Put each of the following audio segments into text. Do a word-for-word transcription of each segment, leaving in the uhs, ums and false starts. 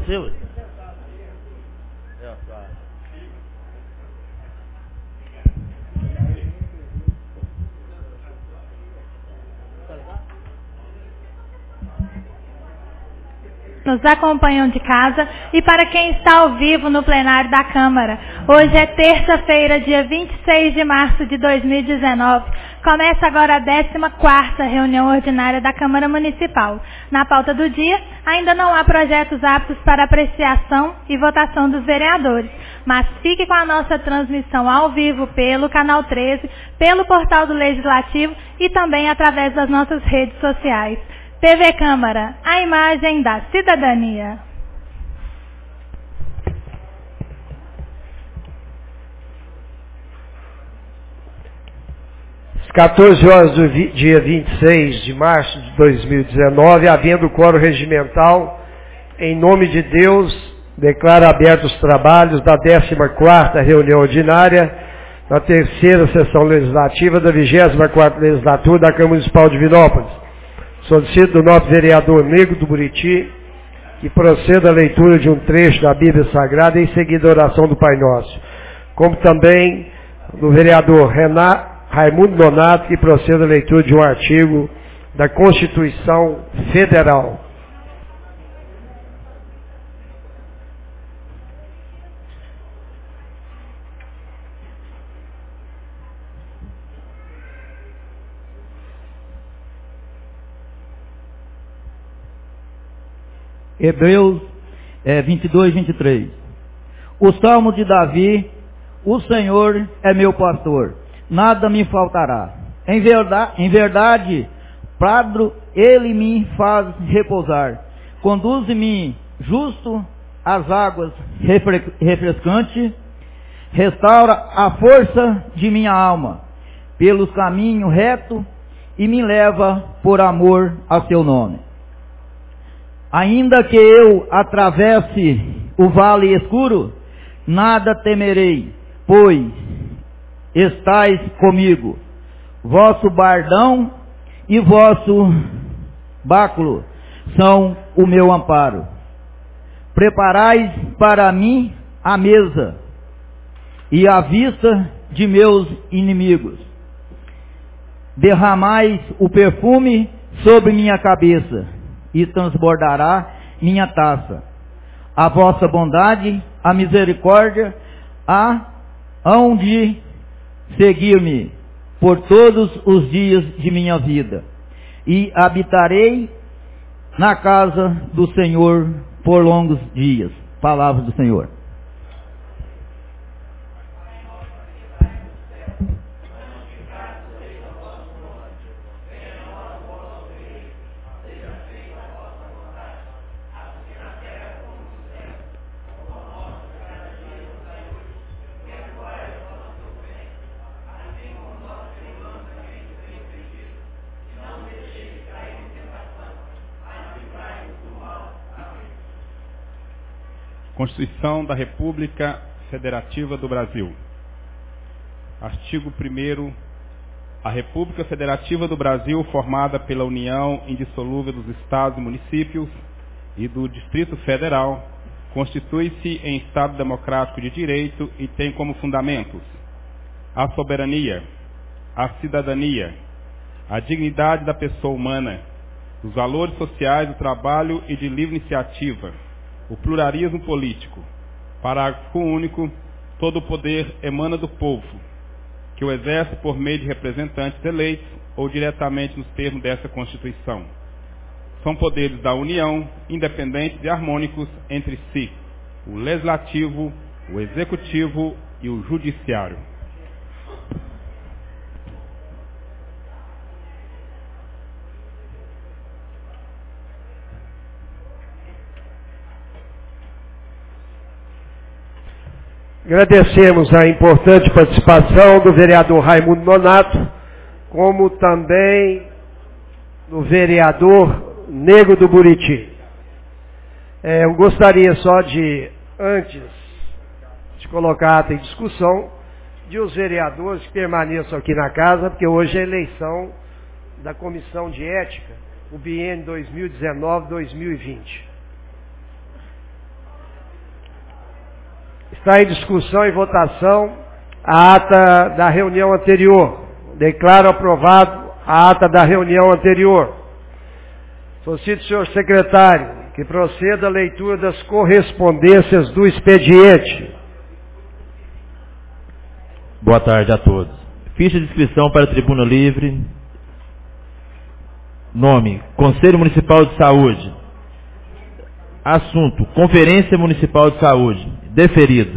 você, ué? Nos acompanham de casa e para quem está ao vivo no plenário da Câmara. Hoje é terça-feira, dia vinte e seis de março de dois mil e dezenove. Começa agora a décima quarta reunião ordinária da Câmara Municipal. Na pauta do dia, ainda não há projetos aptos para apreciação e votação dos vereadores, mas fique com a nossa transmissão ao vivo pelo Canal treze, pelo portal do Legislativo e também através das nossas redes sociais. T V Câmara, a imagem da cidadania. Às quatorze horas do dia vinte e seis de março de dois mil e dezenove, havendo quórum regimental, em nome de Deus, declaro abertos os trabalhos da décima quarta reunião ordinária da terceira sessão legislativa da vigésima quarta legislatura da Câmara Municipal de Divinópolis. Solicito do nosso vereador Nego do Buriti que proceda a leitura de um trecho da Bíblia Sagrada e em seguida a oração do Pai Nosso. Como também do vereador Renato, Raimundo Nonato que proceda a leitura de um artigo da Constituição Federal. Hebreus é, vinte e dois, vinte e três. O Salmo de Davi: o Senhor é meu pastor, nada me faltará. Em verdade, em verdade, prado ele me faz repousar. Conduz-me justo às águas refre, refrescante. Restaura a força de minha alma pelos caminhos retos e me leva por amor a seu nome. Ainda que eu atravesse o vale escuro, nada temerei, pois estais comigo. Vosso bardão e vosso báculo são o meu amparo. Preparais para mim a mesa e à vista de meus inimigos. Derramais o perfume sobre minha cabeça e transbordará minha taça. A vossa bondade, a misericórdia, há hão de seguir-me por todos os dias de minha vida, e habitarei na casa do Senhor por longos dias. Palavra do Senhor. Constituição da República Federativa do Brasil. Artigo primeiro. A República Federativa do Brasil, formada pela união indissolúvel dos Estados e municípios e do Distrito Federal, constitui-se em Estado democrático de direito e tem como fundamentos a soberania, a cidadania, a dignidade da pessoa humana, os valores sociais do trabalho e de livre iniciativa, o pluralismo político. Parágrafo único. Todo o poder emana do povo, que o exerce por meio de representantes eleitos ou diretamente nos termos dessa Constituição. São poderes da União, independentes e harmônicos entre si: o Legislativo, o Executivo e o Judiciário. Agradecemos a importante participação do vereador Raimundo Nonato, como também do vereador Nego do Buriti. É, eu gostaria só de, antes de colocar ato em discussão, de os vereadores que permaneçam aqui na casa, porque hoje é a eleição da Comissão de Ética, o biênio dois mil e dezenove a dois mil e vinte. Agradecemos a participação do vereador Raimundo Nonato, como também do vereador Nego do Buriti. É, eu gostaria só de, antes de colocar ato em discussão, de os vereadores que permaneçam aqui na casa, porque hoje é a eleição da Comissão de Ética, o biênio dois mil e dezenove a dois mil e vinte. Está em discussão e votação a ata da reunião anterior. Declaro aprovado a ata da reunião anterior. Solicito, senhor secretário, que proceda a leitura das correspondências do expediente. Boa tarde a todos. Ficha de inscrição para a tribuna livre. Nome: Conselho Municipal de Saúde. Assunto: Conferência Municipal de Saúde. Deferido.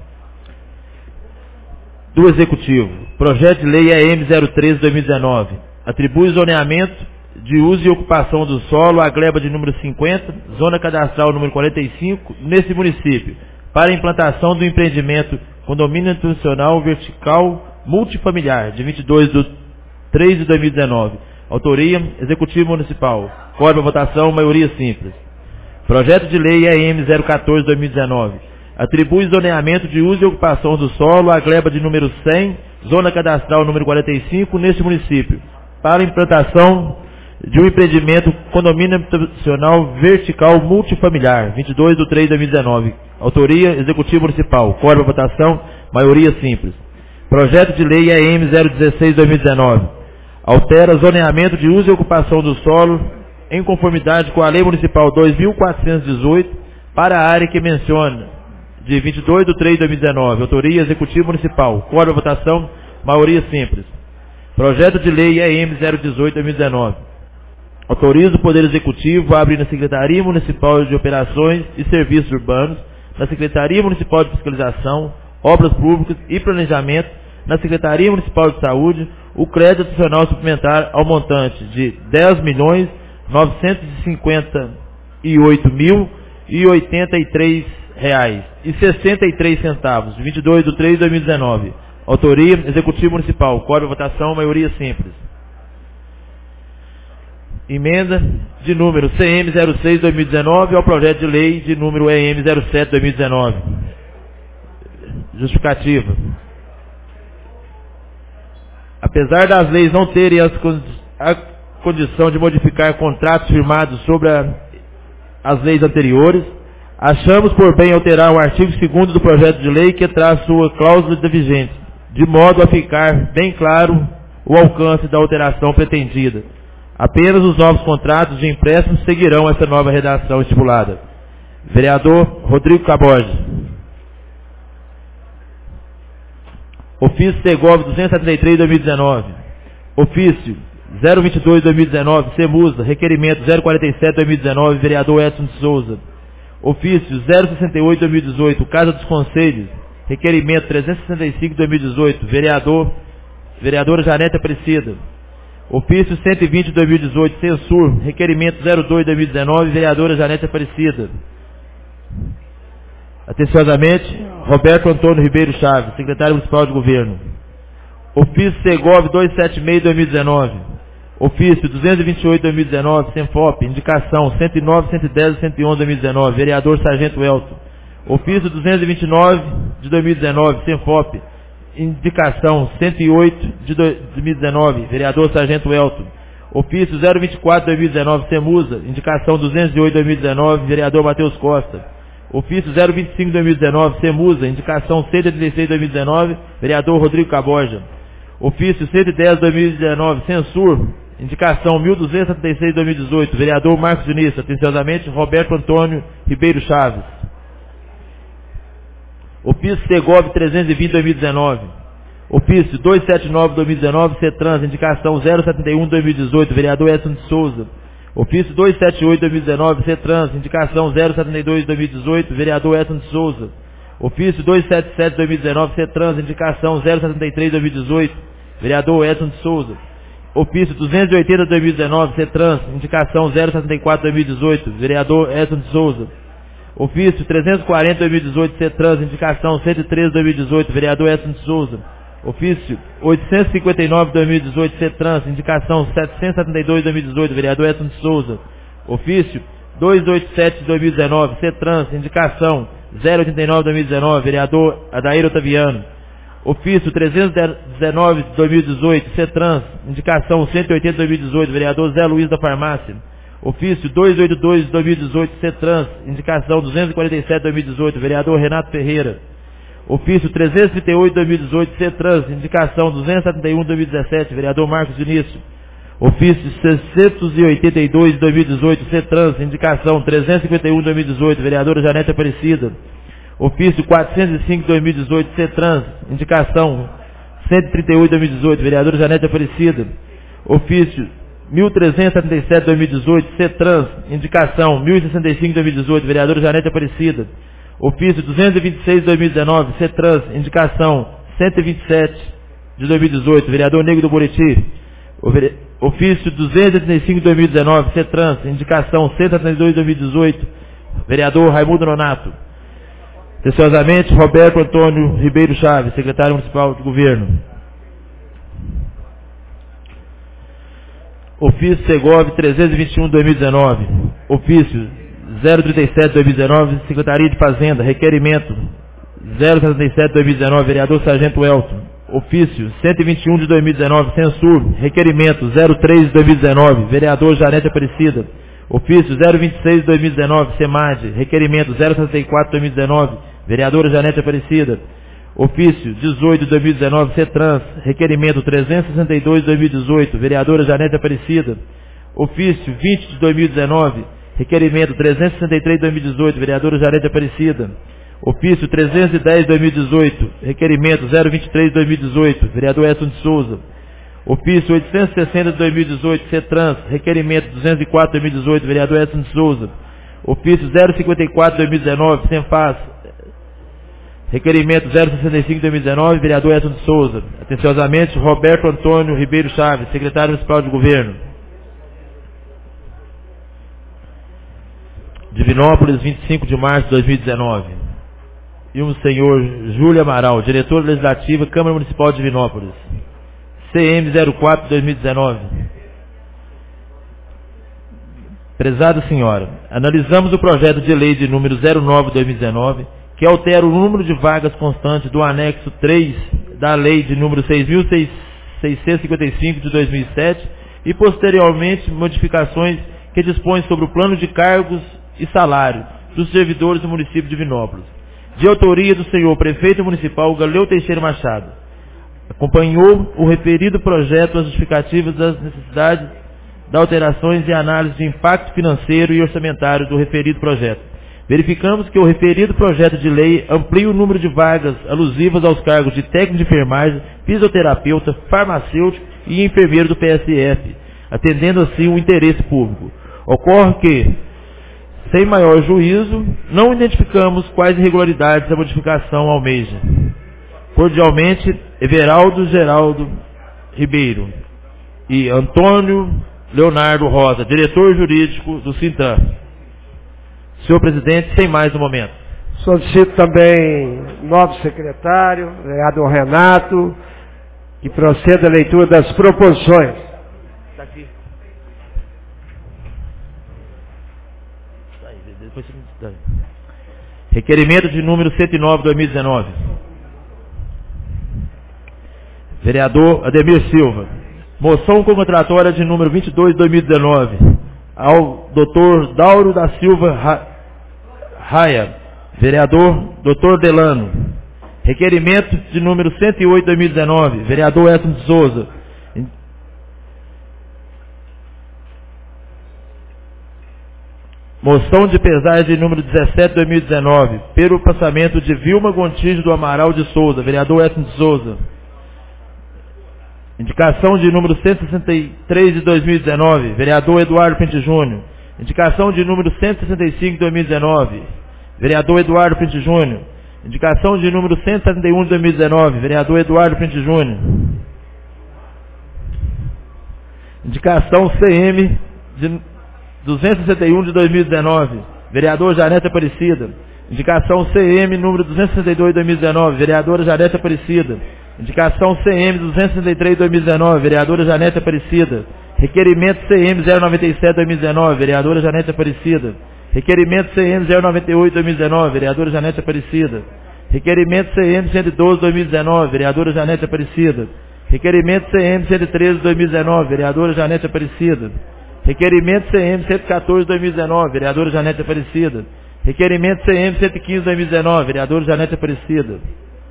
Do Executivo: Projeto de Lei E M zero três de dois mil e dezenove. Atribui zoneamento de uso e ocupação do solo à gleba de número cinquenta, zona cadastral número quarenta e cinco, nesse município, para a implantação do empreendimento Condomínio Institucional Vertical Multifamiliar, de vinte e dois de três de dois mil e dezenove. Autoria: Executivo Municipal. Código de votação: maioria simples. Projeto de Lei E M zero quatorze de dois mil e dezenove. Atribui zoneamento de uso e ocupação do solo à gleba de número cem, zona cadastral número quarenta e cinco, neste município, para a implantação de um empreendimento Condomínio Institucional Vertical Multifamiliar, vinte e dois de três de dois mil e dezenove. Autoria: Executivo Municipal. Código de votação: maioria simples. Projeto de Lei E M zero dezesseis de dois mil e dezenove. Altera zoneamento de uso e ocupação do solo em conformidade com a Lei Municipal dois mil quatrocentos e dezoito para a área que menciona, de vinte e dois de três de dois mil e dezenove. Autoria: Executivo Municipal. Código de votação: maioria simples. Projeto de Lei E M zero dezoito de dois mil e dezenove. Autoriza o Poder Executivo a abrir na Secretaria Municipal de Operações e Serviços Urbanos, na Secretaria Municipal de Fiscalização, Obras Públicas e Planejamento, na Secretaria Municipal de Saúde, o crédito adicional suplementar ao montante de dez milhões novecentos e cinquenta e oito mil e oitenta e três reais e sessenta e três centavos, de vinte e dois de três de dois mil e dezenove. Autoria: Executivo Municipal. Código de votação: maioria simples. Emenda de número C M zero seis de dois mil e dezenove ao projeto de lei de número E M zero sete de dois mil e dezenove. Justificativa. Apesar das leis não terem as condi a condição de modificar contratos firmados sobre a, as leis anteriores, achamos por bem alterar o artigo segundo do projeto de lei que traz sua cláusula de vigente, de modo a ficar bem claro o alcance da alteração pretendida. Apenas os novos contratos de empréstimo seguirão essa nova redação estipulada. Vereador Rodrigo Caborges. Ofício Segov duzentos e setenta e três de dois mil e dezenove. Ofício zero vinte e dois de dois mil e dezenove, Semusa, requerimento zero quarenta e sete de dois mil e dezenove, vereador Edson de Souza. Ofício zero sessenta e oito de dois mil e dezoito, Casa dos Conselhos, requerimento trezentos e sessenta e cinco de dois mil e dezoito, vereador, vereadora Janete Aparecida. Ofício cento e vinte de dois mil e dezoito, Censur, requerimento zero dois de dois mil e dezenove, vereadora Janete Aparecida. Atenciosamente, Roberto Antônio Ribeiro Chaves, secretário municipal de governo. Ofício Segov duzentos e setenta e seis de dois mil e dezenove. Ofício duzentos e vinte e oito de dois mil e dezenove, Senfop, indicação cento e nove, cento e dez e cento e onze de dois mil e dezenove, vereador Sargento Elton. Ofício duzentos e vinte e nove de dois mil e dezenove, Senfop, indicação cento e oito de dois mil e dezenove, vereador Sargento Elton. Ofício zero vinte e quatro de dois mil e dezenove, Semusa, indicação duzentos e oito de dois mil e dezenove, vereador Matheus Costa. Ofício zero vinte e cinco de dois mil e dezenove, Semusa, indicação cento e trinta e seis de dois mil e dezenove, vereador Rodrigo Caborja. Ofício cento e dez de dois mil e dezenove, Censur, indicação mil duzentos e setenta e seis de dois mil e dezoito, vereador Marcos Diniz, atenciosamente Roberto Antônio Ribeiro Chaves. Ofício Segov trezentos e vinte de dois mil e dezenove. Ofício duzentos e setenta e nove de dois mil e dezenove, Cetrans, indicação zero setenta e um de dois mil e dezoito, vereador Edson de Souza. Ofício duzentos e setenta e oito de dois mil e dezenove, Cetrans, indicação zero setenta e dois de dois mil e dezoito, vereador Edson de Souza. Ofício duzentos e setenta e sete de dois mil e dezenove, Cetrans, indicação zero setenta e três de dois mil e dezoito, vereador Edson de Souza. Ofício duzentos e oitenta de dois mil e dezenove, Cetrans, indicação zero setenta e quatro de dois mil e dezoito, vereador Edson de Souza. Ofício trezentos e quarenta de dois mil e dezoito, Cetrans, indicação cento e treze de dois mil e dezoito, vereador Edson de Souza. Ofício oitocentos e cinquenta e nove de dois mil e dezoito, Cetrans, indicação setecentos e setenta e dois de dois mil e dezoito, vereador Edson de Souza. Ofício duzentos e oitenta e sete de dois mil e dezenove, Cetrans, indicação zero oitenta e nove de dois mil e dezenove, vereador Adair Otaviano. Ofício trezentos e dezenove de dois mil e dezoito, Cetrans, indicação cento e oitenta de dois mil e dezoito, vereador Zé Luiz da Farmácia. Ofício duzentos e oitenta e dois de dois mil e dezoito, Cetrans, indicação duzentos e quarenta e sete de dois mil e dezoito, vereador Renato Ferreira. Ofício trezentos e trinta e oito de dois mil e dezoito, CETRANS, indicação duzentos e setenta e um de dois mil e dezessete, vereador Marcos Vinícius. Ofício seiscentos e oitenta e dois de dois mil e dezoito, CETRANS, indicação trezentos e cinquenta e um de dois mil e dezoito, vereadora Janete Aparecida. Ofício quatrocentos e cinco de dois mil e dezoito, CETRANS, indicação cento e trinta e oito de dois mil e dezoito, vereadora Janete Aparecida. Ofício mil trezentos e setenta e sete de dois mil e dezoito, CETRANS, indicação mil e sessenta e cinco de dois mil e dezoito, vereadora Janete Aparecida. Ofício duzentos e vinte e seis de dois mil e dezenove, CETRANS, indicação cento e vinte e sete de dois mil e dezoito, vereador Negro do Buriti. Ofício duzentos e trinta e cinco de dois mil e dezenove, CETRANS, indicação cento e setenta e dois de dois mil e dezoito, vereador Raimundo Nonato. Atenciosamente, Roberto Antônio Ribeiro Chaves, secretário municipal de governo. Ofício Segov trezentos e vinte e um de dois mil e dezenove. Ofício zero trinta e sete de dois mil e dezenove, Secretaria de Fazenda. Requerimento zero setenta e sete de dois mil e dezenove, vereador Sargento Elton. Ofício cento e vinte e um de dois mil e dezenove, Censur. Requerimento zero três de dois mil e dezenove, vereador Janete Aparecida. Ofício zero vinte e seis de dois mil e dezenove, SEMAD. Requerimento zero sessenta e quatro de dois mil e dezenove, vereadora Janete Aparecida. Ofício dezoito de dois mil e dezenove, CETRANS. Requerimento trezentos e sessenta e dois de dois mil e dezoito, vereadora Janete Aparecida. Ofício vinte de dois mil e dezenove, requerimento trezentos e sessenta e três de dois mil e dezoito, vereadora Janete Aparecida. Ofício trezentos e dez de dois mil e dezoito, requerimento zero vinte e três de dois mil e dezoito, vereador Edson de Souza. Ofício oitocentos e sessenta de dois mil e dezoito, CETRANS, requerimento duzentos e quatro de dois mil e dezoito, vereador Edson de Souza. Ofício zero cinquenta e quatro de dois mil e dezenove, CENFAS, requerimento zero sessenta e cinco de dois mil e dezenove, vereador Edson de Souza. Atenciosamente, Roberto Antônio Ribeiro Chaves, secretário municipal de governo. Divinópolis, vinte e cinco de março de dois mil e dezenove. E um senhor Júlio Amaral, diretor legislativa, Câmara Municipal de Divinópolis. C M zero quatro de dois mil e dezenove. Prezada senhora, analisamos o projeto de lei de número zero nove de dois mil e dezenove, que altera o número de vagas constantes do anexo três da lei de número seis mil seiscentos e cinquenta e cinco de dois mil e sete e posteriormente modificações que dispõem sobre o plano de cargos e salário dos servidores do município de Divinópolis, de autoria do senhor prefeito municipal Galeu Teixeira Machado. Acompanhou o referido projeto as justificativas das necessidades de alterações e análise de impacto financeiro e orçamentário do referido projeto. Verificamos que o referido projeto de lei amplia o número de vagas alusivas aos cargos de técnico de enfermagem, fisioterapeuta, farmacêutico e enfermeiro do P S F, atendendo assim o interesse público. Ocorre que, sem maior juízo, não identificamos quais irregularidades a modificação almeja. Cordialmente, Everaldo Geraldo Ribeiro e Antônio Leonardo Rosa, diretor jurídico do Sintram. Senhor presidente, sem mais no momento. Solicito também novo secretário, vereador Renato, que proceda a leitura das proposições. Está aqui. Requerimento de número cento e nove de dois mil e dezenove. Vereador Ademir Silva. Moção contratatória de número vinte e dois de dois mil e dezenove. Ao doutor Dauro da Silva Raia. Vereador doutor Delano. Requerimento de número cento e oito de dois mil e dezenove. Vereador Edson de Souza. Moção de pesagem de número dezessete de dois mil e dezenove, pelo passamento de Vilma Gontijo do Amaral de Souza, vereador Edson de Souza. Indicação de número cento e sessenta e três de dois mil e dezenove, vereador Eduardo Pente Júnior. Indicação de número cento e sessenta e cinco de dois mil e dezenove, vereador Eduardo Pente Júnior. Indicação de número cento e setenta e um de dois mil e dezenove, vereador Eduardo Pente Júnior. Indicação C M de duzentos e sessenta e um de dois mil e dezenove, vereador Janete Aparecida. Indicação C M número duzentos e sessenta e dois de dois mil e dezenove, vereadora Janete Aparecida. Indicação C M duzentos e sessenta e três de dois mil e dezenove, vereadora Janete Aparecida. Requerimento C M zero noventa e sete de dois mil e dezenove, vereadora Janete Aparecida. Requerimento C M zero noventa e oito de dois mil e dezenove, vereadora Janete Aparecida. Requerimento C M cento e doze de dois mil e dezenove, vereadora Janete Aparecida. Requerimento C M cento e treze de dois mil e dezenove, vereadora Janete Aparecida. Requerimento C M cento e quatorze de dois mil e dezenove, vereadora Janete Aparecida. Requerimento C M cento e quinze de dois mil e dezenove, vereadora Janete Aparecida.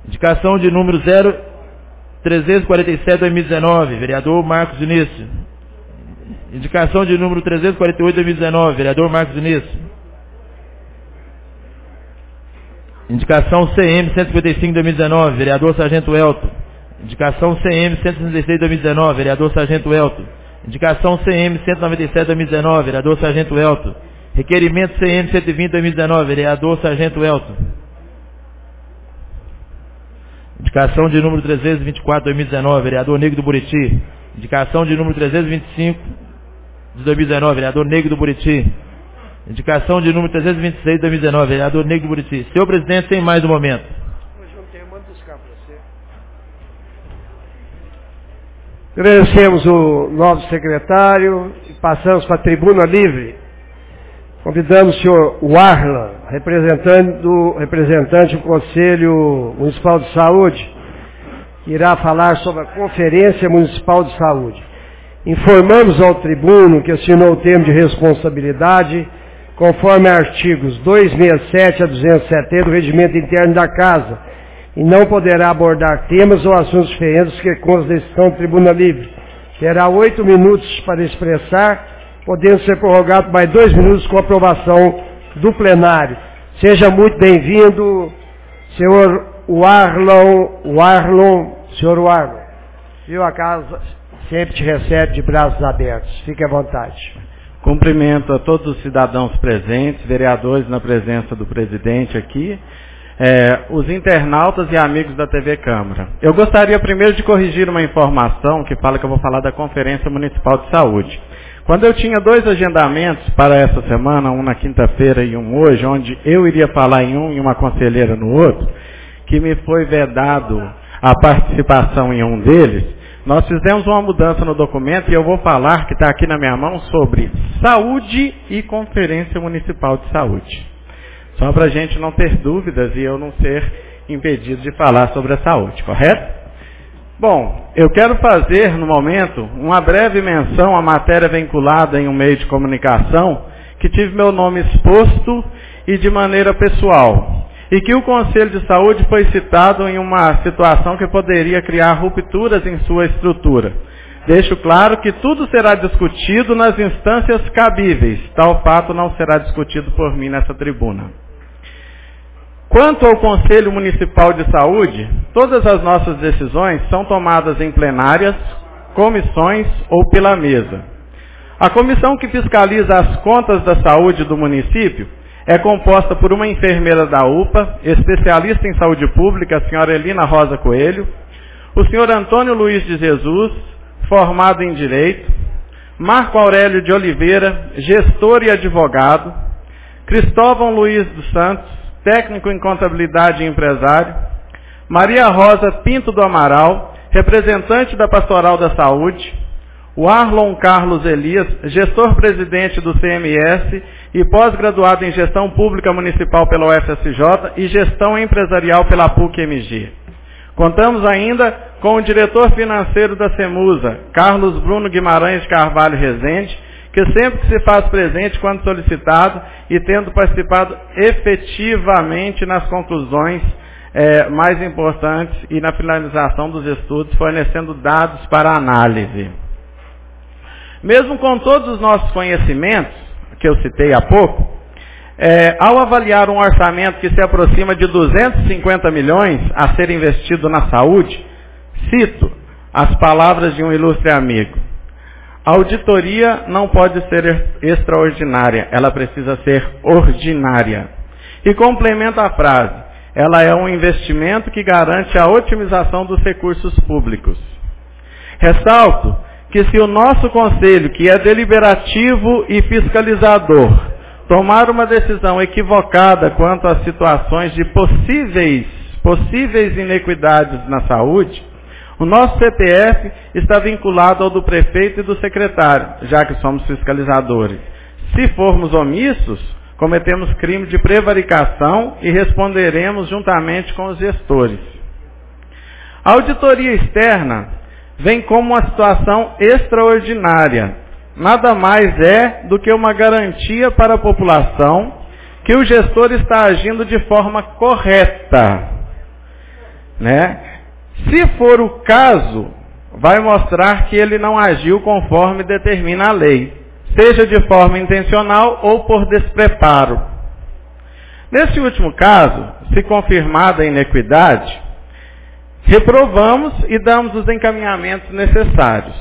Indicação de número zero trezentos e quarenta e sete, dois mil e dezenove, vereador Marcos Vinícius. Indicação de número trezentos e quarenta e oito, dois mil e dezenove, vereador Marcos Vinícius. Indicação C M cento e cinquenta e cinco, dois mil e dezenove, vereador Sargento Elton. Indicação C M cento e sessenta e seis, dois mil e dezenove, vereador Sargento Elton. Indicação C M cento e noventa e sete, dois mil e dezenove, vereador Sargento Elton. Requerimento C M cento e vinte, dois mil e dezenove, vereador Sargento Elton. Indicação de número trezentos e vinte e quatro, dois mil e dezenove, vereador Negro do Buriti. Indicação de número trezentos e vinte e cinco, de dois mil e dezenove, vereador Negro do Buriti. Indicação de número trezentos e vinte e seis, de dois mil e dezenove, vereador Negro do Buriti. Senhor presidente, sem mais um momento. Agradecemos o novo secretário e passamos para a tribuna livre. Convidamos o senhor Warlan, representante do, representante do Conselho Municipal de Saúde, que irá falar sobre a Conferência Municipal de Saúde. Informamos ao tribuno que assinou o termo de responsabilidade conforme artigos duzentos e sessenta e sete a duzentos e setenta do Regimento Interno da Casa e não poderá abordar temas ou assuntos diferentes que constam da decisão de tribuna livre. Terá oito minutos para expressar, podendo ser prorrogado mais dois minutos com aprovação do plenário. Seja muito bem-vindo, senhor Warlon, Warlon, senhor Warlon. Viu, a casa sempre te recebe de braços abertos. Fique à vontade. Cumprimento a todos os cidadãos presentes, vereadores na presença do presidente aqui, é, os internautas e amigos da T V Câmara. Eu gostaria primeiro de corrigir uma informação que fala que eu vou falar da Conferência Municipal de Saúde. Quando eu tinha dois agendamentos para essa semana, um na quinta-feira e um hoje, onde eu iria falar em um e uma conselheira no outro, que me foi vedado a participação em um deles, nós fizemos uma mudança no documento e eu vou falar, que está aqui na minha mão, sobre saúde e Conferência Municipal de Saúde. Só para a gente não ter dúvidas e eu não ser impedido de falar sobre a saúde, correto? Bom, eu quero fazer, no momento, uma breve menção à matéria vinculada em um meio de comunicação que tive meu nome exposto e de maneira pessoal. E que o Conselho de Saúde foi citado em uma situação que poderia criar rupturas em sua estrutura. Deixo claro que tudo será discutido nas instâncias cabíveis. Tal fato não será discutido por mim nessa tribuna. Quanto ao Conselho Municipal de Saúde, todas as nossas decisões são tomadas em plenárias, comissões ou pela mesa. A comissão que fiscaliza as contas da saúde do município é composta por uma enfermeira da U P A, especialista em saúde pública, a senhora Elina Rosa Coelho, o senhor Antônio Luiz de Jesus, formado em Direito, Marco Aurélio de Oliveira, gestor e advogado, Cristóvão Luiz dos Santos, técnico em contabilidade e empresário, Maria Rosa Pinto do Amaral, representante da Pastoral da Saúde, o Arlon Carlos Elias, gestor-presidente do C M S e pós-graduado em Gestão Pública Municipal pela U F S J e Gestão Empresarial pela P U C M G. Contamos ainda com o diretor financeiro da CEMUSA, Carlos Bruno Guimarães Carvalho Rezende, que sempre que se faz presente quando solicitado e tendo participado efetivamente nas conclusões eh, mais importantes e na finalização dos estudos, fornecendo dados para análise. Mesmo com todos os nossos conhecimentos, que eu citei há pouco, é, ao avaliar um orçamento que se aproxima de duzentos e cinquenta milhões a ser investido na saúde, cito as palavras de um ilustre amigo: a auditoria não pode ser extraordinária, ela precisa ser ordinária. E complementa a frase: ela é um investimento que garante a otimização dos recursos públicos. Ressalto que se o nosso conselho, que é deliberativo e fiscalizador, tomar uma decisão equivocada quanto às situações de possíveis, possíveis inequidades na saúde, o nosso C P F está vinculado ao do prefeito e do secretário, já que somos fiscalizadores. Se formos omissos, cometemos crime de prevaricação e responderemos juntamente com os gestores. A auditoria externa vem como uma situação extraordinária. Nada mais é do que uma garantia para a população que o gestor está agindo de forma correta. né? Se for o caso, vai mostrar que ele não agiu conforme determina a lei, seja de forma intencional ou por despreparo. Nesse último caso, se confirmada a inequidade, reprovamos e damos os encaminhamentos necessários.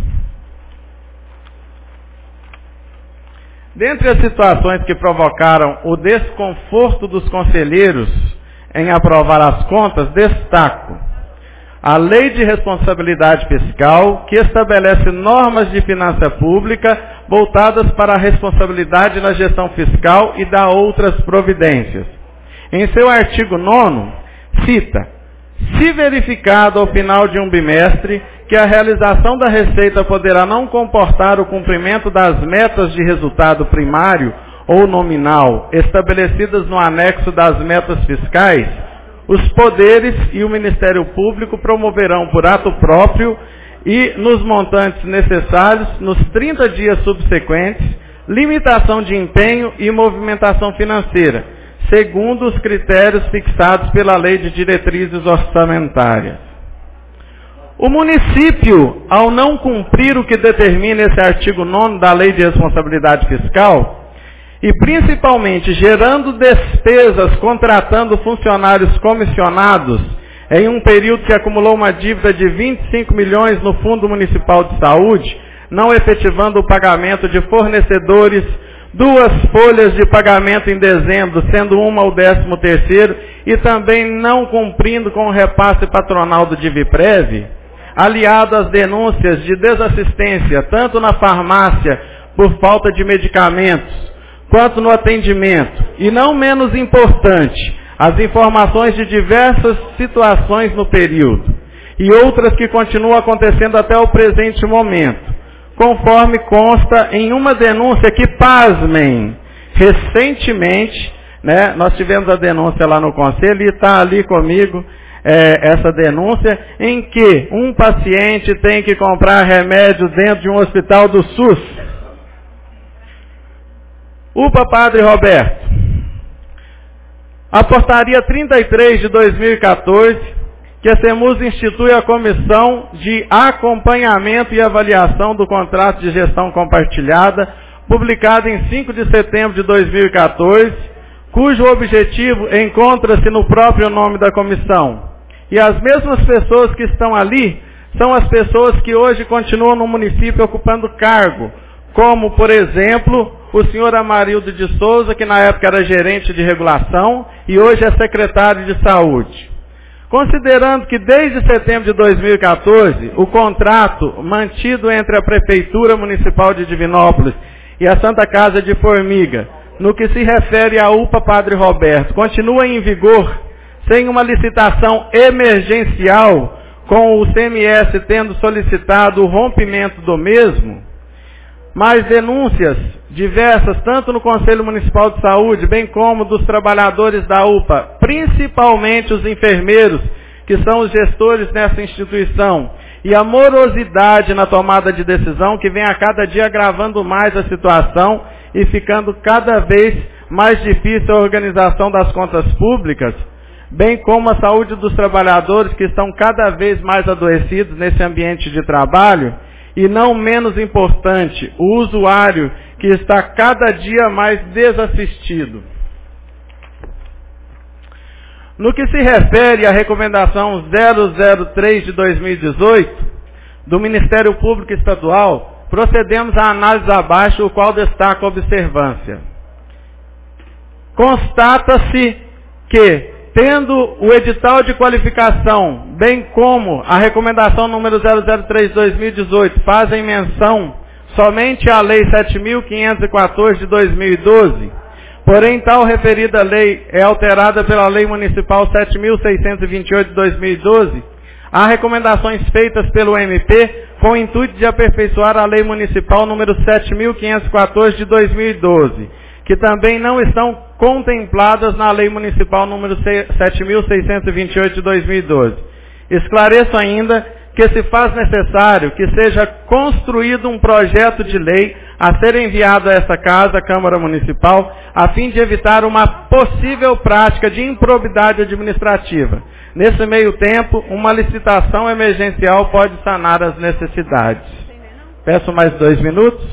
Dentre as situações que provocaram o desconforto dos conselheiros em aprovar as contas, destaco a Lei de Responsabilidade Fiscal, que estabelece normas de finança pública voltadas para a responsabilidade na gestão fiscal e dá outras providências. Em seu artigo nono, cita: se verificado ao final de um bimestre que a realização da receita poderá não comportar o cumprimento das metas de resultado primário ou nominal estabelecidas no anexo das metas fiscais, os poderes e o Ministério Público promoverão por ato próprio e nos montantes necessários, nos trinta dias subsequentes, limitação de empenho e movimentação financeira, segundo os critérios fixados pela Lei de Diretrizes Orçamentárias. O município, ao não cumprir o que determina esse artigo nono da Lei de Responsabilidade Fiscal, e principalmente gerando despesas contratando funcionários comissionados em um período que acumulou uma dívida de vinte e cinco milhões no Fundo Municipal de Saúde, não efetivando o pagamento de fornecedores, duas folhas de pagamento em dezembro, sendo uma o décimo terceiro, e também não cumprindo com o repasse patronal do Diviprev, aliado às denúncias de desassistência, tanto na farmácia por falta de medicamentos, quanto no atendimento, e não menos importante, as informações de diversas situações no período, e outras que continuam acontecendo até o presente momento, conforme consta em uma denúncia que, pasmem, recentemente, né, nós tivemos a denúncia lá no Conselho, e está ali comigo é, essa denúncia, em que um paciente tem que comprar remédio dentro de um hospital do SUS. U P A Padre Roberto. A portaria trinta e três de dois mil e quatorze, que a CEMUS institui a Comissão de Acompanhamento e Avaliação do Contrato de Gestão Compartilhada, publicada em cinco de setembro de dois mil e quatorze, cujo objetivo encontra-se no próprio nome da comissão. E as mesmas pessoas que estão ali são as pessoas que hoje continuam no município ocupando cargo, como, por exemplo, o senhor Amarildo de Souza, que na época era gerente de regulação e hoje é secretário de saúde. Considerando que desde setembro de dois mil e quatorze, o contrato mantido entre a Prefeitura Municipal de Divinópolis e a Santa Casa de Formiga, no que se refere à U P A Padre Roberto, continua em vigor, sem uma licitação emergencial, com o C M S tendo solicitado o rompimento do mesmo, mas denúncias diversas, tanto no Conselho Municipal de Saúde, bem como dos trabalhadores da U P A, principalmente os enfermeiros, que são os gestores nessa instituição, e a morosidade na tomada de decisão, que vem a cada dia agravando mais a situação e ficando cada vez mais difícil a organização das contas públicas, bem como a saúde dos trabalhadores, que estão cada vez mais adoecidos nesse ambiente de trabalho, e não menos importante, o usuário, que está cada dia mais desassistido. No que se refere à recomendação zero zero três de dois mil e dezoito, do Ministério Público Estadual, procedemos à análise abaixo, o qual destaca a observância. Constata-se que, tendo o edital de qualificação, bem como a recomendação número zero zero três de dois mil e dezoito, fazem menção somente à Lei sete mil quinhentos e quatorze de dois mil e doze, porém tal referida lei é alterada pela Lei Municipal sete mil seiscentos e vinte e oito de dois mil e doze, há recomendações feitas pelo M P com o intuito de aperfeiçoar a Lei Municipal número sete mil quinhentos e quatorze de dois mil e doze, que também não estão contempladas na Lei Municipal número sete mil seiscentos e vinte e oito de dois mil e doze. Esclareço ainda que se faz necessário que seja construído um projeto de lei a ser enviado a essa casa, a Câmara Municipal, a fim de evitar uma possível prática de improbidade administrativa. Nesse meio tempo, uma licitação emergencial pode sanar as necessidades. Peço mais dois minutos.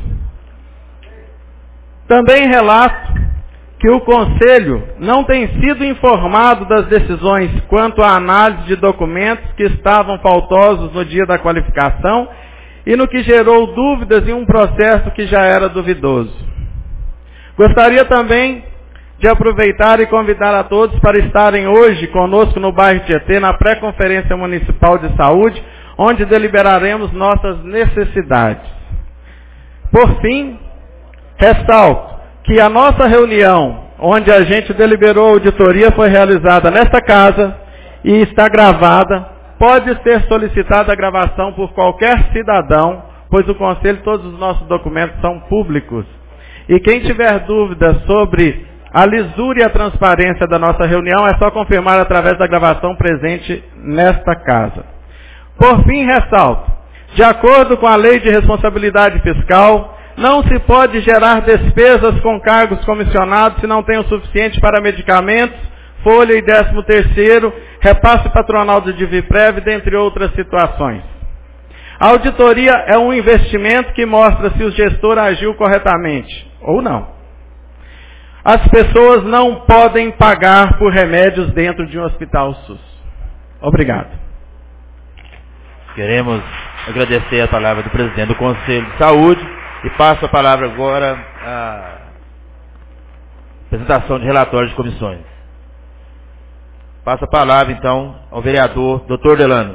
Também relato que o Conselho não tem sido informado das decisões quanto à análise de documentos que estavam faltosos no dia da qualificação e no que gerou dúvidas em um processo que já era duvidoso. Gostaria também de aproveitar e convidar a todos para estarem hoje conosco no bairro Tietê, na pré-conferência municipal de saúde, onde deliberaremos nossas necessidades. Por fim, ressalto que a nossa reunião, onde a gente deliberou a auditoria, foi realizada nesta casa e está gravada. Pode ser solicitada a gravação por qualquer cidadão, pois o Conselho, todos os nossos documentos são públicos. E quem tiver dúvidas sobre a lisura e a transparência da nossa reunião, é só confirmar através da gravação presente nesta casa. Por fim, ressalto, de acordo com a Lei de Responsabilidade Fiscal, não se pode gerar despesas com cargos comissionados se não tem o suficiente para medicamentos, folha e décimo terceiro, repasse patronal do Diviprev, dentre outras situações. A auditoria é um investimento que mostra se o gestor agiu corretamente, ou não. As pessoas não podem pagar por remédios dentro de um hospital SUS. Obrigado. Queremos agradecer a palavra do presidente do Conselho de Saúde e passo a palavra agora à apresentação de relatórios de comissões. Passo a palavra, então, ao vereador doutor Delano.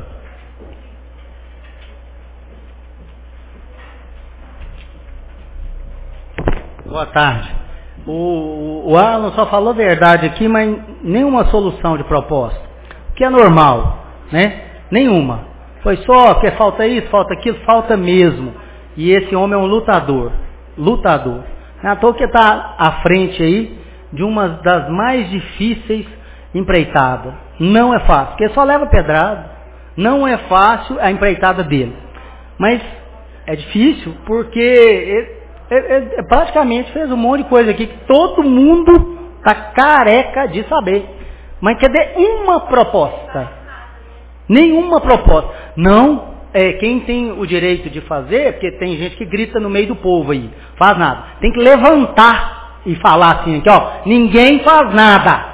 Boa tarde. O, o Alan só falou verdade aqui, mas nenhuma solução de proposta. O que é normal, né? Nenhuma. Foi só que falta isso, falta aquilo, falta mesmo. E esse homem é um lutador. Lutador. Não é à toa que está à frente aí de uma das mais difíceis empreitada. Não é fácil, porque só leva pedrada. Não é fácil a empreitada dele. Mas é difícil porque ele, ele, ele praticamente fez um monte de coisa aqui que todo mundo está careca de saber. Mas cadê uma proposta? Nenhuma proposta. Não, é, quem tem o direito de fazer, porque tem gente que grita no meio do povo aí, faz nada. Tem que levantar e falar assim, aqui, ó, ninguém faz nada.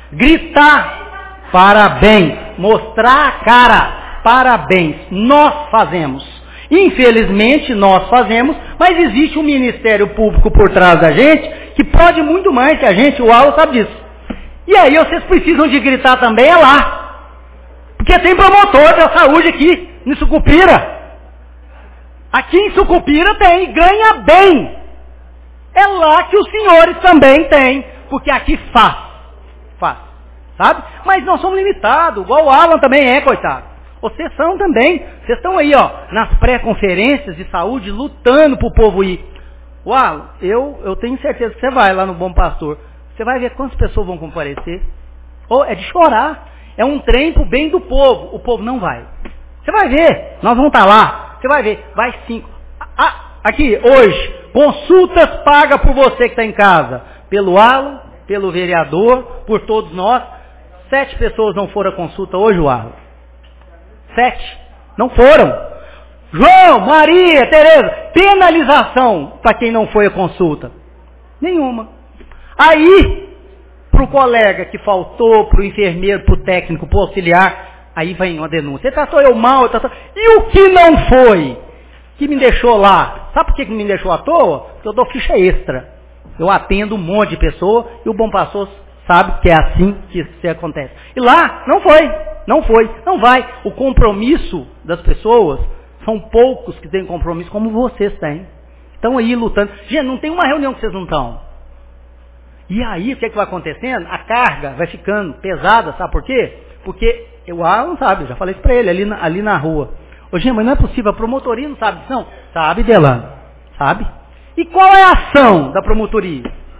Gritar, parabéns, mostrar a cara, parabéns, nós fazemos. Infelizmente nós fazemos, mas existe um Ministério Público por trás da gente, que pode muito mais que a gente, o Alan sabe disso. E aí vocês precisam de gritar também, é lá. Porque tem promotor da saúde aqui, em Sucupira. Aqui em Sucupira tem, ganha bem. É lá que os senhores também têm, porque aqui faz. Faz, sabe? Mas nós somos limitados, igual o Alan também é, coitado. Vocês são também. Vocês estão aí, ó, nas pré-conferências de saúde, lutando pro povo ir. O Alan, eu, eu tenho certeza que você vai lá no Bom Pastor. Você vai ver quantas pessoas vão comparecer. Ou é de chorar. É um trem pro bem do povo. O povo não vai. Você vai ver. Nós vamos estar lá. Você vai ver. Vai cinco. Ah, aqui, hoje, consultas pagas por você que está em casa. Pelo Alan, pelo vereador, por todos nós. Sete pessoas não foram à consulta hoje, o Alan. Sete. Não foram. João, Maria, Tereza, penalização para quem não foi à consulta. Nenhuma. Aí, para o colega que faltou, para o enfermeiro, para o técnico, para o auxiliar, aí vem uma denúncia. Ele tratou eu mal, eu tratou... E o que não foi? Que me deixou lá? Sabe por que me deixou à toa? Porque eu dou ficha extra. Eu atendo um monte de pessoa e o Bom Pastor sabe que é assim que isso acontece. E lá, não foi, não foi, não vai. O compromisso das pessoas, são poucos que têm compromisso como vocês têm. Estão aí lutando. Gente, não tem uma reunião que vocês não estão. E aí, o que, é que vai acontecendo? A carga vai ficando pesada, sabe por quê? Porque o Alan não sabe, eu já falei isso para ele, ali na, ali na rua. Ô, gente, mas não é possível, a promotoria não sabe disso, não? Sabe, Delano, sabe? E qual é a ação da promotoria?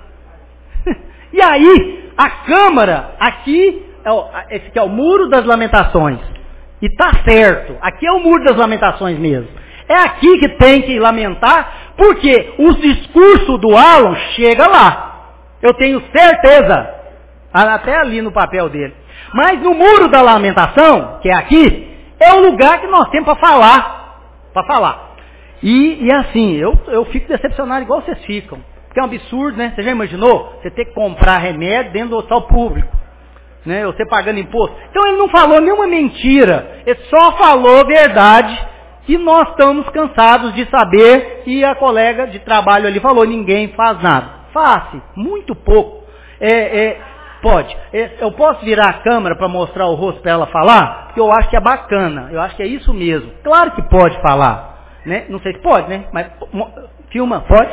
E aí, a Câmara, aqui, é o, esse aqui é o Muro das Lamentações. E tá certo, aqui é o Muro das Lamentações mesmo. É aqui que tem que lamentar, Porque os discursos do Alan chega lá. Eu tenho certeza. Até ali no papel dele. Mas no Muro da Lamentação, que é aqui, é o lugar que nós temos para falar. Para falar. E, e assim, eu, eu fico decepcionado igual vocês ficam. Porque é um absurdo, né? Você já imaginou? Você ter que comprar remédio dentro do hospital público. Né? Você pagando imposto. Então ele não falou nenhuma mentira. Ele só falou a verdade. E nós estamos cansados de saber. E a colega de trabalho ali falou, ninguém faz nada. Faz, muito pouco. É... é Pode. Eu posso virar a câmera para mostrar o rosto para ela falar? Porque eu acho que é bacana. Eu acho que é isso mesmo. Claro que pode falar. Né? Não sei se pode, né? Mas filma, pode?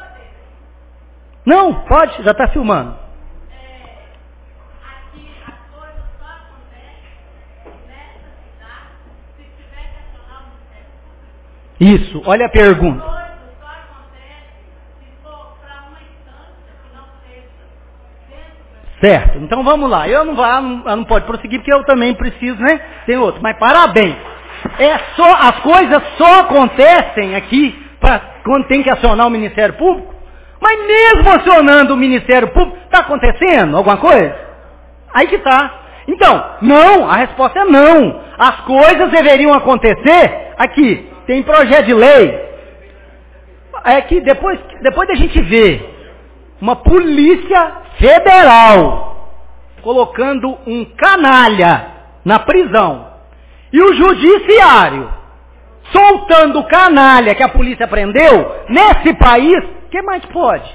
Não, pode. Já está filmando. Isso. Olha a pergunta. Certo, então vamos lá. Eu não, vou, eu não pode prosseguir porque eu também preciso, né? Tem outro. Mas parabéns. É só, as coisas só acontecem aqui pra, quando tem que acionar o Ministério Público. Mas mesmo acionando o Ministério Público, está acontecendo alguma coisa? Aí que está. Então, não, a resposta é não. As coisas deveriam acontecer aqui. Tem projeto de lei. É que depois, depois da gente ver uma polícia federal colocando um canalha na prisão e o judiciário soltando o canalha que a polícia prendeu nesse país, o que mais pode?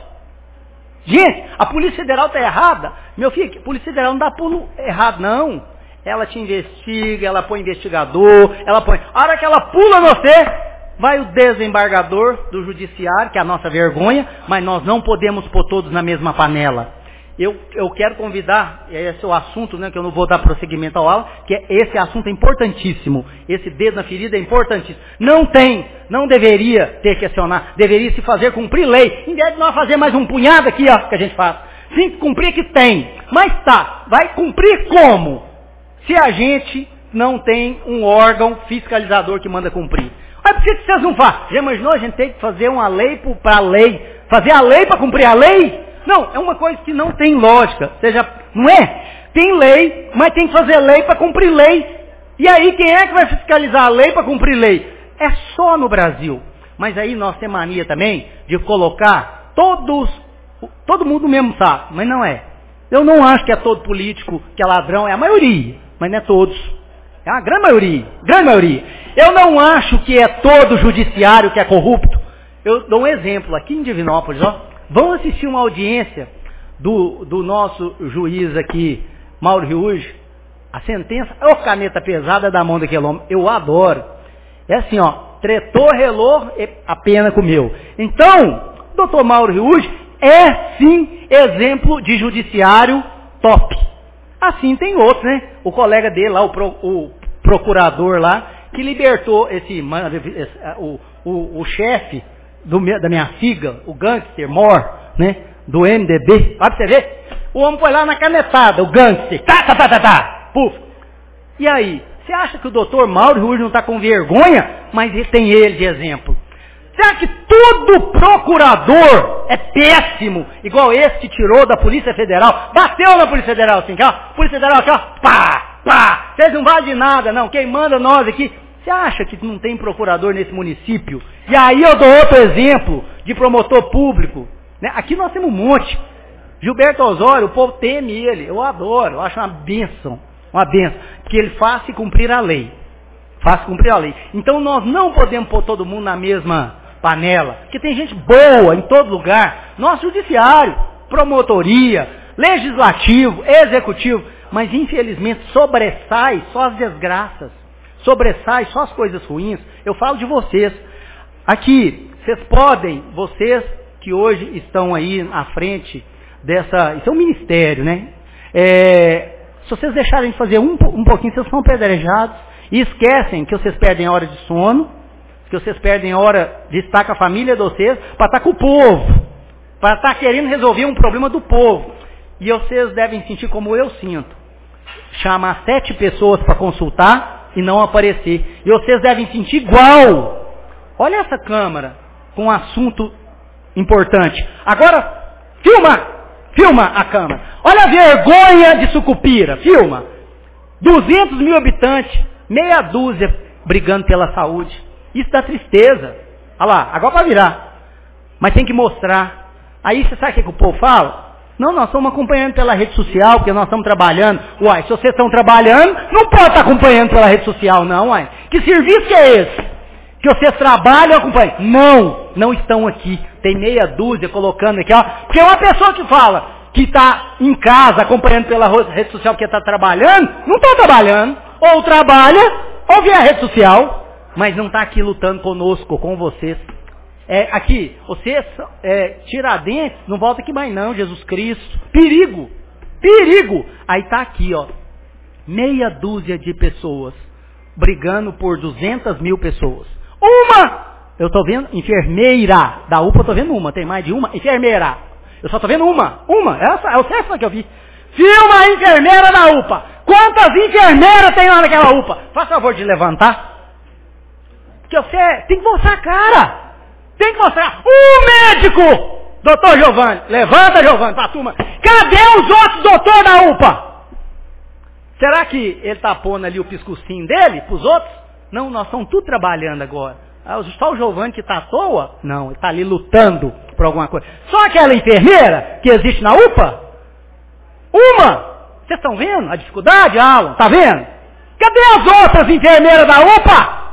Gente, a Polícia Federal está errada. Meu filho, a Polícia Federal não dá pulo errado, não. Ela te investiga, ela põe investigador, ela põe... A hora que ela pula você, vai o desembargador do judiciário, que é a nossa vergonha, mas nós não podemos pôr todos na mesma panela. Eu, eu quero convidar, esse é o assunto, né, que eu não vou dar prosseguimento ao aula, que é, esse assunto é importantíssimo. Esse dedo na ferida é importantíssimo. Não tem, não deveria ter que acionar, deveria se fazer cumprir lei. Em vez de nós fazer mais um punhado aqui, ó, que a gente faz. Sim, cumprir que tem. Mas tá, vai cumprir como? Se a gente não tem um órgão fiscalizador que manda cumprir. Mas por que vocês não fazem? Já imaginou a gente tem que fazer uma lei para a lei? Fazer a lei para cumprir a lei? Não, é uma coisa que não tem lógica. Seja, não é? Tem lei, mas tem que fazer lei para cumprir lei. E aí quem é que vai fiscalizar a lei para cumprir lei? É só no Brasil. Mas aí nós temos mania também de colocar todos, todo mundo mesmo sabe, mas não é. Eu não acho que é todo político que é ladrão, é a maioria, mas não é todos. É a grande maioria, grande maioria. Eu não acho que é todo judiciário que é corrupto. Eu dou um exemplo, aqui em Divinópolis, ó. Vão assistir uma audiência do, do nosso juiz aqui, Mauro Riuge. A sentença, é oh, caneta pesada da mão daquele homem. Eu adoro. É assim, ó, tretou, relou, a pena comeu. Então, o doutor Mauro Riuge é sim exemplo de judiciário top. Assim tem outros, né? O colega dele lá, o, pro, o procurador lá, que libertou esse, esse o, o, o chefe do, da minha figa, o gangster Mor, né? Do M D B. Olha pra você ver. O homem foi lá na canetada, o gangster. Tá, tá, tá, tá, tá. Puf. E aí? Você acha que o doutor Mauro Riuge não está com vergonha? Mas tem ele de exemplo. Será que todo procurador é péssimo, igual esse que tirou da Polícia Federal? Bateu na Polícia Federal assim, ó. Polícia Federal aqui, ó. Pá, pá. Vocês não valem de nada, não. Quem manda nós aqui. Você acha que não tem procurador nesse município? E aí eu dou outro exemplo de promotor público. Né? Aqui nós temos um monte. Gilberto Osório, o povo teme ele. Eu adoro, eu acho uma bênção. Uma bênção. Porque ele faz se cumprir a lei. Faz cumprir a lei. Então nós não podemos pôr todo mundo na mesma panela. Porque tem gente boa em todo lugar. Nosso judiciário, promotoria, legislativo, executivo. Mas infelizmente sobressai só as desgraças. Sobressai só as coisas ruins. Eu falo de vocês. Aqui, vocês podem, vocês que hoje estão aí à frente dessa... Isso é um ministério, né? É, se vocês deixarem de fazer um, um pouquinho, vocês são apedrejados. E esquecem que vocês perdem a hora de sono, que vocês perdem a hora de estar com a família de vocês, para estar com o povo. Para estar querendo resolver um problema do povo. E vocês devem sentir como eu sinto. Chamar sete pessoas para consultar e não aparecer. E vocês devem sentir igual. Olha essa câmara. com um assunto importante. Agora, filma, filma a câmera. Olha a vergonha de Sucupira, filma. duzentos mil habitantes, meia dúzia brigando pela saúde. Isso dá tristeza. Olha lá, agora para virar. Mas tem que mostrar. Aí você sabe o que, que o povo fala? Não, nós estamos acompanhando pela rede social, porque nós estamos trabalhando. Uai, se vocês estão trabalhando, não pode estar acompanhando pela rede social, não, uai. Que serviço que é esse? Que vocês trabalham e acompanham. Não, não estão aqui. Tem meia dúzia colocando aqui, ó. Porque uma pessoa que fala que está em casa acompanhando pela rede social porque está trabalhando, não está trabalhando. Ou trabalha, ou vê a rede social, mas não está aqui lutando conosco, com vocês. É, aqui, vocês, é, Tiradentes, não volta aqui mais não, Jesus Cristo. Perigo, perigo. Aí está aqui, ó, meia dúzia de pessoas brigando por duzentas mil pessoas. Uma, eu estou vendo, enfermeira da U P A, eu estou vendo uma, tem mais de uma, enfermeira. Eu só estou vendo uma, uma, essa, é essa que eu vi. Filma a enfermeira da U P A. Quantas enfermeiras tem lá naquela U P A? Faz favor de levantar. Que você tem que mostrar a cara. Tem que mostrar. O médico, doutor Giovanni. Levanta, Giovanni, para a turma. Cadê os outros doutores da U P A? Será que ele está pondo ali o piscocinho dele para os outros? Não, nós estamos tudo trabalhando agora. Só o Giovanni que está à toa? Não, ele está ali lutando por alguma coisa. Só aquela enfermeira que existe na U P A? Uma! Vocês estão vendo a dificuldade, Alan? Está vendo? Cadê as outras enfermeiras da U P A?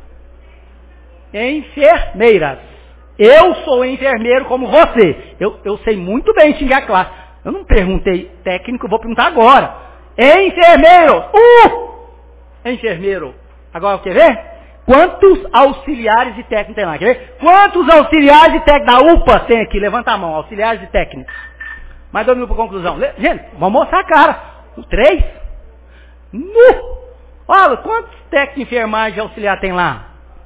Enfermeiras. Eu sou enfermeiro como você. Eu, eu sei muito bem xingar a classe. Eu não perguntei técnico, eu vou perguntar agora. Enfermeiro! Uh! Enfermeiro. Agora, quer ver? Quantos auxiliares e técnicos tem lá? Quer ver? Quantos auxiliares e técnicos da U P A tem aqui? Levanta a mão, auxiliares e técnicos. Mais dois minutos para conclusão. Gente, vamos mostrar a cara. O três? Nu! Olha, quantos técnicos de enfermagem e auxiliar tem lá?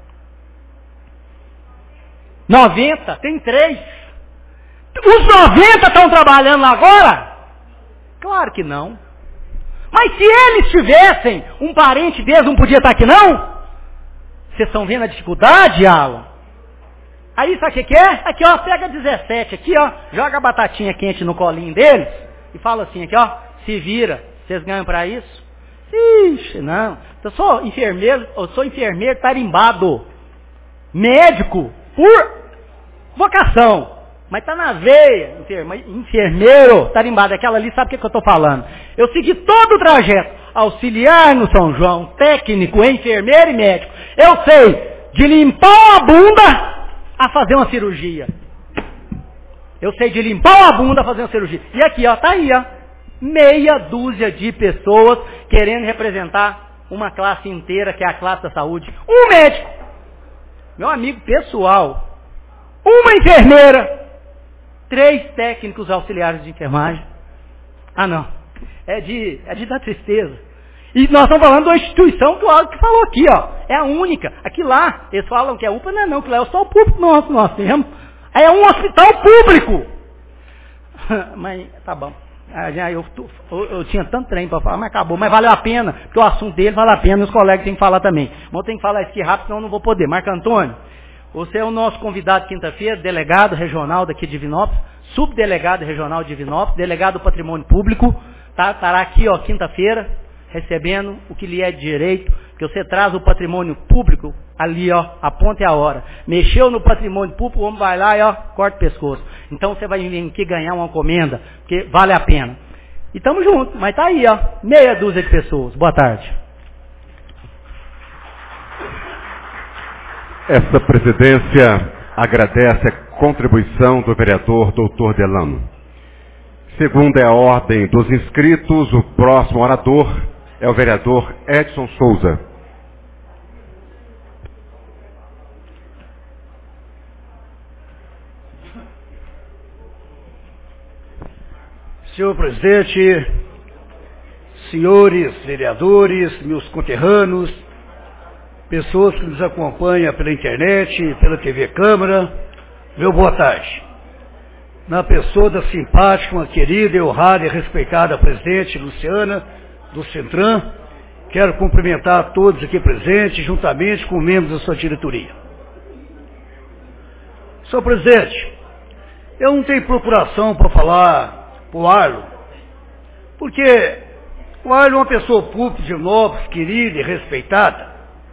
noventa, tem três. Os noventa estão trabalhando lá agora? Claro que não. Mas se eles tivessem, um parente deles não podia estar aqui não? Vocês estão vendo a dificuldade, Alan? Aí sabe o que é? Aqui ó, pega dezessete aqui ó, joga a batatinha quente no colinho deles e fala assim aqui ó, se vira, vocês ganham para isso? Ixi, não. Eu sou enfermeiro, eu sou enfermeiro tarimbado. Médico. Por vocação, mas tá na veia, enfermeiro, tarimbado, aquela ali, sabe o que, que eu estou falando? Eu segui todo o trajeto, auxiliar no São João, técnico, enfermeiro e médico. Eu sei de limpar a bunda a fazer uma cirurgia. Eu sei de limpar a bunda a fazer uma cirurgia. E aqui, ó, tá aí, ó, meia dúzia de pessoas querendo representar uma classe inteira, que é a classe da saúde. Um médico. Meu amigo pessoal, uma enfermeira, três técnicos auxiliares de enfermagem. Ah não, é de, é de dar tristeza. E nós estamos falando de uma instituição que o Aldo que falou aqui, ó, é a única. Aqui lá, eles falam que é U P A, não é não, que lá é só o público nosso, nós temos. É um hospital público. Mas tá bom. Eu, eu, eu tinha tanto trem para falar, mas acabou. Mas valeu a pena, porque o assunto dele vale a pena e os colegas têm que falar também. Mas eu tenho que falar isso aqui rápido, senão eu não vou poder. Marco Antônio, você é o nosso convidado quinta-feira, delegado regional daqui de Divinópolis, subdelegado regional de Divinópolis, delegado do patrimônio público, tá? Estará aqui, ó, quinta-feira, recebendo o que lhe é de direito, que você traz o patrimônio público ali, ó, a ponta e a hora. Mexeu no patrimônio público, o homem vai lá e, ó, corta o pescoço. Então você vai vir aqui ganhar uma encomenda, porque vale a pena. E estamos juntos, mas tá aí, ó, meia dúzia de pessoas. Boa tarde. Essa presidência agradece a contribuição do vereador doutor Delano. Segundo é a ordem dos inscritos, o próximo orador é o vereador Edson Souza. Senhor presidente, senhores vereadores, meus conterrâneos, pessoas que nos acompanham pela internet, pela T V Câmara, meu boa tarde. Na pessoa da simpática, uma querida, honrada e respeitada presidente Luciana do Centram, quero cumprimentar a todos aqui presentes, juntamente com membros da sua diretoria. Senhor presidente, eu não tenho procuração para falar para o Arlon, porque o Arlon é uma pessoa pública de Divinópolis, querida e respeitada.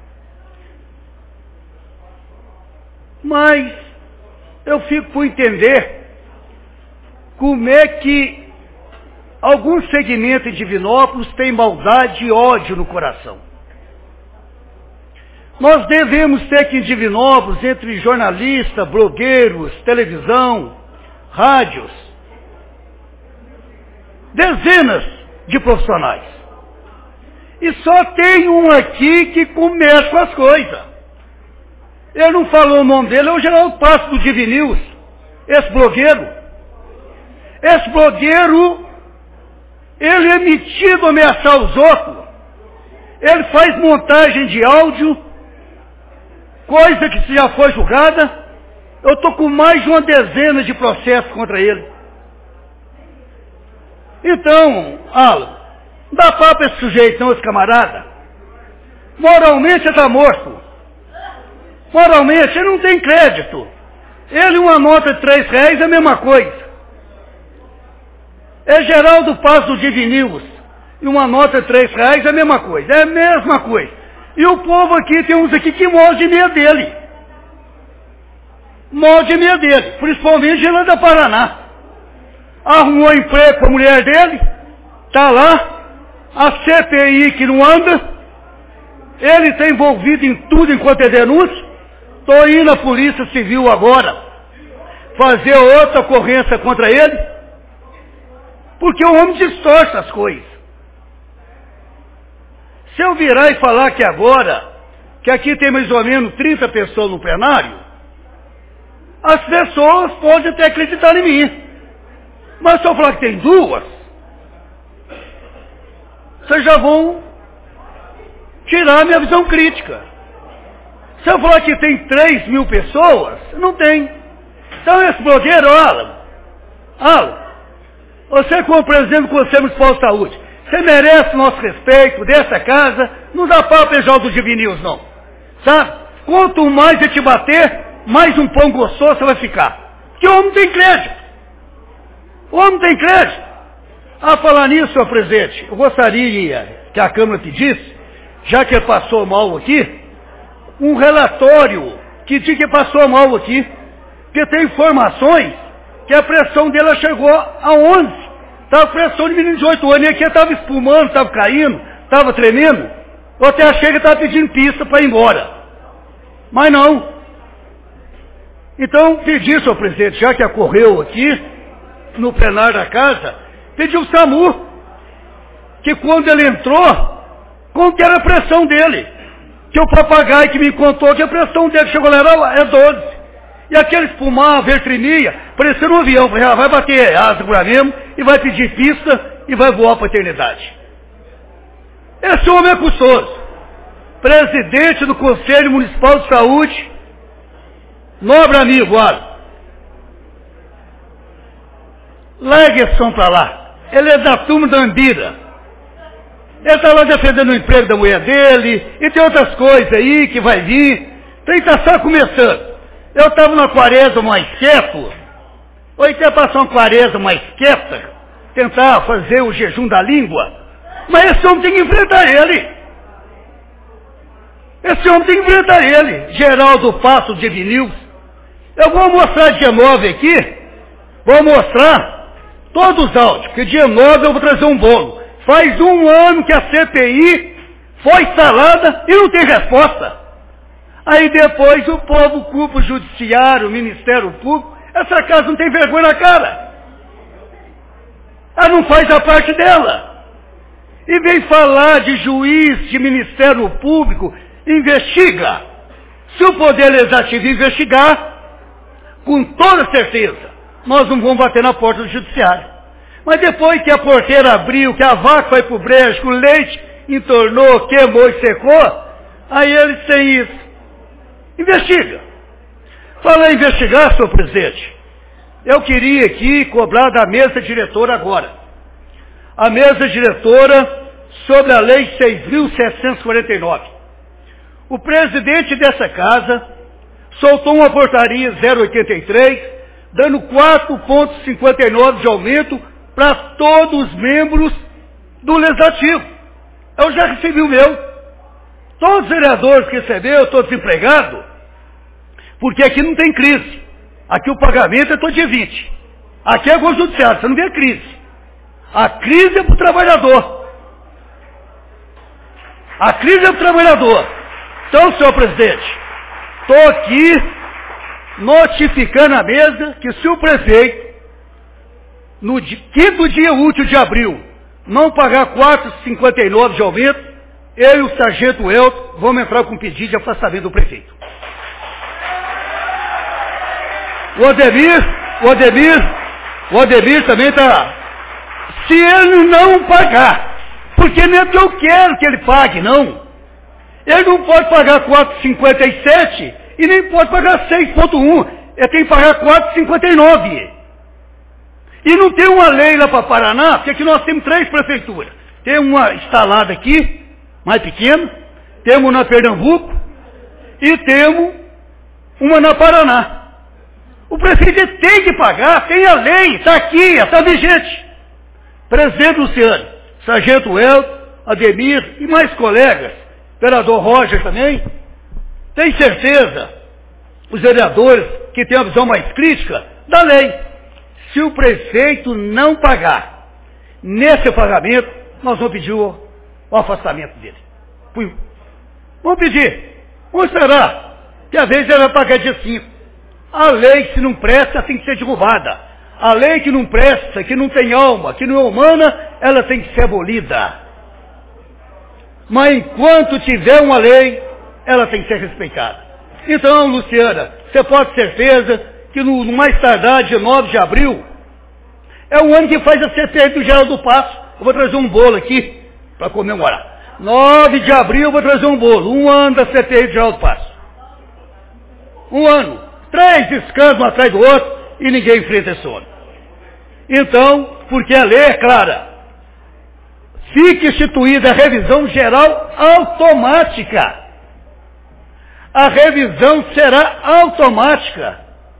Mas eu fico por entender como é que alguns segmentos de Divinópolis têm maldade e ódio no coração. Nós devemos ter aqui em Divinópolis, entre jornalistas, blogueiros, televisão, rádios, dezenas de profissionais. E só tem um aqui que começa com as coisas. Ele não falou o nome dele, é o Geraldo Passo do Divinews, esse blogueiro. Esse blogueiro, ele é metido a ameaçar os outros. Ele faz montagem de áudio, coisa que já foi julgada. Eu estou com mais de uma dezena de processos contra ele. Então, Alan, não dá papo para esse sujeito não, esse camarada. Moralmente ele está morto. Moralmente ele não tem crédito. Ele uma nota de três reais é a mesma coisa. É Geraldo Paz do Divinews e uma nota de três reais é a mesma coisa. É a mesma coisa. E o povo aqui, tem uns aqui que morre de medo dele. Morre de medo dele. Principalmente ele da Paraná. Arrumou emprego com a mulher dele. Está lá. A C P I que não anda. Ele está envolvido em tudo enquanto é denúncia. Estou indo à Polícia Civil agora fazer outra ocorrência contra ele. Porque o homem distorce as coisas. Se eu virar e falar que agora, que aqui tem mais ou menos trinta pessoas no plenário, as pessoas podem até acreditar em mim. Mas se eu falar que tem duas, vocês já vão tirar a minha visão crítica. Se eu falar que tem três mil pessoas, não tem. Então esse blogueiro, Alan, Alan, você como presidente do Conselho Municipal de Saúde, você merece nosso respeito dessa casa, não dá para beijar do Divinews não. Sabe? Quanto mais ele te bater, mais um pão gostoso você vai ficar. Porque o homem tem crédito. O homem tem crédito. A falar nisso, senhor presidente, eu gostaria que a Câmara pedisse, já que ele passou mal aqui, um relatório que diz que passou mal aqui, porque tem informações que a pressão dela chegou a onze. Estava pressão de menino de oito anos, e aqui estava espumando, estava caindo, estava tremendo. Eu até achei que estava pedindo pista para ir embora. Mas não. Então, pedi, senhor presidente, já que ocorreu aqui, no plenário da casa, pedi o SAMU, que quando ele entrou, quanto era a pressão dele? Que o papagaio que me contou que a pressão dele chegou lá era é doze. E aquele espumava, ele tremia, parecia um avião. Falei, ah, vai bater asa por mesmo, e vai pedir pista, e vai voar para a eternidade. Esse homem é custoso. Presidente do Conselho Municipal de Saúde, nobre amigo, olha. Largue esse som para lá. Ele é da turma da Ambira. Ele está lá defendendo o emprego da mulher dele, e tem outras coisas aí que vai vir. Então ele está só começando. Eu estava na quaresma mais quieto, ou até passar uma quaresma mais quieta, tentar fazer o jejum da língua, mas esse homem tem que enfrentar ele. Esse homem tem que enfrentar ele. Geraldo Passo de Divinews. Eu vou mostrar dia nove aqui, vou mostrar todos os áudios, porque dia nove eu vou trazer um bolo. Faz um ano que a C P I foi instalada e não tem resposta. Aí depois o povo culpa o judiciário, o Ministério Público. Essa casa não tem vergonha na cara. Ela não faz a parte dela. E vem falar de juiz, de Ministério Público, investiga. Se o Poder Legislativo investigar, com toda certeza, nós não vamos bater na porta do judiciário. Mas depois que a porteira abriu, que a vaca foi pro brejo, que o leite entornou, queimou e secou, aí eles têm isso. Investiga. Fala em investigar, senhor presidente. Eu queria aqui cobrar da mesa diretora agora. A mesa diretora sobre a lei seis mil setecentos e quarenta e nove. O presidente dessa casa soltou uma portaria zero oitenta e três, dando quatro vírgula cinquenta e nove de aumento para todos os membros do Legislativo. Eu já recebi o meu. Todos os vereadores que receberam, eu estou desempregado, porque aqui não tem crise. Aqui o pagamento é todo dia vinte. Aqui é gosto judiciário, você não vê a crise. A crise é para o trabalhador. A crise é para o trabalhador. Então, senhor presidente, estou aqui notificando à mesa que se o prefeito, no quinto dia útil de abril, não pagar quatro vírgula cinquenta e nove de aumento, eu e o sargento Elton vamos entrar com pedido de afastamento do prefeito. O Ademir, o Ademir, o Ademir também está... Se ele não pagar, porque nem é que eu quero que ele pague, não. Ele não pode pagar quatro vírgula cinquenta e sete e nem pode pagar seis vírgula um. Ele tem que pagar quatro vírgula cinquenta e nove. E não tem uma lei lá para Paraná, porque aqui nós temos três prefeituras. Tem uma instalada aqui, mais pequena, temos na Pernambuco e temos uma na Paraná. O prefeito tem que pagar, tem a lei, está aqui, está vigente. Presidente Luciano, sargento Elton, Ademir e mais colegas, vereador Roger também, tem certeza, os vereadores que têm a visão mais crítica da lei. Se o prefeito não pagar nesse pagamento, nós vamos pedir o, o afastamento dele. Vamos pedir, vamos esperar, que às vezes ele vai pagar dia cinco. A lei, se não presta, tem que ser derrubada. A lei que não presta, que não tem alma, que não é humana, ela tem que ser abolida. Mas enquanto tiver uma lei, ela tem que ser respeitada. Então, Luciana, você pode ter certeza que no, no mais tardar, dia nove de abril, é o ano que faz a C P I do Geraldo Passo. Eu vou trazer um bolo aqui para comemorar. nove de abril eu vou trazer um bolo. Um ano da C P I do Geraldo Passo. Um ano. Três escândalos um atrás do outro e ninguém enfrenta esse ano. Então, porque a lei é clara, fique instituída a revisão geral automática. A revisão será automática.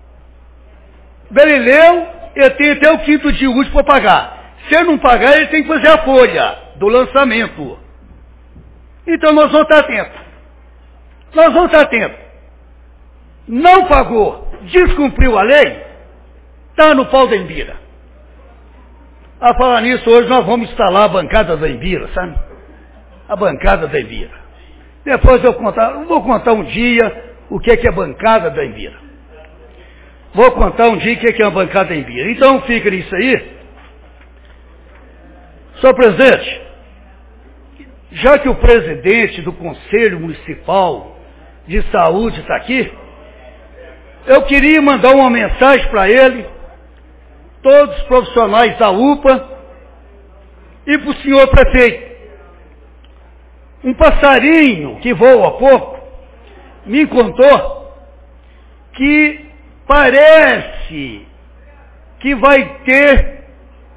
Belileu, ele tem até o quinto dia útil para pagar. Se ele não pagar, ele tem que fazer a folha do lançamento. Então nós vamos estar atentos. Nós vamos estar atentos. Não pagou, descumpriu a lei, está no pau da Embira. A falar nisso, hoje nós vamos instalar a bancada da Embira, sabe? A bancada da Embira. Depois eu, contar, eu vou contar um dia o que é, que é a bancada da Embira. Vou contar um dia o que é, que é a bancada da Embira. Então fica nisso aí. Senhor presidente, já que o presidente do Conselho Municipal de Saúde está aqui, eu queria mandar uma mensagem para ele, todos os profissionais da U P A e para o senhor prefeito. Um passarinho que voa pouco me contou que parece que vai ter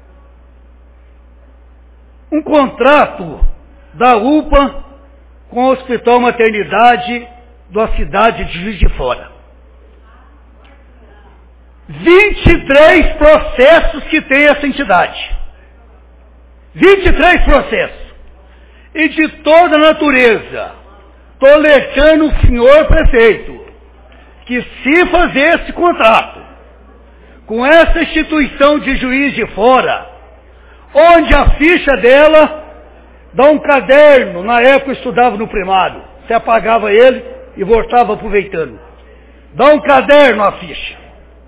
um contrato da U P A com o Hospital Maternidade da cidade de Juiz de Fora. vinte e três processos que tem essa entidade. vinte e três processos. E de toda natureza. Estou alertando o senhor prefeito que se fazer esse contrato com essa instituição de Juiz de Fora, onde a ficha dela dá um caderno, na época eu estudava no primário, você apagava ele e voltava aproveitando. Dá um caderno à ficha.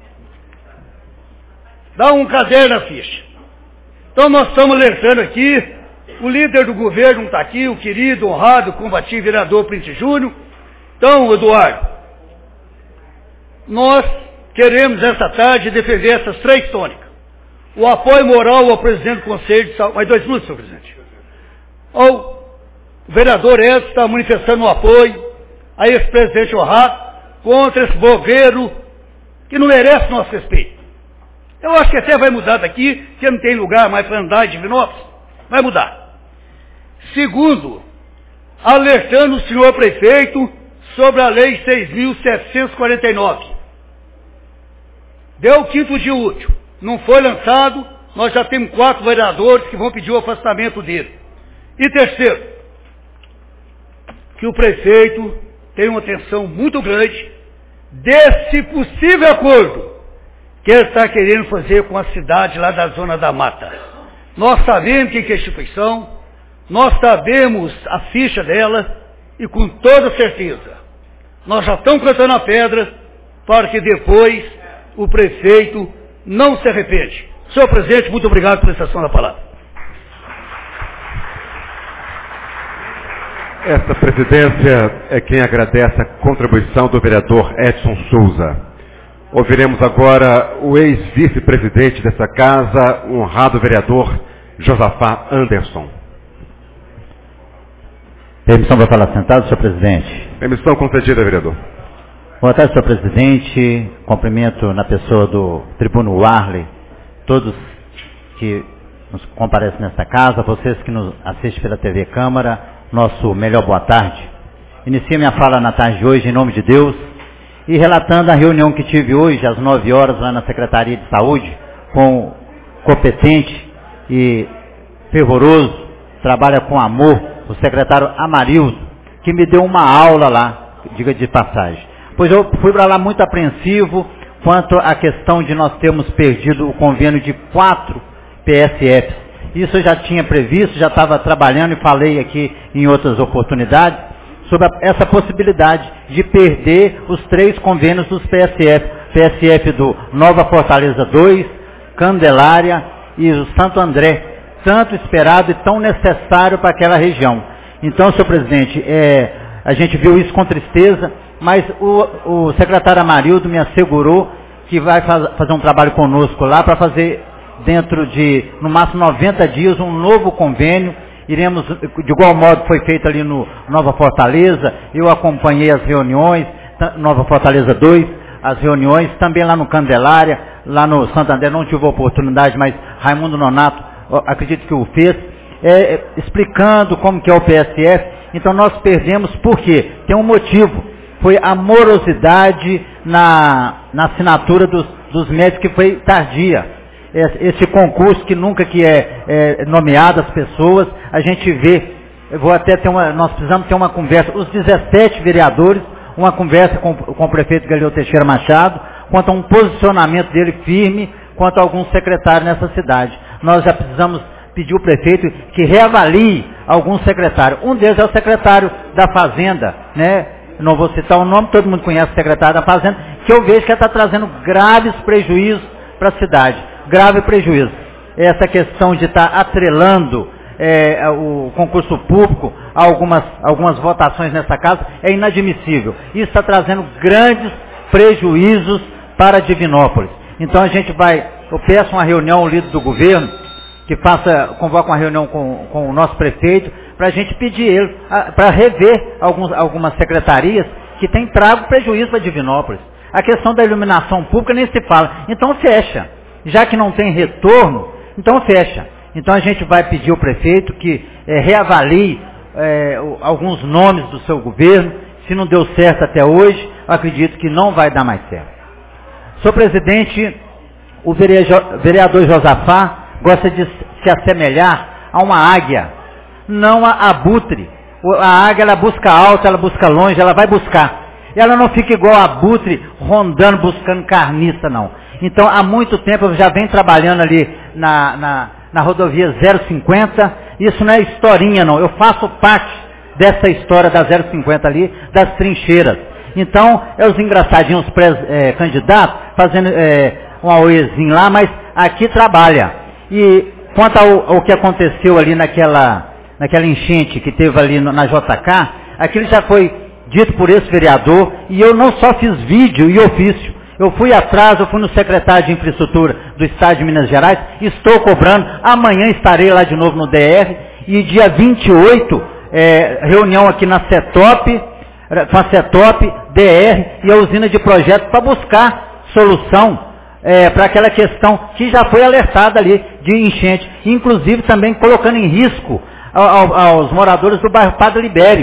Dá um caderno à ficha. Então nós estamos alertando aqui, o líder do governo está aqui, o querido, honrado, combativo vereador Printe Júnior. Então, Eduardo, nós queremos essa tarde defender essas três tônicas. O apoio moral ao presidente do Conselho de Saúde. Mais dois minutos, senhor presidente. O vereador Edson está manifestando o apoio a esse presidente honrado contra esse blogueiro que não merece nosso respeito. Eu acho que até vai mudar daqui, que não tem lugar mais para andar em Divinópolis. Vai mudar. Segundo, alertando o senhor prefeito sobre a Lei seis mil setecentos e quarenta e nove. Deu o quinto dia útil, não foi lançado, nós já temos quatro vereadores que vão pedir o afastamento dele. E terceiro, que o prefeito tenha uma atenção muito grande desse possível acordo que ele está querendo fazer com a cidade lá da Zona da Mata. Nós sabemos quem que é a instituição, nós sabemos a ficha dela e com toda certeza nós já estamos cantando a pedra para que depois o prefeito não se arrepende. Senhor presidente, muito obrigado pela extensão da palavra. Esta presidência é quem agradece a contribuição do vereador Edson Souza. Ouviremos agora o ex-vice-presidente dessa casa, o honrado vereador Josafá Anderson. Permissão para falar sentado, senhor presidente. Permissão concedida, vereador. Boa tarde, senhor presidente. Cumprimento na pessoa do tribuno Warley, todos que nos comparecem nesta casa, vocês que nos assistem pela T V Câmara, nosso melhor boa tarde. Inicio minha fala na tarde de hoje em nome de Deus e relatando a reunião que tive hoje às nove horas lá na Secretaria de Saúde com o competente e fervoroso, trabalha com amor, o secretário Amarildo, que me deu uma aula lá, diga de passagem. Pois eu fui para lá muito apreensivo quanto à questão de nós termos perdido o convênio de quatro P S Fs. Isso eu já tinha previsto, já estava trabalhando e falei aqui em outras oportunidades sobre a, essa possibilidade de perder os três convênios dos P S F. P S F do Nova Fortaleza dois, Candelária e o Santo André, tanto esperado e tão necessário para aquela região. Então, senhor presidente, é, a gente viu isso com tristeza, mas o, o secretário Amarildo me assegurou que vai faz, fazer um trabalho conosco lá para fazer dentro de, no máximo, noventa dias, um novo convênio. Iremos, de igual modo foi feito ali no Nova Fortaleza, eu acompanhei as reuniões, Nova Fortaleza dois, as reuniões, também lá no Candelária, lá no Santo André, não tive a oportunidade, mas Raimundo Nonato, acredito que o fez, é, explicando como que é o P S F. Então nós perdemos, por quê? Tem um motivo, foi a morosidade na, na assinatura dos, dos médicos que foi tardia. Esse concurso que nunca que é, é nomeado as pessoas, a gente vê, eu vou até ter uma, nós precisamos ter uma conversa, os dezessete vereadores, uma conversa com, com o prefeito Galileu Teixeira Machado, quanto a um posicionamento dele firme, quanto a alguns secretários nessa cidade. Nós já precisamos pedir ao prefeito que reavalie alguns secretários. Um deles é o secretário da Fazenda, né? Não vou citar o nome, todo mundo conhece o secretário da Fazenda, que eu vejo que está trazendo graves prejuízos para a cidade. Grave prejuízo. Essa questão de estar tá atrelando é, o concurso público a algumas, algumas votações nessa casa é inadmissível. Isso está trazendo grandes prejuízos para Divinópolis. Então a gente vai, eu peço uma reunião ao líder do governo, que faça, convoque uma reunião com, com o nosso prefeito, para a gente pedir ele, para rever alguns, algumas secretarias que têm trago prejuízo para Divinópolis. A questão da iluminação pública nem se fala. Então fecha. Já que não tem retorno, então fecha. Então a gente vai pedir ao prefeito que é, reavalie é, alguns nomes do seu governo. Se não deu certo até hoje, eu acredito que não vai dar mais certo. Senhor presidente, o vereador Josafá gosta de se assemelhar a uma águia, não a abutre. A águia, ela busca alto, ela busca longe, ela vai buscar. Ela não fica igual a abutre, rondando, buscando carniça, não. Então, há muito tempo, eu já venho trabalhando ali na, na, na rodovia zero cinquenta. Isso não é historinha, não. Eu faço parte dessa história da zero cinquenta ali, das trincheiras. Então, é os engraçadinhos pré-candidatos, fazendo é, um auezinho lá, mas aqui trabalha. E quanto ao, ao que aconteceu ali naquela, naquela enchente que teve ali no, na J K, aquilo já foi dito por esse vereador, e eu não só fiz vídeo e ofício. Eu fui atrás, eu fui no secretário de infraestrutura do Estado de Minas Gerais, estou cobrando, amanhã estarei lá de novo no D R, e dia vinte e oito, é, reunião aqui na CETOP, com a CETOP, D R e a usina de projetos para buscar solução é, para aquela questão que já foi alertada ali de enchente, inclusive também colocando em risco ao, ao, aos moradores do bairro Padre Libério.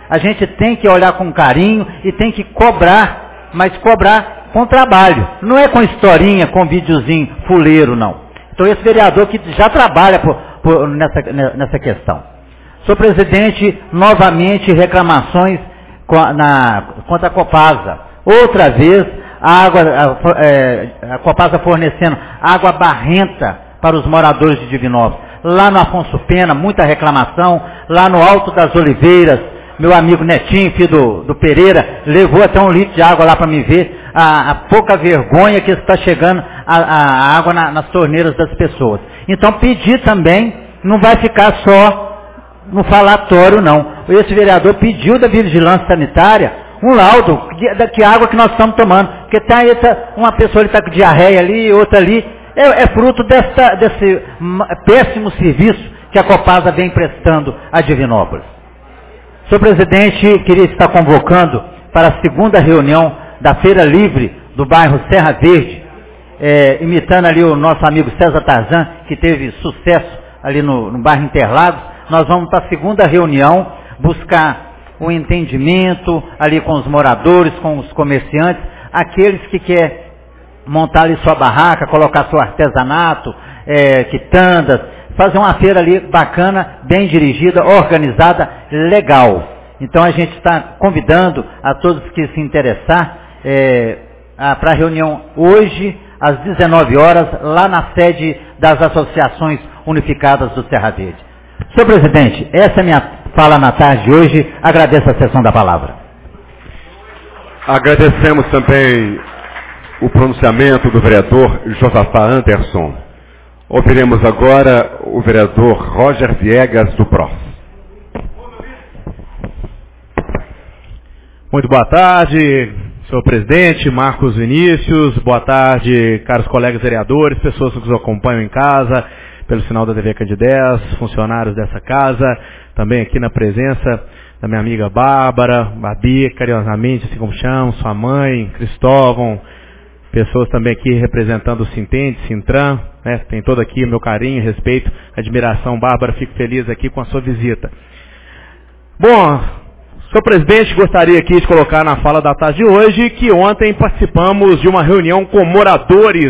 A gente tem que olhar com carinho e tem que cobrar, mas cobrar com trabalho. Não é com historinha, com videozinho fuleiro, não. Então esse vereador que já trabalha por, por, nessa, nessa questão. Senhor presidente, novamente reclamações na, contra a Copasa. Outra vez, a, água, a, é, a Copasa fornecendo água barrenta para os moradores de Divinópolis. Lá no Afonso Pena, muita reclamação. Lá no Alto das Oliveiras, meu amigo Netinho, filho do, do Pereira, levou até um litro de água lá para me ver a, a pouca vergonha que está chegando a, a água na, nas torneiras das pessoas. Então pedir também, não vai ficar só no falatório não. Esse vereador pediu da vigilância sanitária um laudo da que água que nós estamos tomando. Porque tá essa, uma pessoa está com diarreia ali, outra ali. É, é fruto dessa, desse péssimo serviço que a Copasa vem prestando a Divinópolis. Senhor presidente, queria estar convocando para a segunda reunião da Feira Livre do bairro Serra Verde, é, imitando ali o nosso amigo César Tarzan, que teve sucesso ali no, no bairro Interlagos. Nós vamos para a segunda reunião buscar o entendimento ali com os moradores, com os comerciantes, aqueles que querem montar ali sua barraca, colocar seu artesanato, é, quitandas, fazer uma feira ali bacana, bem dirigida, organizada, legal. Então a gente está convidando a todos que se interessar é, para a reunião hoje, às dezenove horas, lá na sede das Associações Unificadas do Serra Verde. Senhor presidente, essa é a minha fala na tarde de hoje. Agradeço a sessão da palavra. Agradecemos também o pronunciamento do vereador Josafá Anderson. Ouviremos agora o vereador Roger Viegas, do P R O S. Muito boa tarde, senhor presidente, Marcos Vinícius. Boa tarde, caros colegas vereadores, pessoas que nos acompanham em casa, pelo sinal da T V Candidez, funcionários dessa casa, também aqui na presença da minha amiga Bárbara, Babi, carinhosamente, assim como chamo, sua mãe, Cristóvão, pessoas também aqui representando o Sintende, Sintran, né? Tem todo aqui o meu carinho, respeito, admiração. Bárbara, fico feliz aqui com a sua visita. Bom, senhor presidente, gostaria aqui de colocar na fala da tarde de hoje que ontem participamos de uma reunião com moradores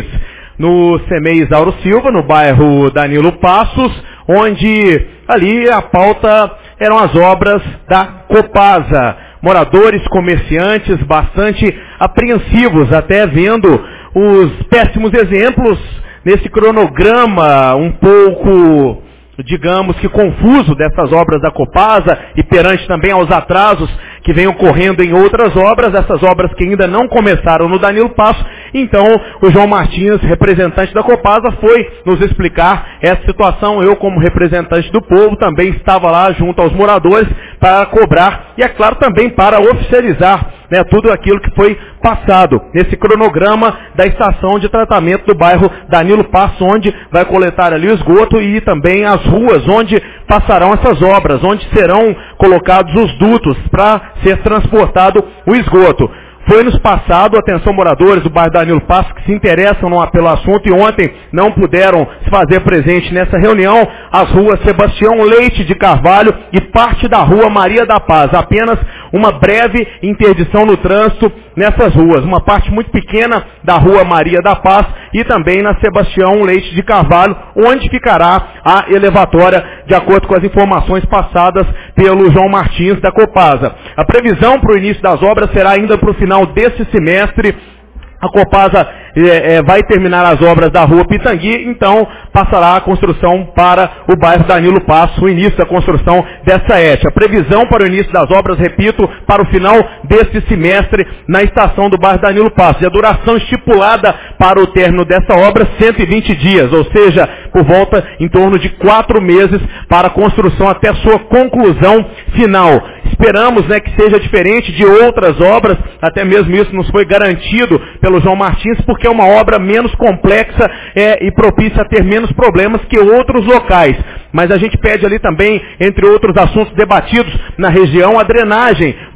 no C M E Isauro Silva, no bairro Danilo Passos, onde ali a pauta eram as obras da Copasa. Moradores, comerciantes, bastante apreensivos, até vendo os péssimos exemplos nesse cronograma um pouco, digamos que confuso dessas obras da Copasa e perante também aos atrasos que vem ocorrendo em outras obras, essas obras que ainda não começaram no Danilo Passo. Então o João Martins, representante da Copasa, foi nos explicar essa situação. Eu, como representante do povo, também estava lá junto aos moradores para cobrar e, é claro, também para oficializar, né, tudo aquilo que foi passado nesse cronograma da estação de tratamento do bairro Danilo Passo, onde vai coletar ali o esgoto, e também as ruas onde passarão essas obras, onde serão colocados os dutos para ser transportado o esgoto. Foi-nos passado, atenção moradores do bairro Danilo Passo que se interessam no, pelo assunto e ontem não puderam se fazer presente nessa reunião, as ruas Sebastião Leite de Carvalho e parte da rua Maria da Paz. Apenas uma breve interdição no trânsito nessas ruas. Uma parte muito pequena da rua Maria da Paz e também na Sebastião Leite de Carvalho, onde ficará a elevatória, de acordo com as informações passadas pelo João Martins da Copasa. A previsão para o início das obras será ainda para o final desse semestre. A Copasa é, é, vai terminar as obras da rua Pitangui, então passará a construção para o bairro Danilo Passo, o início da construção dessa E T. A previsão para o início das obras, repito, para o final deste semestre na estação do bairro Danilo Passo. E a duração estipulada para o término dessa obra, cento e vinte dias, ou seja, por volta em torno de quatro meses para a construção até sua conclusão final. Esperamos, né, que seja diferente de outras obras, até mesmo isso nos foi garantido pelo João Martins, porque é uma obra menos complexa é, e propícia a ter menos problemas que outros locais. Mas a gente pede ali também, entre outros assuntos debatidos na região, a drenagem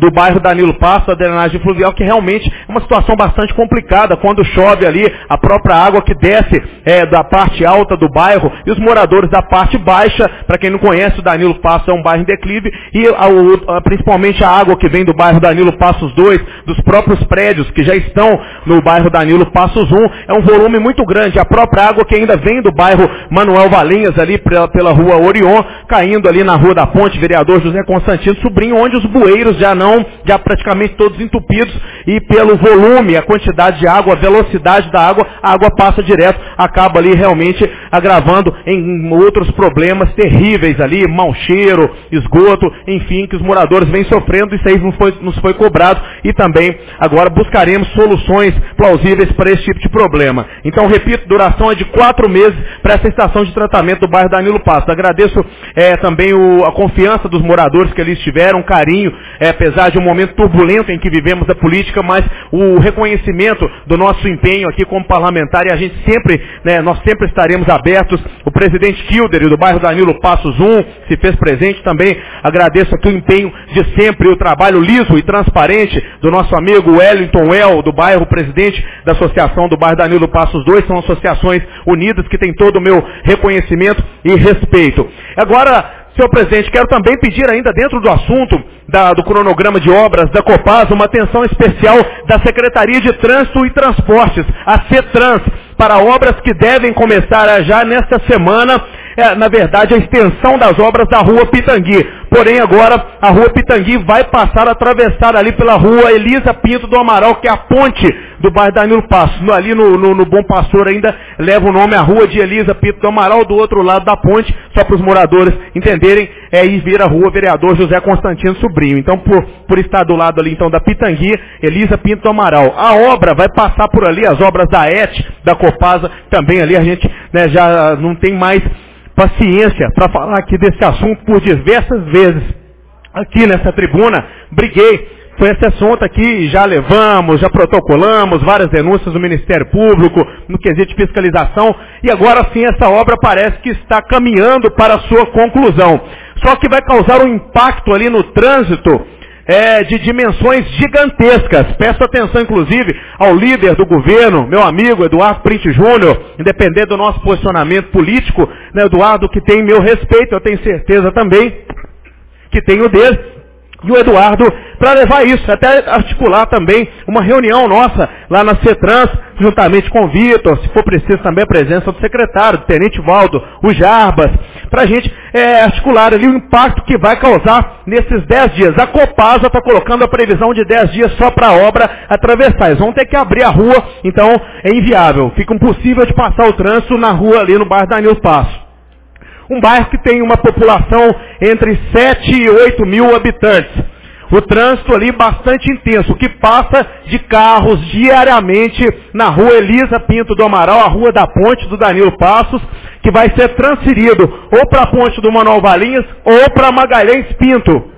do bairro Danilo Passos, a drenagem fluvial, que realmente é uma situação bastante complicada. Quando chove ali, a própria água que desce é, da parte alta do bairro e os moradores da parte baixa, para quem não conhece, o Danilo Passos é um bairro em declive e a, a, principalmente a água que vem do bairro Danilo Passos dois, dos próprios prédios que já estão no bairro Danilo Passos um, é um volume muito grande. A própria água que ainda vem do bairro Manuel Valinhas, ali pela, pela rua Orion, caindo ali na rua da Ponte, vereador José Constantino Sobrinho, onde os bueiros já não, já praticamente todos entupidos, e pelo volume, a quantidade de água, a velocidade da água, a água passa direto, acaba ali realmente agravando em outros problemas terríveis ali, mau cheiro, esgoto, enfim, que os moradores vêm sofrendo. Isso aí nos foi, nos foi cobrado e também agora buscaremos soluções plausíveis para esse tipo de problema. Então, repito, duração é de quatro meses para essa estação de tratamento do bairro Danilo Passos. Agradeço é, também o, a confiança dos moradores que ali estiveram, um carinho, é, apesar de um momento turbulento em que vivemos a política, mas o reconhecimento do nosso empenho aqui como parlamentar, e a gente sempre, né, nós sempre estaremos abertos. O presidente Kilder, do bairro Danilo Passos um, se fez presente também. Agradeço aqui o empenho de sempre, o trabalho liso e transparente do nosso amigo Wellington El, do bairro, presidente da associação do bairro Danilo Passos dois. São associações unidas que têm todo o meu reconhecimento e respeito. Agora, senhor presidente, quero também pedir ainda dentro do assunto da, do cronograma de obras da Copasa uma atenção especial da Secretaria de Trânsito e Transportes, a CETRANS, para obras que devem começar já nesta semana, é, na verdade a extensão das obras da rua Pitangui. Porém agora a rua Pitangui vai passar a atravessar ali pela rua Elisa Pinto do Amaral, que é a ponte do bairro Danilo Passos. No, ali no, no, no Bom Pastor ainda leva o nome a rua de Elisa Pinto do Amaral, do outro lado da ponte, só para os moradores entenderem, é ir vir a rua Vereador José Constantino Sobrinho. Então, por, por estar do lado ali então da Pitangui, Elisa Pinto do Amaral. A obra vai passar por ali, as obras da E T, da Copasa, também ali a gente, né, já não tem mais paciência para falar aqui desse assunto por diversas vezes. Aqui nessa tribuna, briguei. Foi esse assunto aqui, já levamos, já protocolamos várias denúncias do Ministério Público, no quesito de fiscalização, e agora sim essa obra parece que está caminhando para a sua conclusão. Só que vai causar um impacto ali no trânsito é, de dimensões gigantescas. Peço atenção, inclusive, ao líder do governo, meu amigo Eduardo Print Júnior, independente do nosso posicionamento político, né, Eduardo, que tem meu respeito, eu tenho certeza também que tem o dele, e o Eduardo, para levar isso, até articular também uma reunião nossa lá na CETRANS, juntamente com o Vitor, se for preciso também a presença do secretário, do Tenente Valdo, o Jarbas, para a gente é, articular ali o impacto que vai causar nesses dez dias. A Copasa está colocando a previsão de dez dias só para a obra atravessar. Eles vão ter que abrir a rua, então é inviável, fica impossível de passar o trânsito na rua ali no bairro Danilo Passos. Um bairro que tem uma população entre sete e oito mil habitantes. O trânsito ali bastante intenso, que passa de carros diariamente na rua Elisa Pinto do Amaral, a rua da ponte do Danilo Passos, que vai ser transferido ou para a ponte do Manuel Valinhas ou para Magalhães Pinto.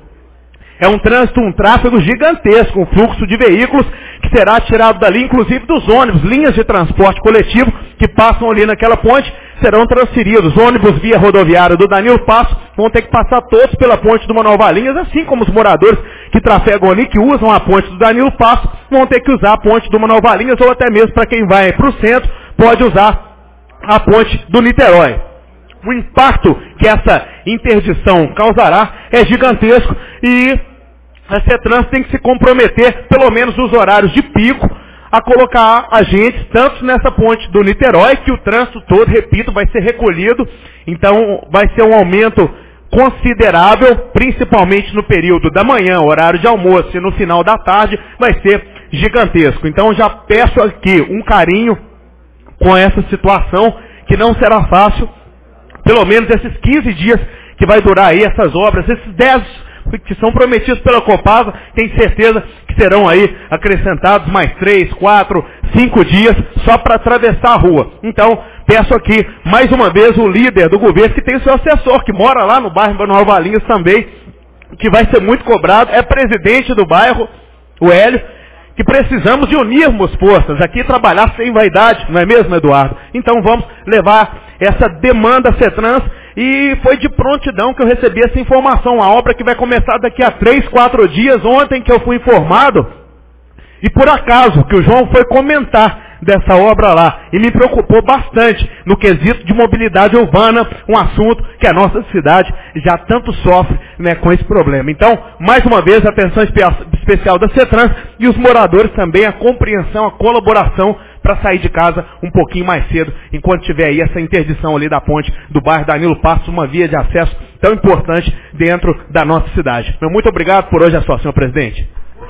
É um trânsito, um tráfego gigantesco, um fluxo de veículos que será tirado dali, inclusive dos ônibus, linhas de transporte coletivo que passam ali naquela ponte, serão transferidos. Ônibus via rodoviária do Danilo Passos vão ter que passar todos pela ponte do Manuel Valinhas, assim como os moradores que trafegam ali, que usam a ponte do Danilo Passos, vão ter que usar a ponte do Manuel Valinhas, ou até mesmo para quem vai para o centro, pode usar a ponte do Niterói. O impacto que essa interdição causará é gigantesco e a CETRANS tem que se comprometer, pelo menos nos horários de pico, a colocar agentes tanto nessa ponte do Niterói, que o trânsito todo, repito, vai ser recolhido. Então vai ser um aumento considerável, principalmente no período da manhã, horário de almoço, e no final da tarde vai ser gigantesco. Então já peço aqui um carinho com essa situação, que não será fácil, pelo menos esses quinze dias que vai durar aí essas obras, esses dez que são prometidos pela Copasa, tenho certeza que serão aí acrescentados mais três, quatro, cinco dias só para atravessar a rua. Então, peço aqui, mais uma vez, o líder do governo, que tem o seu assessor, que mora lá no bairro Manuel Valinhas também, que vai ser muito cobrado, é presidente do bairro, o Hélio, que precisamos de unirmos forças aqui, trabalhar sem vaidade, não é mesmo, Eduardo? Então vamos levar essa demanda a CETRANS, e foi de prontidão que eu recebi essa informação, a obra que vai começar daqui a três, quatro dias, ontem que eu fui informado, e por acaso que o João foi comentar dessa obra lá, e me preocupou bastante no quesito de mobilidade urbana, um assunto que a nossa cidade já tanto sofre, né, com esse problema. Então, mais uma vez, a atenção especial da CETRANS e os moradores também, a compreensão, a colaboração para sair de casa um pouquinho mais cedo, enquanto tiver aí essa interdição ali da ponte do bairro Danilo Passos, uma via de acesso tão importante dentro da nossa cidade. Meu muito obrigado por hoje, é só, senhor presidente.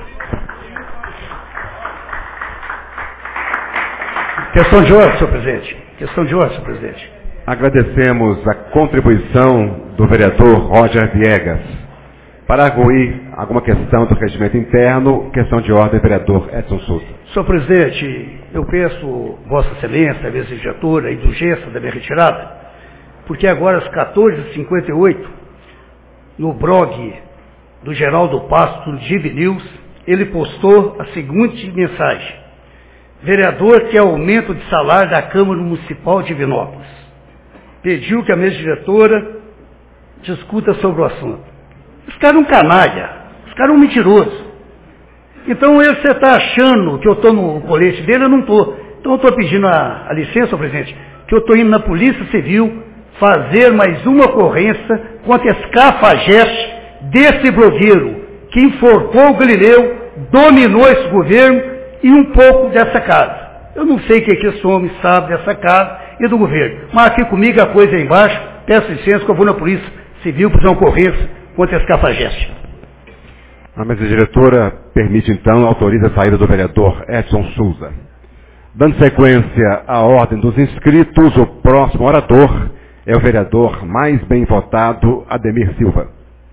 Questão de ordem, senhor presidente. Questão de ordem, senhor presidente. Agradecemos a contribuição do vereador Roger Viegas. Para arguir alguma questão do regimento interno, questão de ordem, vereador Edson Souza. Senhor presidente, eu peço Vossa Excelência, a mesa diretora, a indulgência da minha retirada, porque agora às quatorze e cinquenta e oito, no blog do Geraldo Pasto, do G I B News, ele postou a seguinte mensagem: vereador quer aumento de salário da Câmara Municipal de Divinópolis. Pediu que a mesa diretora discuta sobre o assunto. Esse cara é um canalha, esse cara é um mentiroso. Então ele, você está achando que eu estou no colete dele, eu não estou. Então eu estou pedindo a, a licença, senhor presidente, que eu estou indo na Polícia Civil fazer mais uma ocorrência contra esse cafajeste desse blogueiro que enforcou o Galileu, dominou esse governo e um pouco dessa casa. Eu não sei o que, que esse homem sabe dessa casa e do governo, mas aqui comigo a coisa é embaixo, peço licença que eu vou na Polícia Civil fazer uma ocorrência contra esse cafajeste. A mesa diretora permite então, autoriza a saída do vereador Edson Souza. Dando sequência à ordem dos inscritos, o próximo orador é o vereador mais bem votado, Ademir Silva.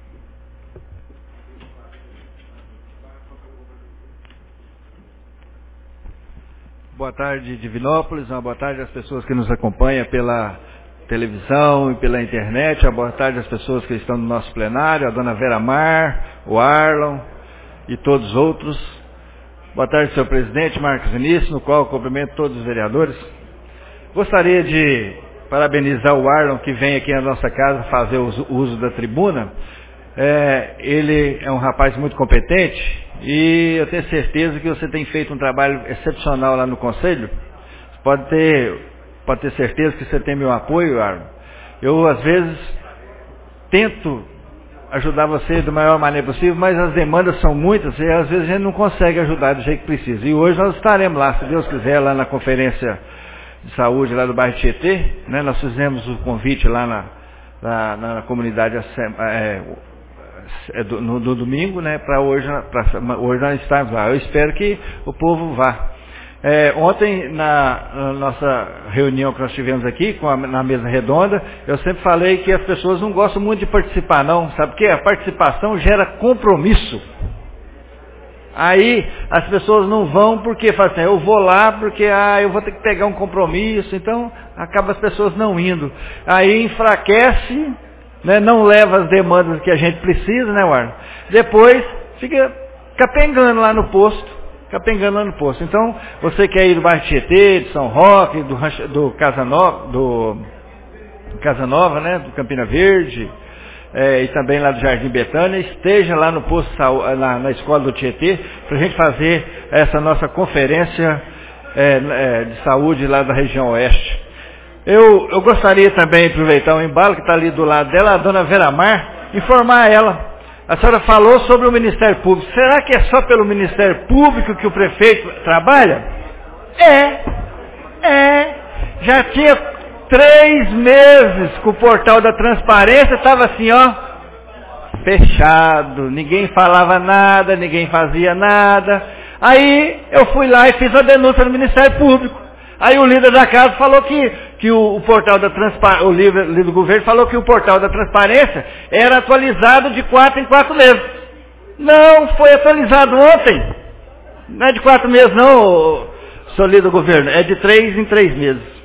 Boa tarde, Divinópolis, uma boa tarde às pessoas que nos acompanham pela televisão e pela internet, uma boa tarde às pessoas que estão no nosso plenário, a dona Vera Mar, o Arlon e todos os outros. Boa tarde, senhor presidente Marcos Vinícius, no qual eu cumprimento todos os vereadores. Gostaria de parabenizar o Arlon, que vem aqui na nossa casa fazer o uso da tribuna. É, ele é um rapaz muito competente e eu tenho certeza que você tem feito um trabalho excepcional lá no Conselho. Você pode ter, pode ter certeza que você tem meu apoio, Arlon. Eu, às vezes, tento ajudar você da maior maneira possível, mas as demandas são muitas e às vezes a gente não consegue ajudar do jeito que precisa. E hoje nós estaremos lá, se Deus quiser, lá na Conferência de Saúde lá do bairro Tietê, né? Nós fizemos o convite lá na, na, na comunidade é, é, do, no, no domingo, né? Para hoje, pra, hoje nós estarmos lá. Eu espero que o povo vá. É, ontem, na, na nossa reunião que nós tivemos aqui, com a, na mesa redonda, eu sempre falei que as pessoas não gostam muito de participar, não. Sabe por quê? A participação gera compromisso. Aí as pessoas não vão porque falam assim, eu vou lá porque ah, eu vou ter que pegar um compromisso, então acaba as pessoas não indo. Aí enfraquece, né, não leva as demandas que a gente precisa, né, Warner? Depois fica capengando lá no posto. Capengando lá no posto. Então, você quer ir do bairro Tietê, de São Roque, do, do Casa Nova, do Casa Nova, né, do Campina Verde, é, e também lá do Jardim Betânia, esteja lá no posto, na, na escola do Tietê, para a gente fazer essa nossa conferência é, é, de saúde lá da região oeste. Eu, eu gostaria também de aproveitar o embalo que está ali do lado dela, a dona Vera Mar, informar ela. A senhora falou sobre o Ministério Público. Será que é só pelo Ministério Público que o prefeito trabalha? É, é. Já tinha três meses que o portal da transparência estava assim, ó, fechado. Ninguém falava nada, ninguém fazia nada. Aí eu fui lá e fiz a denúncia no Ministério Público. Aí o líder da casa falou que, que o, o portal da transparência, o líder, líder do governo falou que o portal da transparência era atualizado de quatro em quatro meses. Não, foi atualizado ontem. Não é de quatro meses não, senhor líder do governo, é de três em três meses.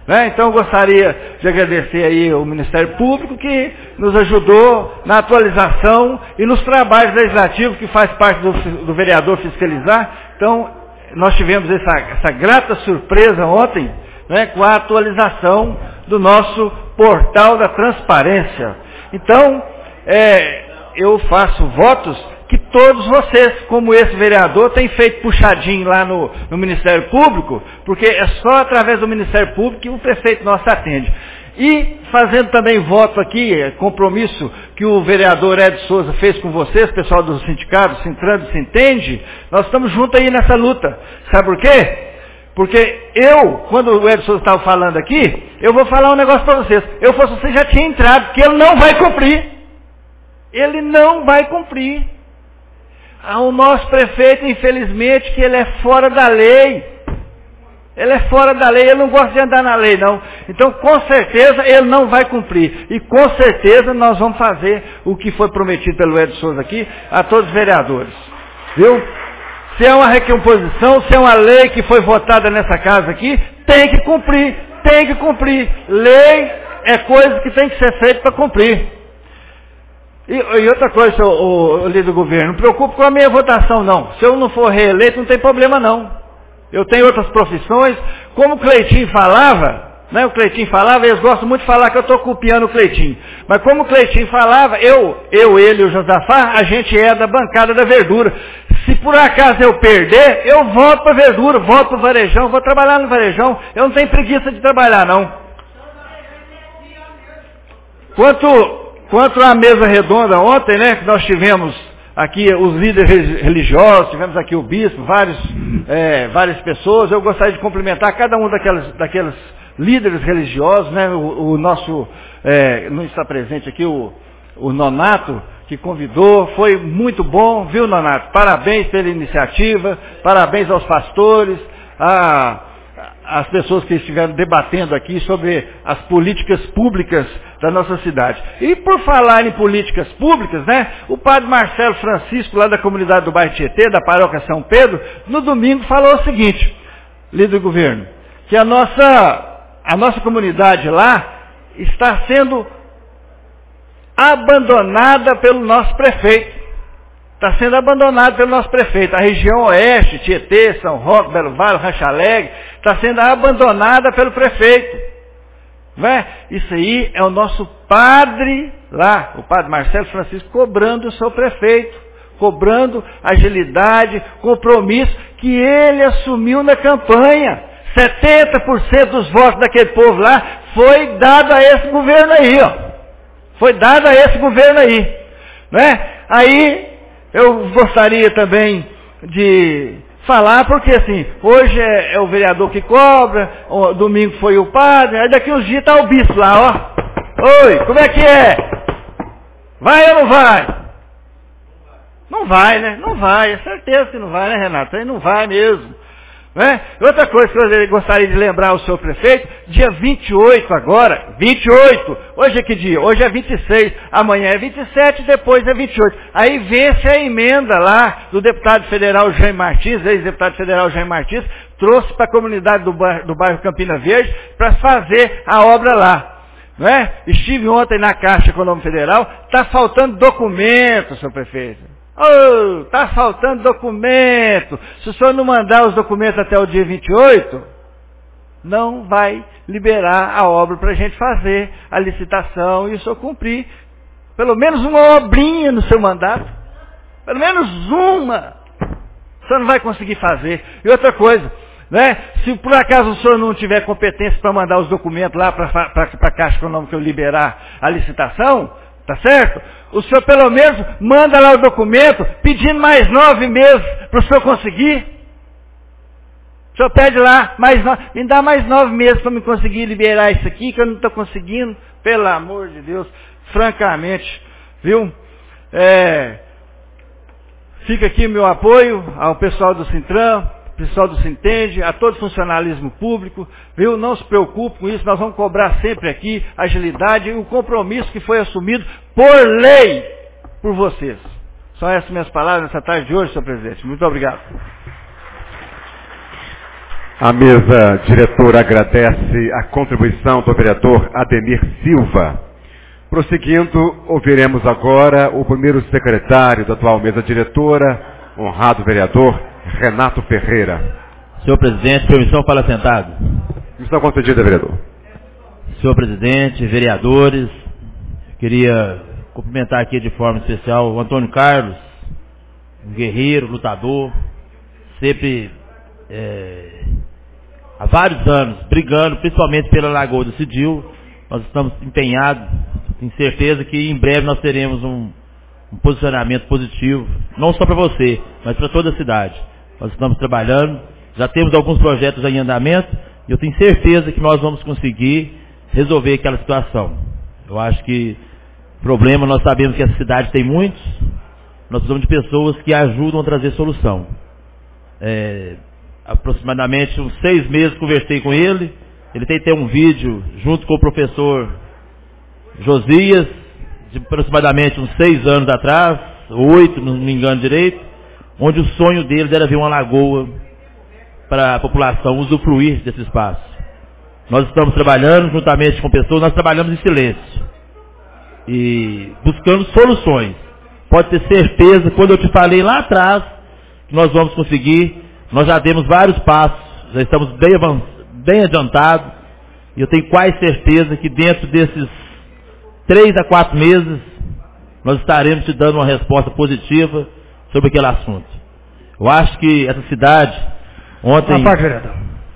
Né? Então eu gostaria de agradecer aí ao Ministério Público que nos ajudou na atualização e nos trabalhos legislativos que faz parte do, do vereador fiscalizar. Então nós tivemos essa, essa grata surpresa ontem, né, com a atualização do nosso portal da transparência. Então é, eu faço votos que todos vocês, como esse vereador, têm feito puxadinho lá no, no Ministério Público, porque é só através do Ministério Público que o prefeito nosso atende. E fazendo também voto aqui, compromisso que o vereador Edson Souza fez com vocês, pessoal do sindicato, Sintran, do Sintende, nós estamos juntos aí nessa luta. Sabe por quê? Porque eu, quando o Edson Souza estava falando aqui, eu vou falar um negócio para vocês. Eu fosse você já tinha entrado, porque ele não vai cumprir. Ele não vai cumprir. O nosso prefeito, infelizmente, que ele é fora da lei. Ele é fora da lei, ele não gosta de andar na lei, não. Então, com certeza, ele não vai cumprir. E com certeza nós vamos fazer o que foi prometido pelo Edson Souza aqui a todos os vereadores. Viu? Se é uma recomposição, se é uma lei que foi votada nessa casa aqui, tem que cumprir, tem que cumprir. Lei é coisa que tem que ser feita para cumprir. E, e outra coisa, o, o líder do governo, não preocupe com a minha votação, não. Se eu não for reeleito, não tem problema, não. Eu tenho outras profissões. Como o Cleitinho falava, né, o Cleitinho falava, eles gostam muito de falar que eu estou copiando o Cleitinho. Mas como o Cleitinho falava, eu, eu, ele e o Josafá, a gente é da bancada da verdura. Se por acaso eu perder, eu volto para a verdura, volto para o varejão, vou trabalhar no varejão. Eu não tenho preguiça de trabalhar, não. Quanto... Quanto à mesa redonda ontem, né, que nós tivemos aqui os líderes religiosos, tivemos aqui o bispo, vários, é, várias pessoas, eu gostaria de cumprimentar cada um daquelas, daqueles líderes religiosos, né, o, o nosso, é, não está presente aqui, o, o Nonato, que convidou, foi muito bom, viu, Nonato? Parabéns pela iniciativa, parabéns aos pastores, a... as pessoas que estiveram debatendo aqui sobre as políticas públicas da nossa cidade. E por falar em políticas públicas, né, o padre Marcelo Francisco, lá da comunidade do bairro Tietê, da paróquia São Pedro, no domingo falou o seguinte, líder do governo, que a nossa, a nossa comunidade lá está sendo abandonada pelo nosso prefeito. Está sendo abandonado pelo nosso prefeito. A região oeste, Tietê, São Roque, Belo Vale, Rancho Alegre, está sendo abandonada pelo prefeito. Não é? Isso aí é o nosso padre lá, o padre Marcelo Francisco, cobrando o seu prefeito, cobrando agilidade, compromisso que ele assumiu na campanha. setenta por cento dos votos daquele povo lá foi dado a esse governo aí, ó. Foi dado a esse governo aí. Não é? Aí eu gostaria também de falar, porque assim, hoje é, é o vereador que cobra, o, domingo foi o padre, aí daqui uns dias está o bispo lá, ó. Oi, como é que é? Vai ou não vai? Não vai, né? Não vai, é certeza que não vai, né, Renato? Aí não vai mesmo. Né? Outra coisa que eu gostaria de lembrar ao senhor prefeito, dia vinte e oito agora, vinte e oito, hoje é que dia? Hoje é vinte e seis, amanhã é vinte e sete, depois é vinte e oito. Aí vence a emenda lá do deputado federal Jaime Martins, ex-deputado federal Jaime Martins, trouxe para a comunidade do bairro, do bairro Campina Verde para fazer a obra lá. Não é? Estive ontem na Caixa Econômica Federal, está faltando documento, senhor prefeito. Oh, está faltando documento. Se o senhor não mandar os documentos até o dia vinte e oito, não vai liberar a obra para a gente fazer a licitação e o senhor cumprir pelo menos uma obrinha no seu mandato. Pelo menos uma. O senhor não vai conseguir fazer. E outra coisa, né? Se por acaso o senhor não tiver competência para mandar os documentos lá para a Caixa Econômica liberar a licitação, tá certo? O senhor pelo menos manda lá o documento pedindo mais nove meses para o senhor conseguir. O senhor pede lá, mais nove, me dá mais nove meses para me conseguir liberar isso aqui, que eu não estou conseguindo. Pelo amor de Deus, francamente, viu? É, fica aqui meu apoio ao pessoal do Sintran, pessoal do Sintende, a todo funcionalismo público, viu? Não se preocupe com isso, nós vamos cobrar sempre aqui agilidade e o compromisso que foi assumido por lei por vocês. São essas minhas palavras nessa tarde de hoje, senhor presidente. Muito obrigado. A mesa diretora agradece a contribuição do vereador Ademir Silva. Prosseguindo, ouviremos agora o primeiro secretário da atual mesa diretora, honrado vereador Renato Ferreira. Senhor presidente, permissão para sentado. Permissão concedida, vereador. Senhor presidente, vereadores, queria cumprimentar aqui de forma especial o Antônio Carlos, um guerreiro, lutador, sempre é, há vários anos brigando, principalmente pela Lagoa do Cidil. Nós estamos empenhados, tenho certeza que em breve nós teremos um, um posicionamento positivo, não só para você, mas para toda a cidade. Nós estamos trabalhando, já temos alguns projetos em andamento, e eu tenho certeza que nós vamos conseguir resolver aquela situação. Eu acho que problema, nós sabemos que essa cidade tem muitos, nós precisamos de pessoas que ajudam a trazer solução. É, aproximadamente uns seis meses conversei com ele, ele tem até um vídeo junto com o professor Josias, de aproximadamente uns seis anos atrás, oito, não me engano direito, onde o sonho deles era ver uma lagoa para a população usufruir desse espaço. Nós estamos trabalhando juntamente com pessoas, nós trabalhamos em silêncio e buscando soluções. Pode ter certeza, quando eu te falei lá atrás, que nós vamos conseguir, nós já demos vários passos, já estamos bem avançados, bem adiantado, e eu tenho quase certeza que dentro desses três a quatro meses nós estaremos te dando uma resposta positiva sobre aquele assunto. Eu acho que essa cidade ontem... Uma parte, vereador.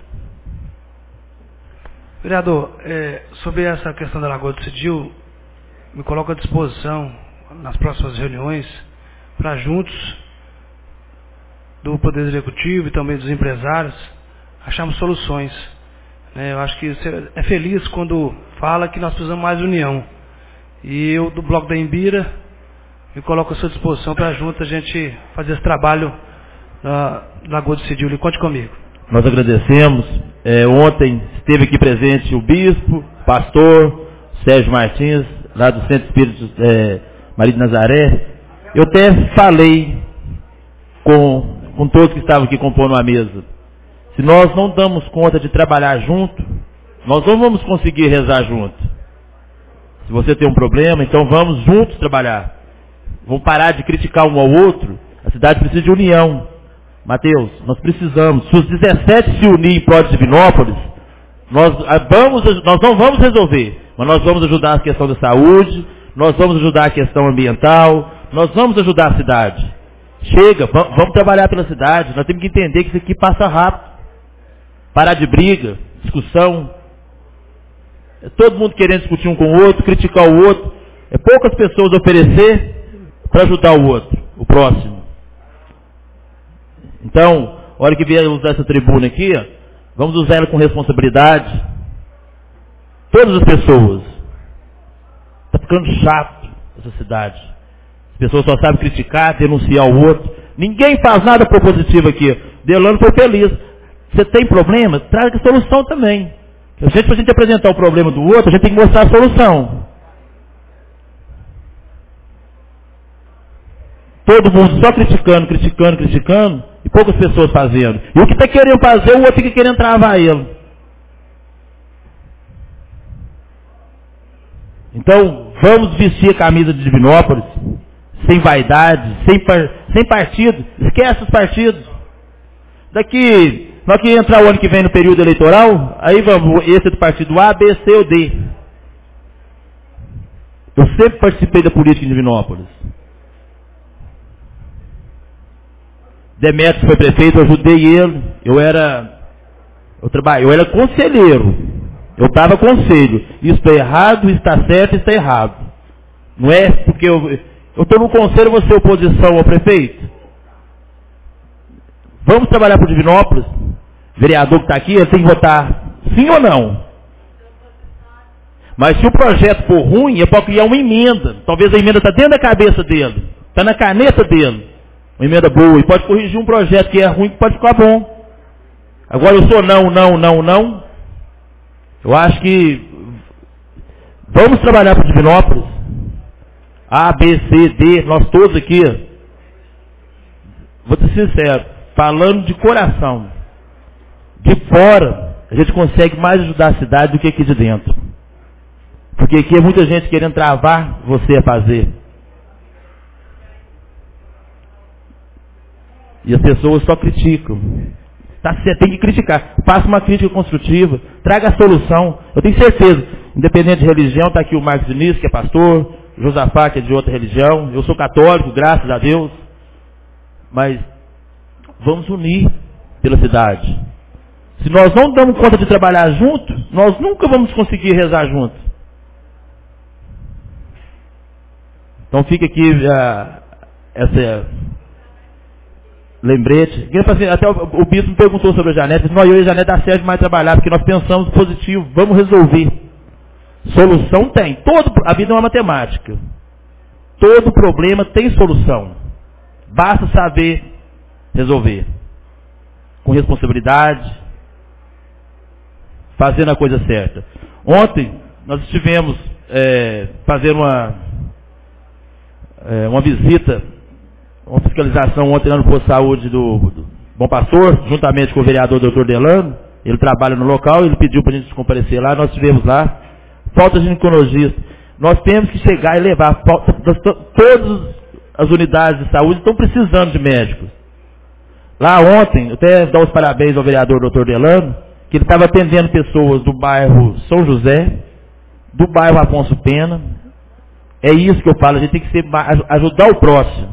Vereador, é, sobre essa questão da Lagoa do Cidil, me coloco à disposição nas próximas reuniões para juntos do Poder Executivo e também dos empresários acharmos soluções. Eu acho que você é feliz quando fala que nós precisamos mais união. E eu, do Bloco da Imbira, me coloco à sua disposição para junto a gente fazer esse trabalho na Lagoa do Cidil. E conte comigo. Nós agradecemos. É, ontem esteve aqui presente o bispo, pastor Sérgio Martins, lá do Centro Espírito é, Maria de Nazaré. Eu até falei com, com todos que estavam aqui compondo a mesa. Se nós não damos conta de trabalhar junto, nós não vamos conseguir rezar junto. Se você tem um problema, então vamos juntos trabalhar. Vamos parar de criticar um ao outro. A cidade precisa de união. Mateus, nós precisamos. Se os dezessete se unirem em prol de Divinópolis, nós, vamos, nós não vamos resolver, mas nós vamos ajudar a questão da saúde, nós vamos ajudar a questão ambiental, nós vamos ajudar a cidade. Chega, vamos, vamos trabalhar pela cidade. Nós temos que entender que isso aqui passa rápido. Parar de briga, discussão. É todo mundo querendo discutir um com o outro, criticar o outro. É poucas pessoas oferecer para ajudar o outro, o próximo. Então, a hora que vier usar essa tribuna aqui, ó, vamos usar ela com responsabilidade. Todas as pessoas. Está ficando chato essa cidade. As pessoas só sabem criticar, denunciar o outro. Ninguém faz nada propositivo aqui. Delano foi feliz. Você tem problema? Traga solução também. A gente, para a gente apresentar o problema do outro, a gente tem que mostrar a solução. Todo mundo só criticando, criticando, criticando, e poucas pessoas fazendo. E o que está querendo fazer, o outro fica querendo travar ele. Então, vamos vestir a camisa de Divinópolis, sem vaidade, sem, par, sem partido. Esquece os partidos. Daqui... Nós que entrar o ano que vem no período eleitoral, aí vamos, esse é do partido A, B, C ou D. Eu sempre participei da política em Divinópolis. Demetrio foi prefeito, eu ajudei ele. Eu era, eu trabalhei, eu era conselheiro. Eu dava conselho. Isso está errado, isso está certo, isso está errado. Não é porque eu estou no conselho, você é oposição ao prefeito. Vamos trabalhar para Divinópolis. O vereador que está aqui, ele tem que votar sim ou não. Mas se o projeto for ruim, é para criar uma emenda. Talvez a emenda está dentro da cabeça dele. Está na caneta dele. Uma emenda boa. E pode corrigir um projeto que é ruim, que pode ficar bom. Agora eu sou não, não, não, não. Eu acho que vamos trabalhar para Divinópolis. A, B, C, D, nós todos aqui. Vou ser sincero. Falando de coração. de fora, a gente consegue mais ajudar a cidade do que aqui de dentro. Porque aqui é muita gente querendo travar você a fazer. E as pessoas só criticam. Tá, você tem que criticar. Faça uma crítica construtiva. Traga a solução. Eu tenho certeza, independente de religião, está aqui o Marcos Vinícius, que é pastor, o Josafá, que é de outra religião. Eu sou católico, graças a Deus. Mas vamos unir pela cidade. Se nós não damos conta de trabalhar junto, nós nunca vamos conseguir rezar junto. Então fica aqui uh, essa lembrete. Até o, o bispo me perguntou sobre a Janete. Nós, eu e a Janete, dá certo mais trabalhar, porque nós pensamos positivo, vamos resolver. Solução tem. Todo, a vida é uma matemática. Todo problema tem solução. Basta saber resolver. Com responsabilidade, fazendo a coisa certa. Ontem, nós estivemos é, fazendo uma, é, uma visita, uma fiscalização ontem lá no posto de saúde do, do Bom Pastor, juntamente com o vereador doutor Delano. Ele trabalha no local, ele pediu para a gente comparecer lá, nós estivemos lá. Falta de ginecologista. Nós temos que chegar e levar. Falta, todas as unidades de saúde estão precisando de médicos. Lá ontem, eu até dou os parabéns ao vereador doutor Delano, que ele estava atendendo pessoas do bairro São José, do bairro Afonso Pena. É isso que eu falo, a gente tem que ser, ajudar o próximo.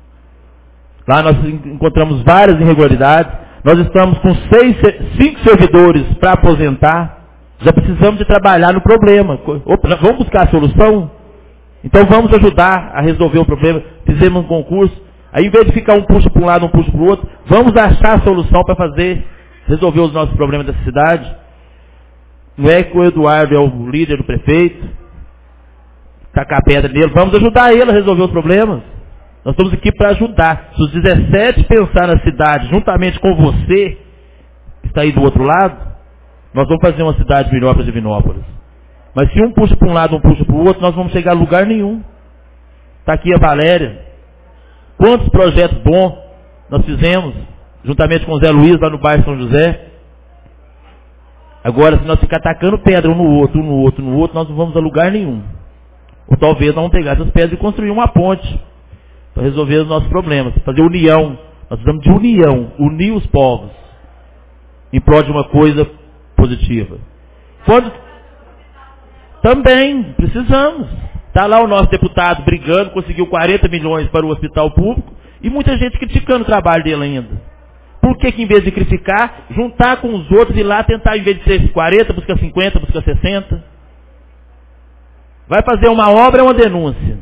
Lá nós encontramos várias irregularidades. Nós estamos com seis, cinco servidores para aposentar. Já precisamos de trabalhar no problema. Opa, vamos buscar a solução? Então vamos ajudar a resolver o problema. Fizemos um concurso. Aí, em vez de ficar um puxa para um lado, um puxa para o outro, vamos achar a solução para fazer, resolver os nossos problemas dessa cidade. Não é que o Eduardo é o líder do prefeito, tacar a pedra nele, vamos ajudar ele a resolver os problemas. Nós estamos aqui para ajudar. Se os dezessete pensar na cidade, juntamente com você, que está aí do outro lado, nós vamos fazer uma cidade melhor para Divinópolis. Mas se um puxa para um lado, um puxa para o outro, nós vamos chegar a lugar nenhum. Está aqui a Valéria. Quantos projetos bons nós fizemos, juntamente com o Zé Luiz, lá no bairro São José. Agora, se nós ficar atacando pedra um no outro, um no outro, um no outro, nós não vamos a lugar nenhum. Ou talvez nós vamos pegar essas pedras e construir uma ponte para resolver os nossos problemas, fazer união. Nós precisamos de união, unir os povos em prol de uma coisa positiva. Quando... Também precisamos. Está lá o nosso deputado brigando, conseguiu quarenta milhões para o hospital público e muita gente criticando o trabalho dele ainda. Por que que em vez de criticar, juntar com os outros e lá tentar, em vez de ser quarenta, buscar cinquenta, buscar sessenta? Vai fazer uma obra, é uma denúncia.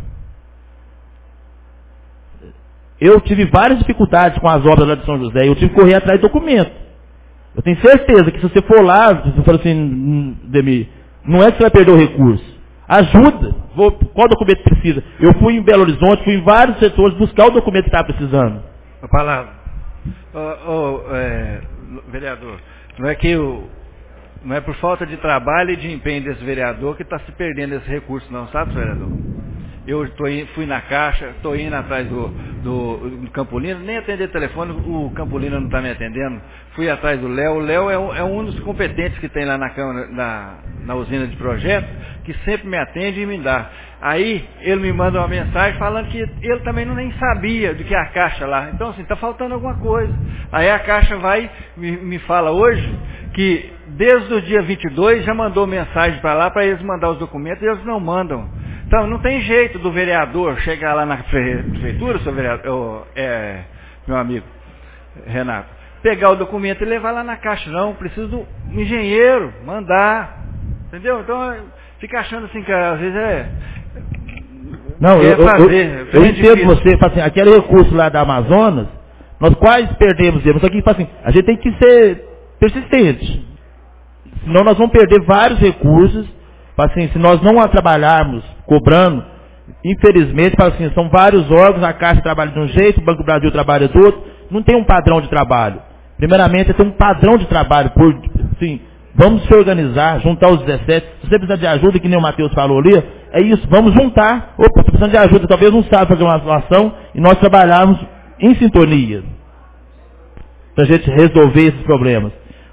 Eu tive várias dificuldades com as obras lá de São José, eu tive que correr atrás de documento. Eu tenho certeza que se você for lá, você fala assim, Demi, não é que você vai perder o recurso. Ajuda. Vou, qual documento precisa? Eu fui em Belo Horizonte, fui em vários setores buscar o documento que estava precisando. A palavra. Oh, oh, é, vereador, não é que o, não é por falta de trabalho e de empenho desse vereador que está se perdendo esse recurso, não, sabe, vereador? Eu tô, fui na Caixa, estou indo atrás do, do, do Campolino, nem atender telefone, o Campolino não está me atendendo. Fui atrás do Léo, o Léo é um, é um dos competentes que tem lá na, Câmara, na, na usina de projetos, que sempre me atende e me dá. Aí ele me manda uma mensagem falando que ele também não nem sabia do que é a Caixa lá. Então assim, está faltando alguma coisa. Aí a Caixa vai, me, me fala hoje, que desde o dia vinte e dois já mandou mensagem para lá para eles mandar os documentos e eles não mandam. Então, não tem jeito do vereador chegar lá na prefeitura, seu vereador, é, meu amigo Renato, pegar o documento e levar lá na Caixa, não. Precisa do engenheiro mandar. Entendeu? Então, fica achando assim que às vezes é... Não, eu, fazer, eu, eu, eu entendo você, assim, aquele recurso lá da Amazonas, nós quase perdemos ele. Só que assim, a gente tem que ser persistente. Senão nós vamos perder vários recursos. Assim, se nós não a trabalharmos cobrando, infelizmente, assim, são vários órgãos, a Caixa trabalha de um jeito, o Banco do Brasil trabalha do outro, não tem um padrão de trabalho. Primeiramente, é ter um padrão de trabalho, por, assim, vamos se organizar, juntar os dezessete, se você precisar de ajuda, que nem o Matheus falou ali, é isso, vamos juntar, opa, estou precisando de ajuda, talvez não sabe fazer uma situação, e nós trabalharmos em sintonia, para a gente resolver esses problemas.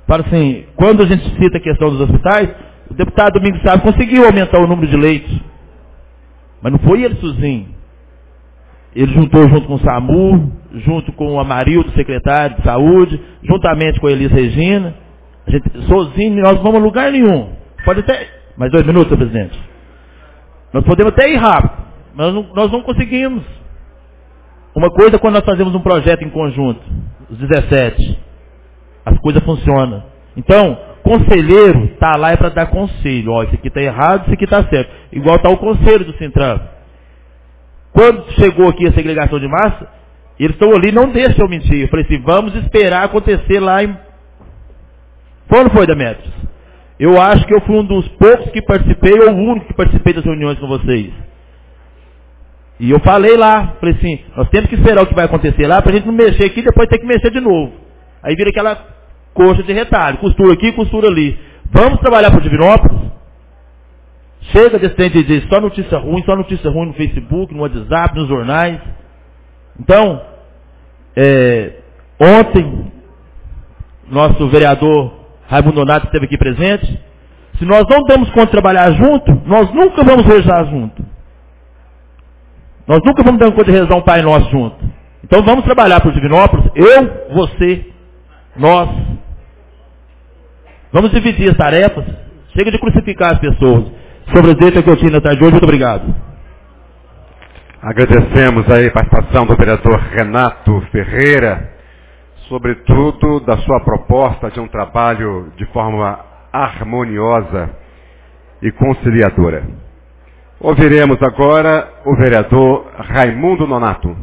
fala assim, quando a gente cita a questão dos hospitais, o deputado Domingos Sávio conseguiu aumentar o número de leitos. Mas não foi ele sozinho. Ele juntou junto com o SAMU, junto com o Amarildo, secretário de saúde, juntamente com a Elis Regina. A gente, sozinho, nós não vamos a lugar nenhum. Pode até... Mais dois minutos, presidente. Nós podemos até ir rápido, mas não, nós não conseguimos. Uma coisa é quando nós fazemos um projeto em conjunto, os dezessete. As coisas funcionam. Então, conselheiro está lá é para dar conselho. Ó, isso aqui está errado, isso aqui está certo. Igual está o conselho do Sintram. Quando chegou aqui a segregação de massa, eles estão ali, não deixam eu mentir. Eu falei assim, vamos esperar acontecer lá em... Foi ou não foi, Demetrios? Eu acho que eu fui um dos poucos que participei, ou o único que participei das reuniões com vocês. E eu falei lá, falei assim, nós temos que esperar o que vai acontecer lá, para a gente não mexer aqui e depois ter que mexer de novo. Aí vira aquela coxa de retalho, costura aqui, costura ali. Vamos trabalhar para o Divinópolis? Chega desse tempo de dizer só notícia ruim, só notícia ruim no Facebook, no WhatsApp, nos jornais. Então, é, ontem, nosso vereador Raimundo Donato esteve aqui presente. Se nós não damos conta de trabalhar junto, nós nunca vamos rezar junto. Nós nunca vamos dar conta de rezar um Pai Nosso junto. Então vamos trabalhar para o Divinópolis, eu, você, nós. Vamos dividir as tarefas. Chega de crucificar as pessoas. Senhor presidente, é o que eu tinha na tarde de hoje. Muito obrigado. Agradecemos aí a participação do vereador Renato Ferreira, sobretudo da sua proposta de um trabalho de forma harmoniosa e conciliadora. Ouviremos agora o vereador Raimundo Nonato.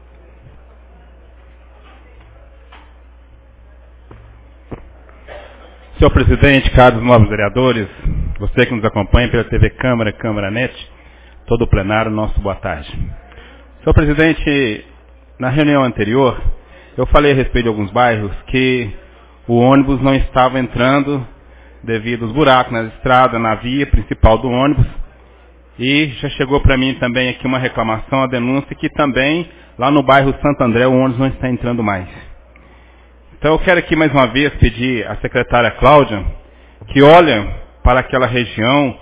Senhor presidente, caros novos vereadores, você que nos acompanha pela T V Câmara, Câmara Net, todo o plenário, nosso boa tarde. Senhor presidente, na reunião anterior, eu falei a respeito de alguns bairros que o ônibus não estava entrando devido aos buracos na estrada, na via principal do ônibus. E já chegou para mim também aqui uma reclamação, a denúncia que também lá no bairro Santo André o ônibus não está entrando mais. Então eu quero aqui mais uma vez pedir à secretária Cláudia que olhe para aquela região,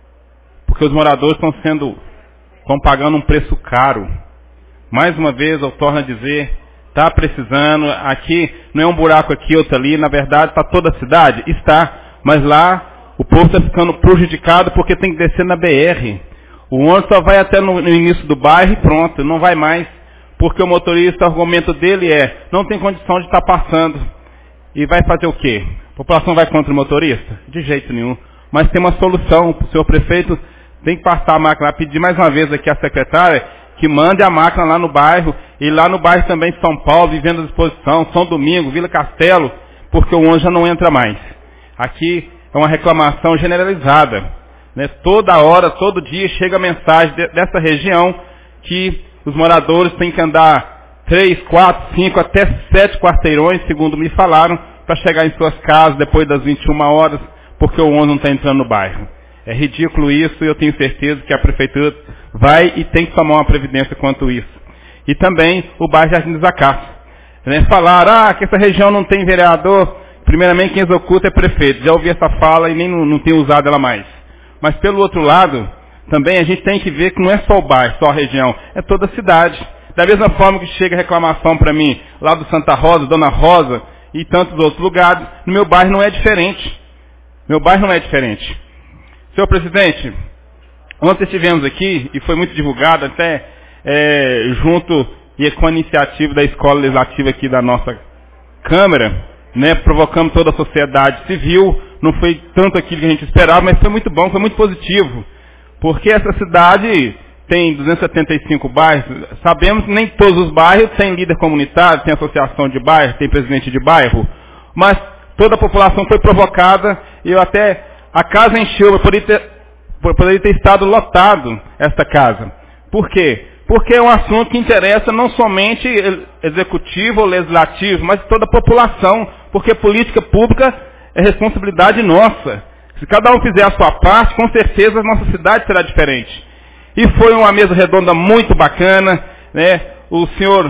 porque os moradores estão sendo, estão pagando um preço caro. Mais uma vez eu torno a dizer, está precisando, aqui não é um buraco aqui, outro ali, na verdade está toda a cidade, está, mas lá o povo está ficando prejudicado porque tem que descer na B R. O ônibus só vai até no, no início do bairro e pronto, não vai mais. Porque o motorista, o argumento dele é, não tem condição de estar passando. E vai fazer o quê? A população vai contra o motorista? De jeito nenhum. Mas tem uma solução. O senhor prefeito tem que passar a máquina. Pedir mais uma vez aqui à secretária que mande a máquina lá no bairro. E lá no bairro também de São Paulo, Vivenda à Disposição, São Domingo, Vila Castelo, porque o ônibus já não entra mais. Aqui é uma reclamação generalizada. Né? Toda hora, todo dia chega a mensagem de, dessa região que os moradores têm que andar três, quatro, cinco, até sete quarteirões, segundo me falaram, para chegar em suas casas depois das vinte e uma horas, porque o ônibus não está entrando no bairro. É ridículo isso e eu tenho certeza que a prefeitura vai e tem que tomar uma previdência quanto isso. E também o bairro Jardim dos Acácios. Né? Falaram, ah, que essa região não tem vereador, primeiramente quem executa é prefeito. Já ouvi essa fala e nem não, não tenho usado ela mais. Mas pelo outro lado, também a gente tem que ver que não é só o bairro, só a região, é toda a cidade. Da mesma forma que chega reclamação para mim, lá do Santa Rosa, Dona Rosa e tantos outros lugares, no meu bairro não é diferente. Meu bairro não é diferente. Senhor presidente, ontem estivemos aqui, e foi muito divulgado até é, junto e com a iniciativa da Escola Legislativa aqui da nossa Câmara, né, provocamos toda a sociedade civil, não foi tanto aquilo que a gente esperava, mas foi muito bom, foi muito positivo. Porque essa cidade tem duzentos e setenta e cinco bairros, sabemos que nem todos os bairros têm líder comunitário, tem associação de bairro, tem presidente de bairro, mas toda a população foi provocada e eu até, a casa encheu, eu poderia ter, poderia ter estado lotado esta casa. Por quê? Porque é um assunto que interessa não somente executivo ou legislativo, mas toda a população, porque política pública é responsabilidade nossa. Se cada um fizer a sua parte, com certeza a nossa cidade será diferente. E foi uma mesa redonda muito bacana, né? O senhor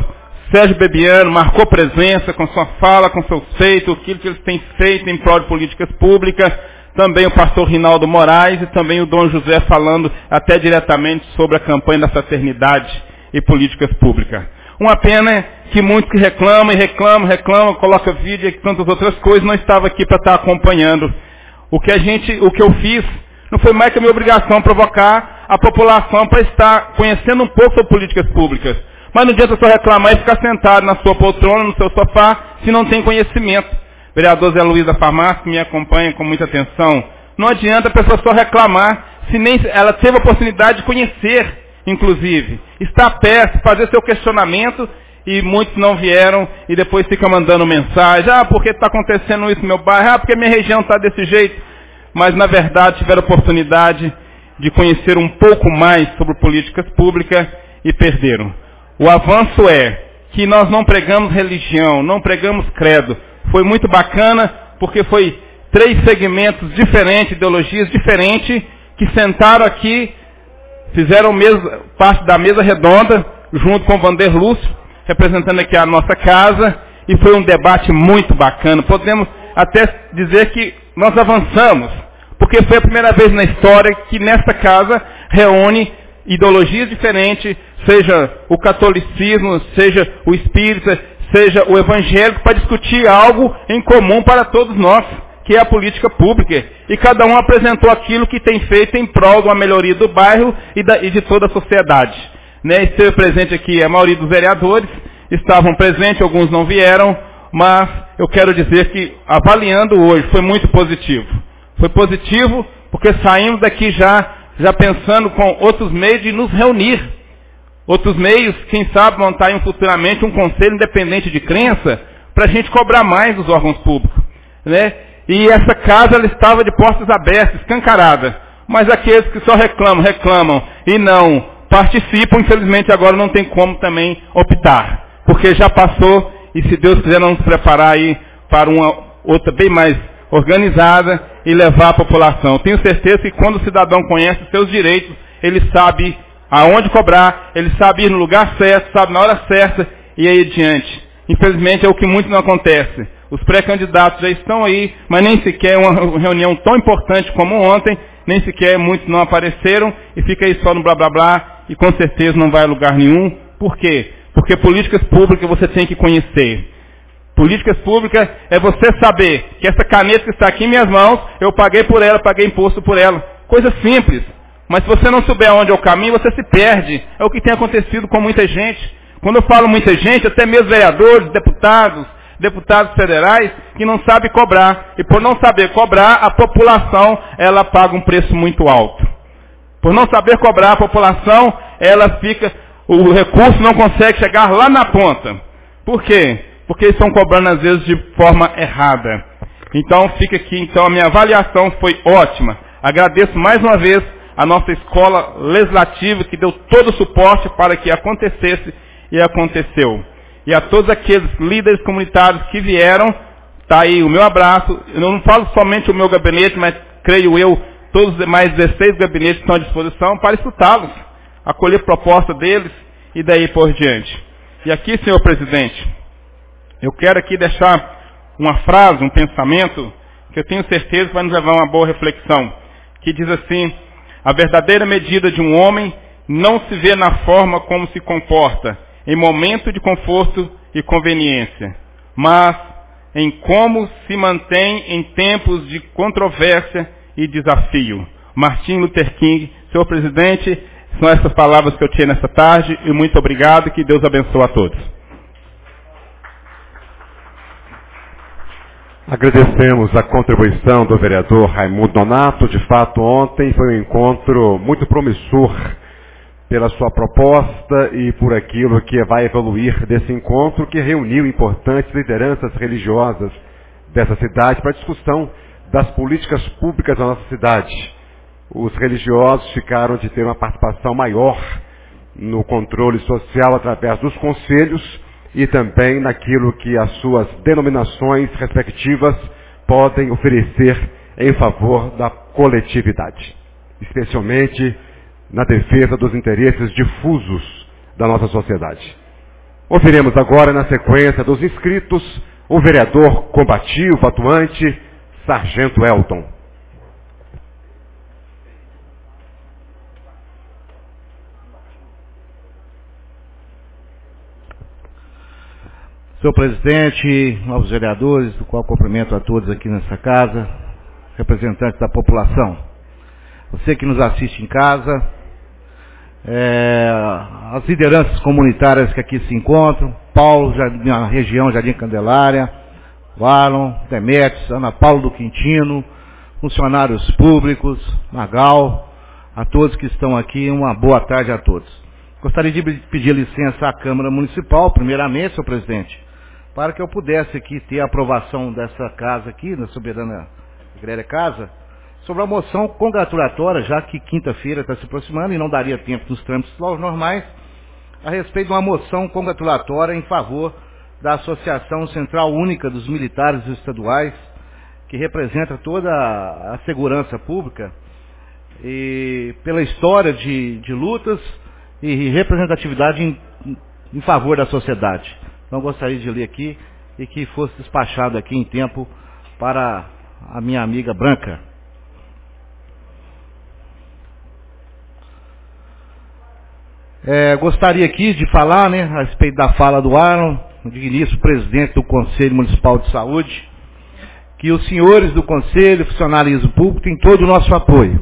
Sérgio Bebiano marcou presença com sua fala, com seus feitos, aquilo que eles têm feito em prol de políticas públicas. Também o pastor Rinaldo Moraes e também o Dom José falando até diretamente sobre a campanha da fraternidade e políticas públicas. Uma pena que muitos que reclamam e reclamam, reclamam, colocam vídeo e tantas outras coisas, não estava aqui para estar acompanhando. O que a gente, o que eu fiz, não foi mais que a minha obrigação provocar a população para estar conhecendo um pouco sobre políticas públicas. Mas não adianta só reclamar e ficar sentado na sua poltrona, no seu sofá, se não tem conhecimento. Vereador Zé Luiz da Farmácia, que me acompanha com muita atenção, não adianta a pessoa só reclamar, se nem ela teve a oportunidade de conhecer, inclusive. Estar perto, fazer seu questionamento, e muitos não vieram, e depois ficam mandando mensagem, ah, porque está acontecendo isso no meu bairro, ah, porque minha região está desse jeito. Mas, na verdade, tiveram a oportunidade de conhecer um pouco mais sobre políticas públicas e perderam. O avanço é que nós não pregamos religião, não pregamos credo. Foi muito bacana, porque foi três segmentos diferentes, ideologias diferentes, que sentaram aqui, fizeram mesa, parte da mesa redonda, junto com o Vander Lúcio, representando aqui a nossa casa, e foi um debate muito bacana. Podemos até dizer que nós avançamos, porque foi a primeira vez na história que nesta casa reúne ideologias diferentes, seja o catolicismo, seja o espírita, seja o evangélico, para discutir algo em comum para todos nós, que é a política pública. E cada um apresentou aquilo que tem feito em prol de uma melhoria do bairro e, da, e de toda a sociedade. Né? Esteve presente aqui a maioria dos vereadores, estavam presentes, alguns não vieram, mas eu quero dizer que, avaliando hoje, foi muito positivo. Foi positivo porque saímos daqui já, já pensando com outros meios de nos reunir. Outros meios, quem sabe, montar um, futuramente um conselho independente de crença, para a gente cobrar mais dos órgãos públicos. Né? E essa casa ela estava de portas abertas, escancarada. Mas aqueles que só reclamam, reclamam e não participam, infelizmente agora não tem como também optar. Porque já passou e se Deus quiser nós nos preparar aí para uma outra bem mais organizada e levar a população. Tenho certeza que quando o cidadão conhece os seus direitos, ele sabe aonde cobrar, ele sabe ir no lugar certo, sabe na hora certa e aí adiante. Infelizmente é o que muito não acontece. Os pré-candidatos já estão aí, mas nem sequer uma reunião tão importante como ontem, nem sequer muitos não apareceram e fica aí só no blá blá blá e com certeza não vai a lugar nenhum. Por quê? Porque políticas públicas você tem que conhecer. Políticas públicas é você saber que essa caneta que está aqui em minhas mãos, eu paguei por ela, paguei imposto por ela. Coisa simples. Mas se você não souber onde é o caminho, você se perde. É o que tem acontecido com muita gente. Quando eu falo muita gente, até mesmo vereadores, deputados, deputados federais, que não sabem cobrar. E por não saber cobrar, a população, ela paga um preço muito alto. Por não saber cobrar, a população, ela fica, o recurso não consegue chegar lá na ponta. Por quê? Porque eles estão cobrando às vezes de forma errada. Então fica aqui, então a minha avaliação foi ótima. Agradeço mais uma vez a nossa escola legislativa que deu todo o suporte para que acontecesse e aconteceu. E a todos aqueles líderes comunitários que vieram, está aí o meu abraço. Eu não falo somente o meu gabinete, mas creio eu, todos os demais dezesseis gabinetes estão à disposição para escutá-los, acolher proposta deles e daí por diante. E aqui, senhor presidente, eu quero aqui deixar uma frase, um pensamento, que eu tenho certeza vai nos levar a uma boa reflexão, que diz assim: a verdadeira medida de um homem não se vê na forma como se comporta, em momento de conforto e conveniência, mas em como se mantém em tempos de controvérsia e desafio. Martin Luther King. Senhor presidente, são essas palavras que eu tinha nessa tarde, e muito obrigado, que Deus abençoe a todos. Agradecemos a contribuição do vereador Raimundo Nonato. De fato, ontem foi um encontro muito promissor pela sua proposta e por aquilo que vai evoluir desse encontro, que reuniu importantes lideranças religiosas dessa cidade para a discussão das políticas públicas da nossa cidade. Os religiosos ficaram de ter uma participação maior no controle social através dos conselhos e também naquilo que as suas denominações respectivas podem oferecer em favor da coletividade, especialmente na defesa dos interesses difusos da nossa sociedade. Ouviremos agora, na sequência dos inscritos, o vereador combativo, atuante, Sargento Elton. Senhor presidente, novos vereadores, do qual cumprimento a todos aqui nessa casa, representantes da população. Você que nos assiste em casa, é, as lideranças comunitárias que aqui se encontram, Paulo, na região Jardim Candelária, Valon, Demetrios, Ana Paula do Quintino, funcionários públicos, Magal, a todos que estão aqui, uma boa tarde a todos. Gostaria de pedir licença à Câmara Municipal, primeiramente, senhor presidente, para que eu pudesse aqui ter a aprovação dessa casa aqui, na Soberana Igreja Casa, sobre a moção congratulatória, já que quinta-feira está se aproximando e não daria tempo nos trâmites normais, a respeito de uma moção congratulatória em favor da Associação Central Única dos Militares Estaduais, que representa toda a segurança pública, e pela história de, de lutas e representatividade em, em favor da sociedade. Então gostaria de ler aqui e que fosse despachado aqui em tempo para a minha amiga Branca. É, gostaria aqui de falar, né, a respeito da fala do Arno, o digníssimo presidente do Conselho Municipal de Saúde, que os senhores do Conselho, funcionalismo público, têm todo o nosso apoio.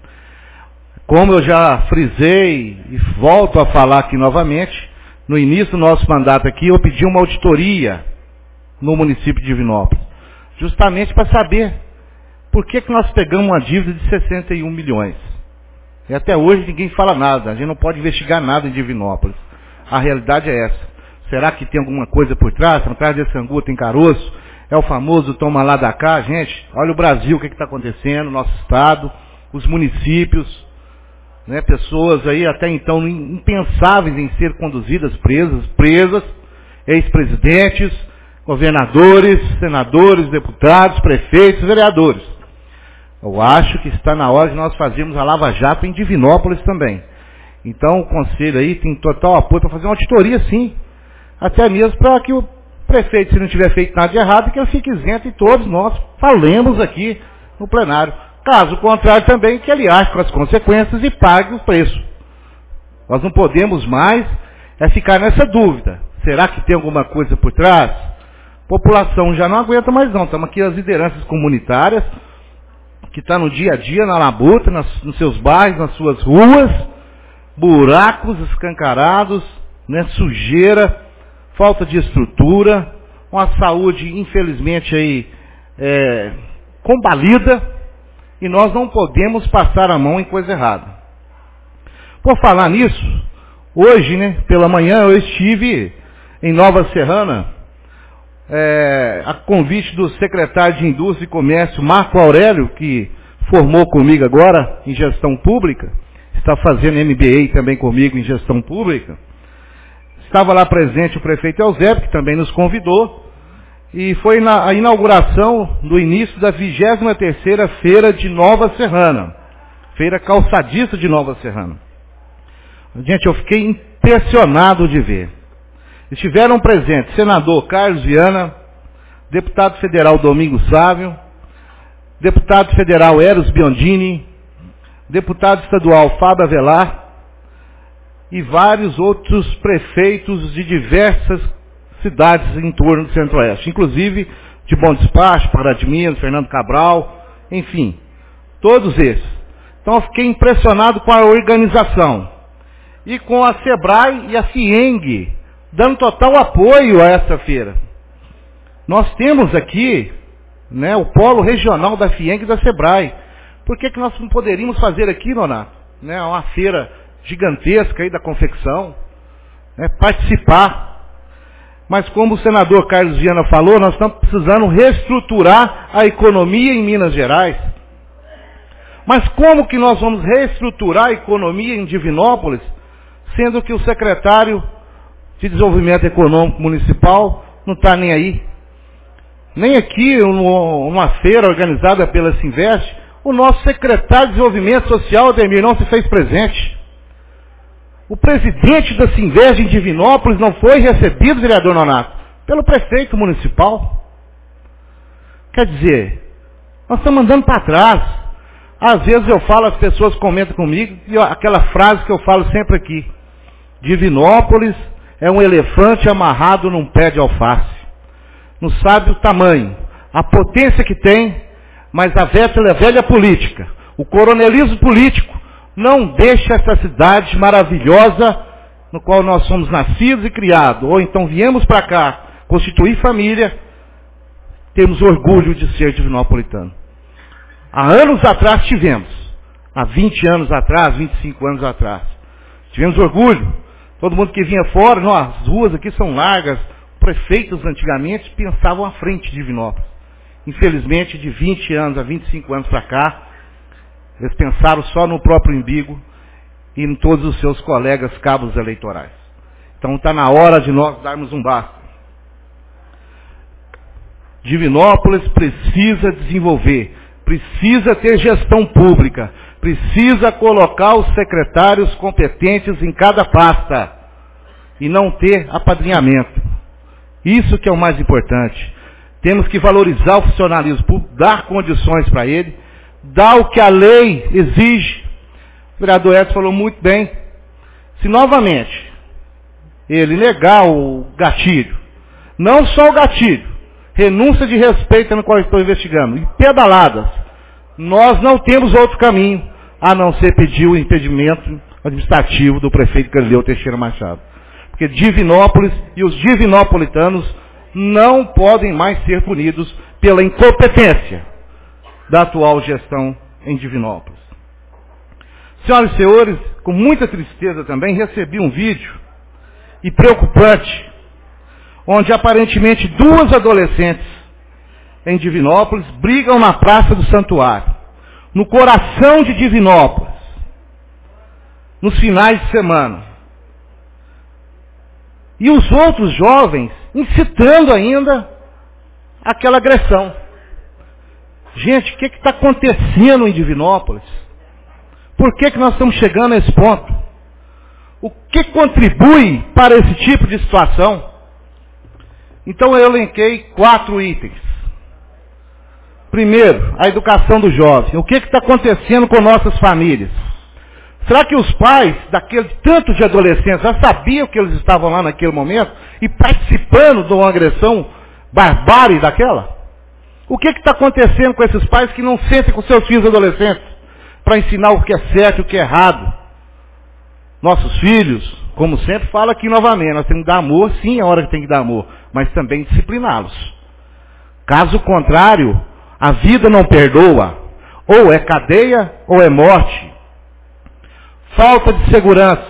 Como eu já frisei e volto a falar aqui novamente, no início do nosso mandato aqui, eu pedi uma auditoria no município de Divinópolis, justamente para saber por que que nós pegamos uma dívida de sessenta e um milhões. E até hoje ninguém fala nada, a gente não pode investigar nada em Divinópolis. A realidade é essa. Será que tem alguma coisa por trás? Atrás desse angu tem caroço? É o famoso toma lá da cá, gente? Olha o Brasil, o que está acontecendo, nosso estado, os municípios, né, pessoas aí até então impensáveis em ser conduzidas presas, presas, ex-presidentes, governadores, senadores, deputados, prefeitos, vereadores. Eu acho que está na hora de nós fazermos a Lava Jato em Divinópolis também. Então o Conselho aí tem total apoio para fazer uma auditoria sim, até mesmo para que o prefeito, se não tiver feito nada de errado, que ele fique isento e todos nós falemos aqui no plenário. Caso contrário também, que ele arque com as consequências e pague o preço. Nós não podemos mais é ficar nessa dúvida. Será que tem alguma coisa por trás? A população já não aguenta mais não. Estamos aqui as lideranças comunitárias, que estão no dia a dia, na labuta, nas, nos seus bairros, nas suas ruas, buracos escancarados, né, sujeira, falta de estrutura, uma saúde, infelizmente, aí, é, combalida, e nós não podemos passar a mão em coisa errada. Por falar nisso, hoje, né, pela manhã, eu estive em Nova Serrana, é, a convite do secretário de Indústria e Comércio, Marco Aurélio, que formou comigo agora em gestão pública, está fazendo M B A também comigo em gestão pública. Estava lá presente o prefeito Eusébio, que também nos convidou, e foi na, a inauguração do início da vigésima terceira Feira de Nova Serrana, Feira Calçadista de Nova Serrana. Gente, eu fiquei impressionado de ver. Estiveram presentes senador Carlos Viana, deputado federal Domingos Sávio, deputado federal Eros Biondini, deputado estadual Fábio Avelar e vários outros prefeitos de diversas cidades em torno do Centro-Oeste, inclusive de Bom Despacho, Pará de Minas, Fernando Cabral, enfim, todos esses. Então eu fiquei impressionado com a organização e com a SEBRAE e a FIENG dando total apoio a essa feira. Nós temos aqui, né, o polo regional da FIENG e da SEBRAE. Por que que nós não poderíamos fazer aqui, Nonato, né, uma feira gigantesca aí da confecção, né, participar? Mas como o senador Carlos Viana falou, nós estamos precisando reestruturar a economia em Minas Gerais. Mas como que nós vamos reestruturar a economia em Divinópolis, sendo que o secretário de Desenvolvimento Econômico Municipal não está nem aí? Nem aqui, numa feira organizada pela Sinvest, o nosso secretário de Desenvolvimento Social, Ademir, não se fez presente. O presidente da Sinvesg em Divinópolis não foi recebido, vereador Nonato, pelo prefeito municipal. Quer dizer, nós estamos andando para trás. Às vezes eu falo, as pessoas comentam comigo, e aquela frase que eu falo sempre aqui. Divinópolis é um elefante amarrado num pé de alface. Não sabe o tamanho, a potência que tem, mas a velha, a velha política, o coronelismo político, não deixa essa cidade maravilhosa no qual nós somos nascidos e criados, ou então viemos para cá constituir família, temos orgulho de ser divinopolitano. Há anos atrás tivemos, há vinte anos atrás, vinte e cinco anos atrás, tivemos orgulho. Todo mundo que vinha fora, não, as ruas aqui são largas, prefeitos antigamente pensavam à frente de Divinópolis. Infelizmente, de vinte anos a vinte e cinco anos para cá, eles pensaram só no próprio umbigo e em todos os seus colegas cabos eleitorais. Então está na hora de nós darmos um basta. Divinópolis precisa desenvolver, precisa ter gestão pública, precisa colocar os secretários competentes em cada pasta e não ter apadrinhamento. Isso que é o mais importante. Temos que valorizar o funcionalismo público, dar condições para ele, dar o que a lei exige. O vereador Edson falou muito bem. Se novamente ele negar o gatilho, não só o gatilho, renúncia de respeito no qual estou investigando, e pedaladas, nós não temos outro caminho a não ser pedir o impedimento administrativo do prefeito Galileu Teixeira Machado. Porque Divinópolis e os divinopolitanos não podem mais ser punidos pela incompetência da atual gestão em Divinópolis. Senhoras e senhores, com muita tristeza também, recebi um vídeo, e preocupante, onde aparentemente duas adolescentes em Divinópolis brigam na Praça do Santuário, no coração de Divinópolis, nos finais de semana. E os outros jovens incitando ainda aquela agressão. Gente, o que está acontecendo em Divinópolis? Por que, que nós estamos chegando a esse ponto? O que contribui para esse tipo de situação? Então eu elenquei quatro itens. Primeiro, a educação do jovem. O que está acontecendo com nossas famílias? Será que os pais daquele tanto de adolescentes já sabiam que eles estavam lá naquele momento e participando de uma agressão barbárie daquela? O que está acontecendo com esses pais que não sentem com seus filhos adolescentes para ensinar o que é certo e o que é errado? Nossos filhos, como sempre falo aqui novamente, nós temos que dar amor, sim, é hora que tem que dar amor, mas também discipliná-los. Caso contrário, a vida não perdoa. Ou é cadeia ou é morte. Falta de segurança.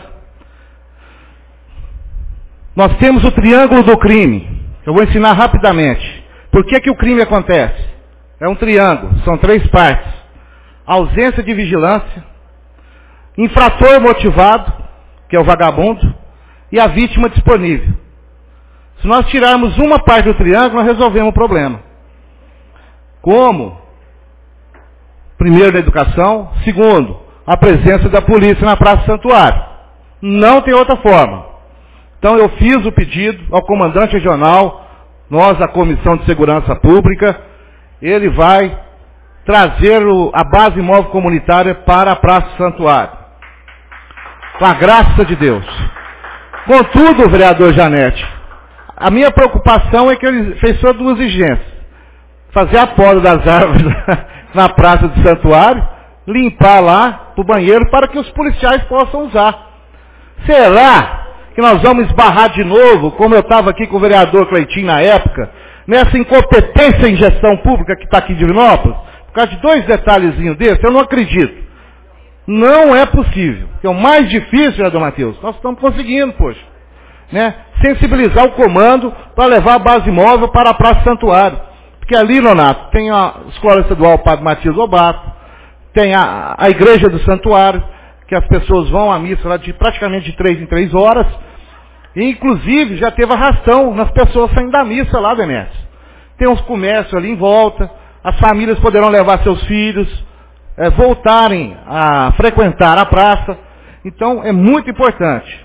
Nós temos o triângulo do crime. Eu vou ensinar rapidamente. Por que que o crime acontece? É um triângulo, são três partes. Ausência de vigilância, infrator motivado, que é o vagabundo, e a vítima disponível. Se nós tirarmos uma parte do triângulo, nós resolvemos o problema. Como? Primeiro, da educação. Segundo, a presença da polícia na Praça do Santuário. Não tem outra forma. Então eu fiz o pedido ao comandante regional, nós, a Comissão de Segurança Pública, ele vai trazer o, a base móvel comunitária para a Praça do Santuário. Com a graça de Deus. Contudo, vereador Janete, a minha preocupação é que ele fez só duas exigências. Fazer a poda das árvores na Praça do Santuário, limpar lá o banheiro para que os policiais possam usar. Será que nós vamos esbarrar de novo, como eu estava aqui com o vereador Cleitinho na época, nessa incompetência em gestão pública que está aqui em Divinópolis? Por causa de dois detalhezinhos desses, eu não acredito. Não é possível. É o mais difícil, vereador Matheus. Nós estamos conseguindo, poxa. Né? Sensibilizar o comando para levar a base móvel para a Praça Santuário. Porque ali, Nonato, tem a Escola Estadual Padre Matias Lobato, tem a, a Igreja do Santuário, que as pessoas vão à missa lá de praticamente de três em três horas. E, inclusive, já teve arrastão nas pessoas saindo da missa lá, Demetrios. Tem uns comércios ali em volta, as famílias poderão levar seus filhos, é, voltarem a frequentar a praça. Então, é muito importante.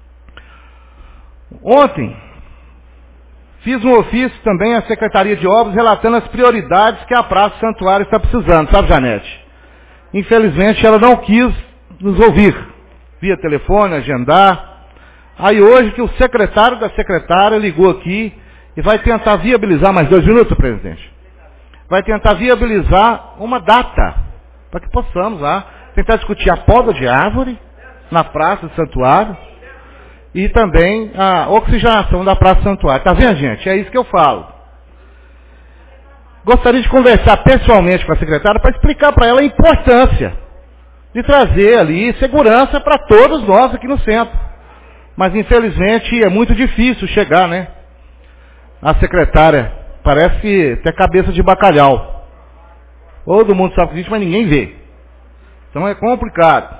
Ontem, fiz um ofício também à Secretaria de Obras relatando as prioridades que a Praça Santuário está precisando, sabe, Janete? Infelizmente, ela não quis nos ouvir, via telefone, agendar. Aí hoje que o secretário da secretária ligou aqui e vai tentar viabilizar, mais dois minutos, presidente, vai tentar viabilizar uma data, para que possamos lá tentar discutir a poda de árvore na Praça do Santuário e também a oxigenação da Praça do Santuário. Tá vendo, gente? É isso que eu falo. Gostaria de conversar pessoalmente com a secretária para explicar para ela a importância de trazer ali segurança para todos nós aqui no centro. Mas, infelizmente, é muito difícil chegar, né? A secretária parece que tem cabeça de bacalhau. Todo mundo sabe que existe, mas ninguém vê. Então é complicado.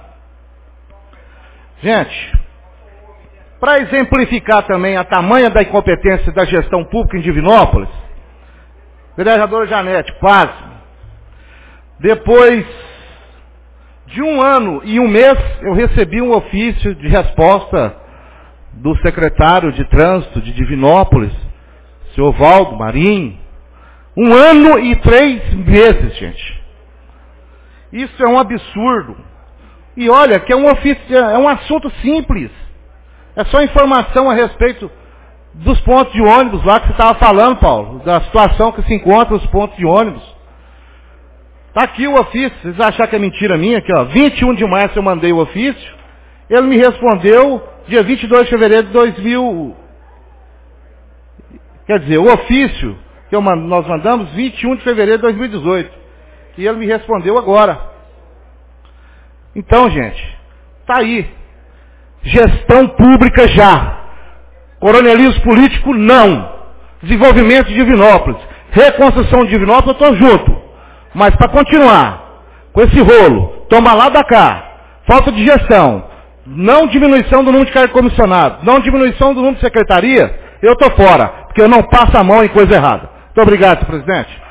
Gente, para exemplificar também a tamanha da incompetência da gestão pública em Divinópolis, vereadora Janete, quase. Depois de um ano e um mês, eu recebi um ofício de resposta do secretário de Trânsito de Divinópolis, senhor Valdo Marinho. Um ano e três meses, gente. Isso é um absurdo. E olha, que é um ofício, é um assunto simples. É só informação a respeito dos pontos de ônibus lá que você estava falando, Paulo. Da situação que se encontra os pontos de ônibus. Está aqui o ofício. Vocês acham que é mentira minha? Aqui, ó. vinte e um de março eu mandei o ofício. Ele me respondeu dia vinte e dois de fevereiro de dois mil. Quer dizer, o ofício que eu, nós mandamos vinte e um de fevereiro de dois mil e dezoito. E ele me respondeu agora. Então, gente, tá aí. Gestão pública já. Coronelismo político, não. Desenvolvimento de Divinópolis. Reconstrução de Divinópolis, eu estou junto. Mas para continuar com esse rolo, toma lá da cá, falta de gestão, não diminuição do número de cargo comissionado, não diminuição do número de secretaria, eu estou fora, porque eu não passo a mão em coisa errada. Muito obrigado, senhor presidente.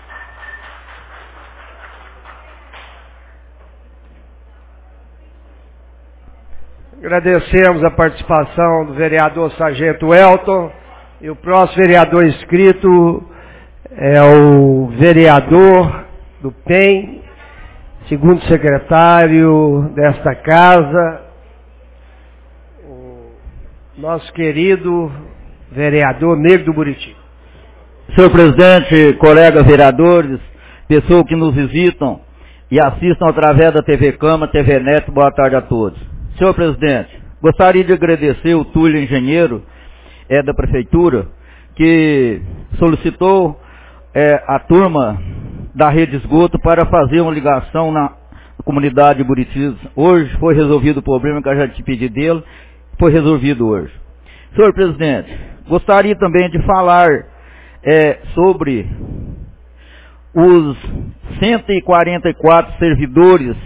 Agradecemos a participação do vereador Sargento Elton. E o próximo vereador inscrito é o vereador do P E M, segundo secretário desta casa, o nosso querido vereador Negro do Buriti. Senhor presidente, colegas vereadores, pessoas que nos visitam e assistam através da T V Câmara, T V Neto, boa tarde a todos. Senhor presidente, gostaria de agradecer o Túlio Engenheiro, é, da Prefeitura, que solicitou é, a turma da Rede Esgoto para fazer uma ligação na comunidade de Buriti. Hoje foi resolvido o problema que eu já te pedi dele, foi resolvido hoje. Senhor presidente, gostaria também de falar é, sobre os cento e quarenta e quatro servidores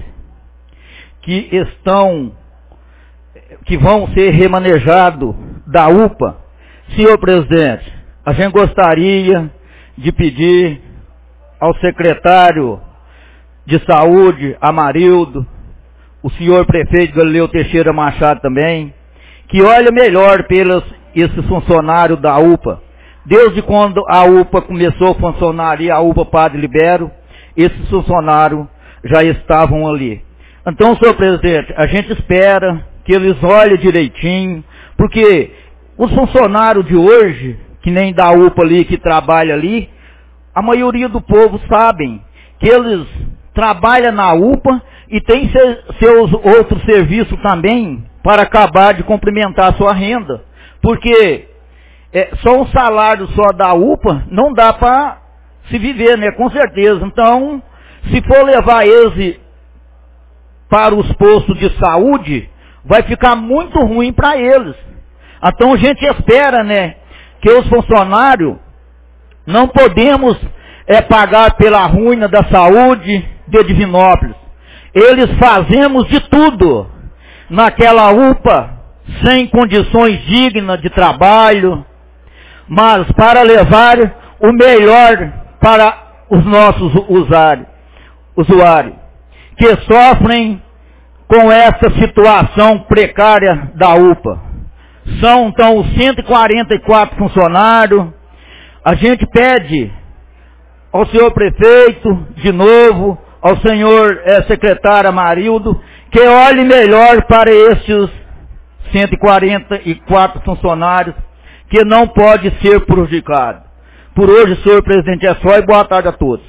que estão que vão ser remanejados da U P A. Senhor presidente, a gente gostaria de pedir ao secretário de saúde, Amarildo, o senhor prefeito Galileu Teixeira Machado também, que olhe melhor pelos esses funcionários da U P A. Desde quando a U P A começou a funcionar e a U P A Padre Libero, esses funcionários já estavam ali. Então, senhor presidente, a gente espera que eles olhem direitinho, porque os funcionários de hoje, que nem da U P A ali, que trabalha ali, a maioria do povo sabem que eles trabalham na U P A e tem seus outros serviços também para acabar de complementar a sua renda. Porque é, só um salário só da U P A não dá para se viver, né? Com certeza. Então, se for levar eles para os postos de saúde, vai ficar muito ruim para eles. Então a gente espera, né, que os funcionários não podemos é, pagar pela ruína da saúde de Divinópolis. Eles fazemos de tudo naquela U P A sem condições dignas de trabalho, mas para levar o melhor para os nossos usuários, usuários que sofrem com essa situação precária da U P A. São, então, os cento e quarenta e quatro funcionários. A gente pede ao senhor prefeito, de novo, ao senhor eh, secretário Amarildo, que olhe melhor para esses cento e quarenta e quatro funcionários que não pode ser prejudicado. Por hoje, senhor presidente, é só e boa tarde a todos.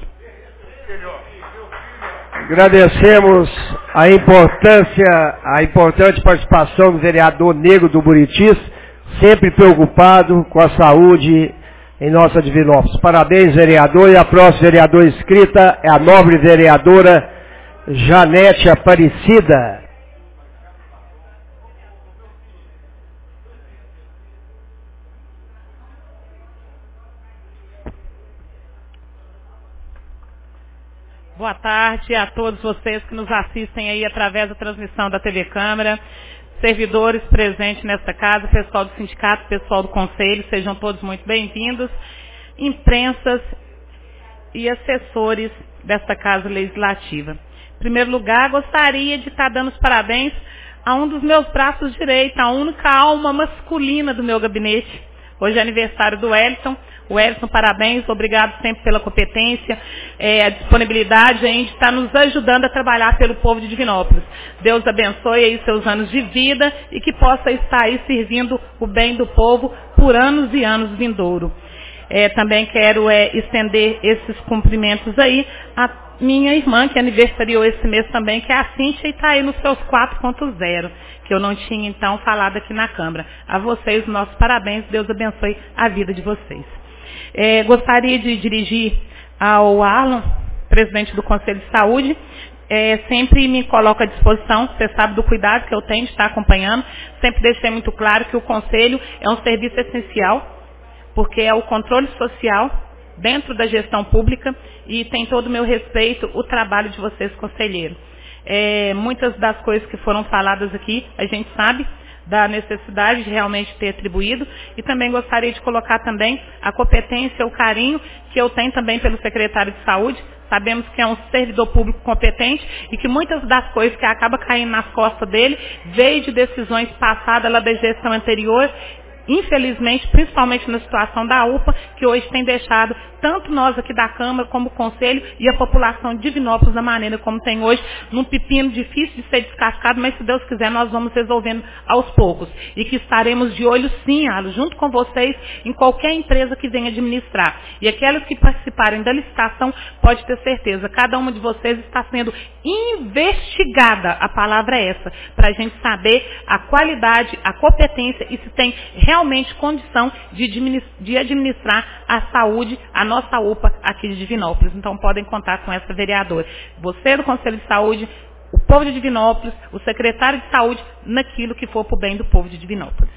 Agradecemos a importância, a importante participação do vereador Negro do Buritis, sempre preocupado com a saúde em nossa Divinópolis. Parabéns, vereador, e a próxima vereadora inscrita é a nobre vereadora Janete Aparecida. Boa tarde a todos vocês que nos assistem aí através da transmissão da T V Câmara, servidores presentes nesta casa, pessoal do sindicato, pessoal do conselho, sejam todos muito bem-vindos, imprensas e assessores desta casa legislativa. Em primeiro lugar, gostaria de estar dando os parabéns a um dos meus braços direitos, a única alma masculina do meu gabinete. Hoje é aniversário do Wellington. O Wellington, parabéns, obrigado sempre pela competência, é, a disponibilidade em estar nos ajudando a trabalhar pelo povo de Divinópolis. Deus abençoe aí seus anos de vida e que possa estar aí servindo o bem do povo por anos e anos vindouro. É, também quero é, estender esses cumprimentos aí a minha irmã, que aniversariou esse mês também, que é a Cíntia, e está aí nos seus quatro ponto zero, que eu não tinha então falado aqui na Câmara. A vocês, nossos parabéns, Deus abençoe a vida de vocês. É, gostaria de dirigir ao Arlon, presidente do Conselho de Saúde, é, sempre me coloco à disposição, você sabe do cuidado que eu tenho de estar acompanhando, sempre deixei muito claro que o Conselho é um serviço essencial, porque é o controle social dentro da gestão pública e tem todo o meu respeito o trabalho de vocês, conselheiros. É, muitas das coisas que foram faladas aqui, a gente sabe da necessidade de realmente ter atribuído, e também gostaria de colocar também a competência, o carinho que eu tenho também pelo secretário de saúde. Sabemos que é um servidor público competente e que muitas das coisas que acaba caindo nas costas dele veio de decisões passadas lá da gestão anterior, infelizmente, principalmente na situação da U P A, que hoje tem deixado tanto nós aqui da Câmara como o Conselho e a população de Divinópolis da maneira como tem hoje, num pepino difícil de ser descascado, mas se Deus quiser nós vamos resolvendo aos poucos. E que estaremos de olho sim, Alo, junto com vocês, em qualquer empresa que venha administrar. E aquelas que participarem da licitação, pode ter certeza, cada uma de vocês está sendo investigada, a palavra é essa, para a gente saber a qualidade, a competência e se tem realmente condição de, de administrar a saúde, a nossa U P A aqui de Divinópolis. Então podem contar com essa vereadora. Você do Conselho de Saúde, o povo de Divinópolis, o secretário de Saúde, naquilo que for para o bem do povo de Divinópolis.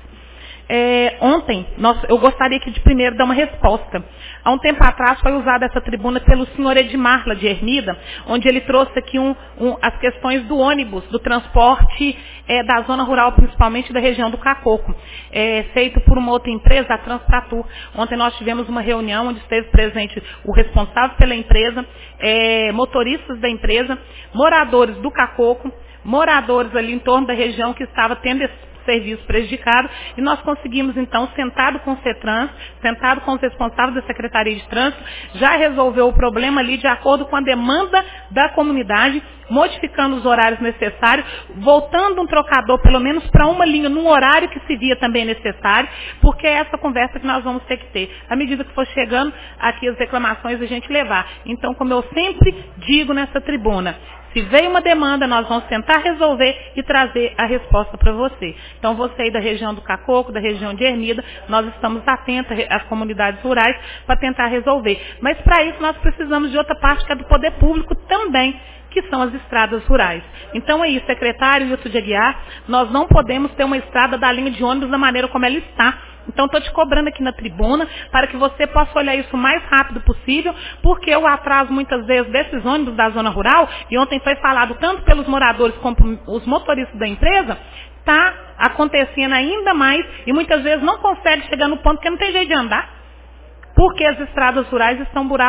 É, ontem, nós, eu gostaria aqui de primeiro dar uma resposta. Há um tempo atrás foi usada essa tribuna pelo senhor Edmar lá de Ermida, onde ele trouxe aqui um, um, as questões do ônibus, do transporte é, da zona rural, principalmente da região do Cacoco, é, feito por uma outra empresa, a Transpratur. Ontem nós tivemos uma reunião onde esteve presente o responsável pela empresa, é, motoristas da empresa, moradores do Cacoco, moradores ali em torno da região que estava tendo esse serviço prejudicado, e nós conseguimos então, sentado com o CETRANS, sentado com os responsáveis da Secretaria de Trânsito, já resolveu o problema ali de acordo com a demanda da comunidade, modificando os horários necessários, voltando um trocador pelo menos para uma linha num horário que se via também necessário, porque é essa conversa que nós vamos ter que ter. À medida que for chegando aqui as reclamações, a gente levar. Então, como eu sempre digo nessa tribuna, se veio uma demanda, nós vamos tentar resolver e trazer a resposta para você. Então, você aí da região do Cacoco, da região de Ermida, nós estamos atentos às comunidades rurais para tentar resolver. Mas, para isso, nós precisamos de outra parte que é do poder público também, que são as estradas rurais. Então, aí, secretário Wilton de Aguiar, nós não podemos ter uma estrada da linha de ônibus da maneira como ela está. Então, estou te cobrando aqui na tribuna para que você possa olhar isso o mais rápido possível, porque o atraso, muitas vezes, desses ônibus da zona rural, e ontem foi falado tanto pelos moradores como os motoristas da empresa, está acontecendo ainda mais e muitas vezes não consegue chegar no ponto que não tem jeito de andar, porque as estradas rurais estão um buraco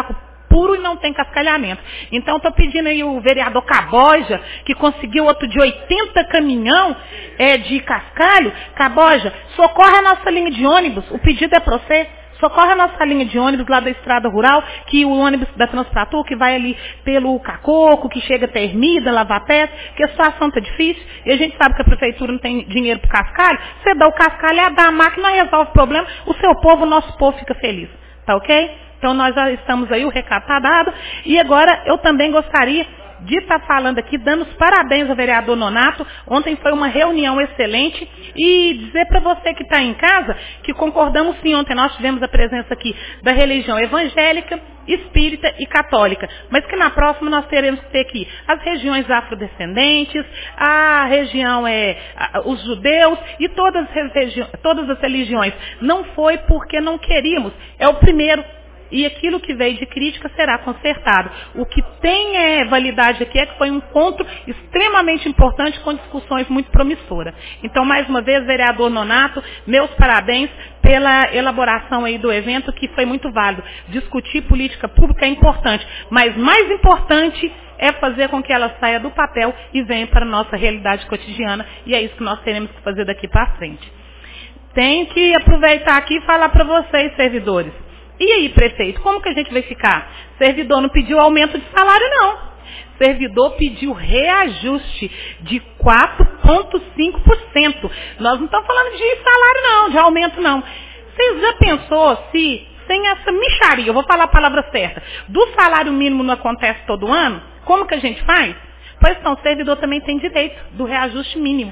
puro e não tem cascalhamento. Então, estou pedindo aí o vereador Caboja, que conseguiu outro de oitenta caminhão é, de cascalho. Caboja, socorre a nossa linha de ônibus, o pedido é para você. Socorre a nossa linha de ônibus lá da estrada rural, que o ônibus da Transpratur, que vai ali pelo Cacoco, que chega até Ermida, Lavapés, que a situação está difícil, e a gente sabe que a prefeitura não tem dinheiro para o cascalho. Você dá o cascalho, dá a máquina, resolve o problema, o seu povo, o nosso povo fica feliz. Tá ok? Então nós já estamos aí, o recado está dado. E agora eu também gostaria de estar falando aqui, dando os parabéns ao vereador Nonato. Ontem foi uma reunião excelente. E dizer para você que está em casa, que concordamos sim, ontem nós tivemos a presença aqui da religião evangélica, espírita e católica. Mas que na próxima nós teremos que ter aqui as regiões afrodescendentes, a região é a, os judeus e todas as, regi- todas as religiões. Não foi porque não queríamos, é o primeiro. E aquilo que veio de crítica será consertado. O que tem é, validade aqui é que foi um encontro extremamente importante com discussões muito promissoras. Então, mais uma vez, vereador Nonato, meus parabéns pela elaboração aí do evento, que foi muito válido. Discutir política pública é importante, mas mais importante é fazer com que ela saia do papel e venha para a nossa realidade cotidiana, e é isso que nós teremos que fazer daqui para frente. Tenho que aproveitar aqui e falar para vocês, servidores. E aí, prefeito, como que a gente vai ficar? Servidor não pediu aumento de salário, não. Servidor pediu reajuste de quatro vírgula cinco por cento. Nós não estamos falando de salário, não, de aumento, não. Vocês já pensou se, sem essa mixaria, eu vou falar a palavra certa, do salário mínimo não acontece todo ano? Como que a gente faz? Pois então, o servidor também tem direito do reajuste mínimo.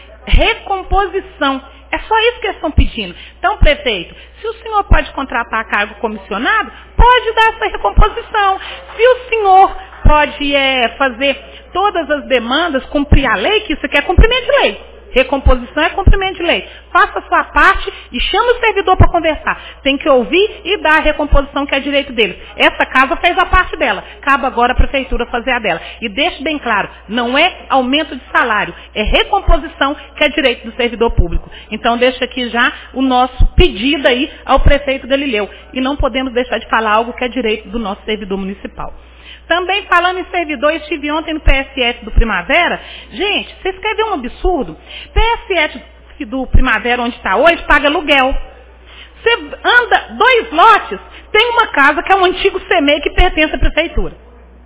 Recomposição. É só isso que eles estão pedindo. Então, prefeito, se o senhor pode contratar cargo comissionado, pode dar essa recomposição. Se o senhor pode é, fazer todas as demandas, cumprir a lei, que isso aqui é cumprimento de lei. Recomposição é cumprimento de lei. Faça a sua parte e chame o servidor para conversar. Tem que ouvir e dar a recomposição que é direito dele. Essa casa fez a parte dela. Cabe agora a prefeitura fazer a dela. E deixe bem claro, não é aumento de salário, é recomposição que é direito do servidor público. Então deixa aqui já o nosso pedido aí ao prefeito Galileu. E não podemos deixar de falar algo que é direito do nosso servidor municipal. Também falando em servidor, estive ontem no P S S do Primavera. Gente, vocês querem ver um absurdo? P S S do Primavera, onde está hoje, paga aluguel. Você anda dois lotes, tem uma casa que é um antigo C M E I que pertence à prefeitura.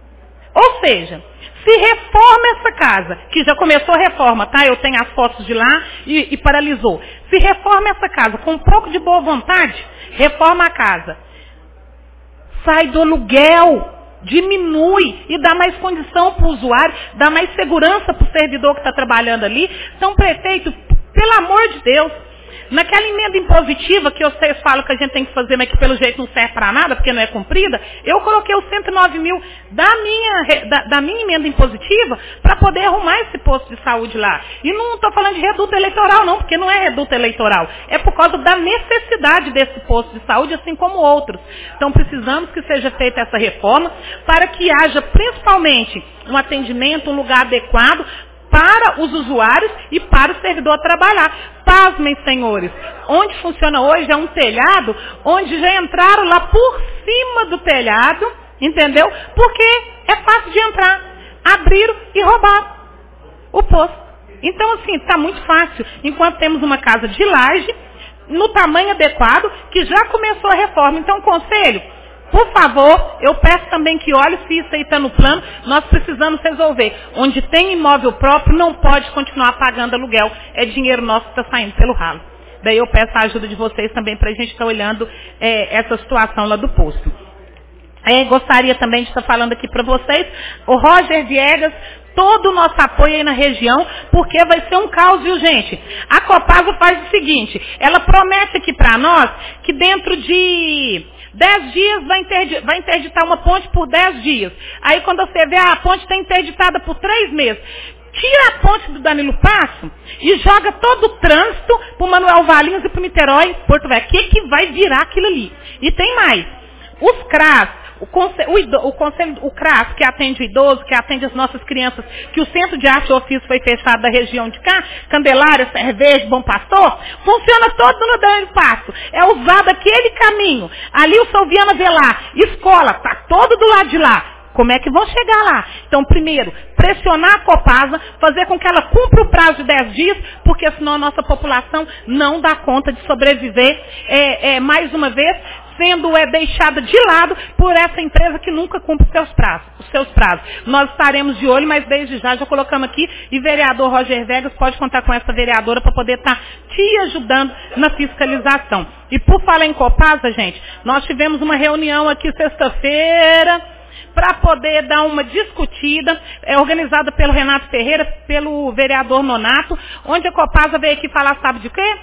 Ou seja, se reforma essa casa, que já começou a reforma, tá? Eu tenho as fotos de lá e, e paralisou. Se reforma essa casa com um pouco de boa vontade, reforma a casa. Sai do aluguel. Diminui e dá mais condição para o usuário, dá mais segurança para o servidor que está trabalhando ali. Então, prefeito, pelo amor de Deus, naquela emenda impositiva que vocês falam que a gente tem que fazer, mas que pelo jeito não serve para nada, porque não é cumprida, eu coloquei os cento e nove mil da minha, da, da minha emenda impositiva para poder arrumar esse posto de saúde lá. E não estou falando de reduto eleitoral não, porque não é reduto eleitoral. É por causa da necessidade desse posto de saúde, assim como outros. Então precisamos que seja feita essa reforma para que haja principalmente um atendimento, um lugar adequado para os usuários e para o servidor trabalhar. Pasmem, senhores, onde funciona hoje é um telhado, onde já entraram lá por cima do telhado, entendeu? Porque é fácil de entrar, abriram e roubaram o posto. Então, assim, está muito fácil. Enquanto temos uma casa de laje, no tamanho adequado, que já começou a reforma. Então, conselho, por favor, eu peço também que olhe se isso aí está no plano, nós precisamos resolver. Onde tem imóvel próprio, não pode continuar pagando aluguel. É dinheiro nosso que está saindo pelo ralo. Daí eu peço a ajuda de vocês também para a gente estar olhando é, essa situação lá do posto. É, gostaria também de estar falando aqui para vocês, o Roger Viegas, todo o nosso apoio aí na região, porque vai ser um caos, viu, gente? A Copasa faz o seguinte, ela promete aqui para nós que dentro de dez dias vai, interdi- vai interditar uma ponte por dez dias. Aí quando você vê, ah, a ponte está interditada por três meses. Tira a ponte do Danilo Passo e joga todo o trânsito para o Manuel Valinhos e para o Niterói, Porto Velho. O que, que vai virar aquilo ali? E tem mais. Os C R A S, o, conselho, o, ido, o conselho, o CRAS, que atende o idoso, que atende as nossas crianças, que o Centro de Arte e Ofício foi fechado da região de cá, Candelária, Serra Verde, Bom Pastor, funciona todo no Dão e Passo. É usado aquele caminho. Ali o Salviana Velar, escola, está todo do lado de lá. Como é que vão chegar lá? Então, primeiro, pressionar a Copasa, fazer com que ela cumpra o prazo de dez dias, porque senão a nossa população não dá conta de sobreviver, é, é, mais uma vez, sendo é, deixada de lado por essa empresa que nunca cumpre os seus prazos, os seus prazos. Nós estaremos de olho, mas desde já já colocamos aqui, e vereador Roger Vegas pode contar com essa vereadora para poder estar te ajudando na fiscalização. E por falar em Copasa, gente, nós tivemos uma reunião aqui sexta-feira, para poder dar uma discutida, é organizada pelo Renato Ferreira, pelo vereador Nonato, onde a Copasa veio aqui falar, sabe de quê?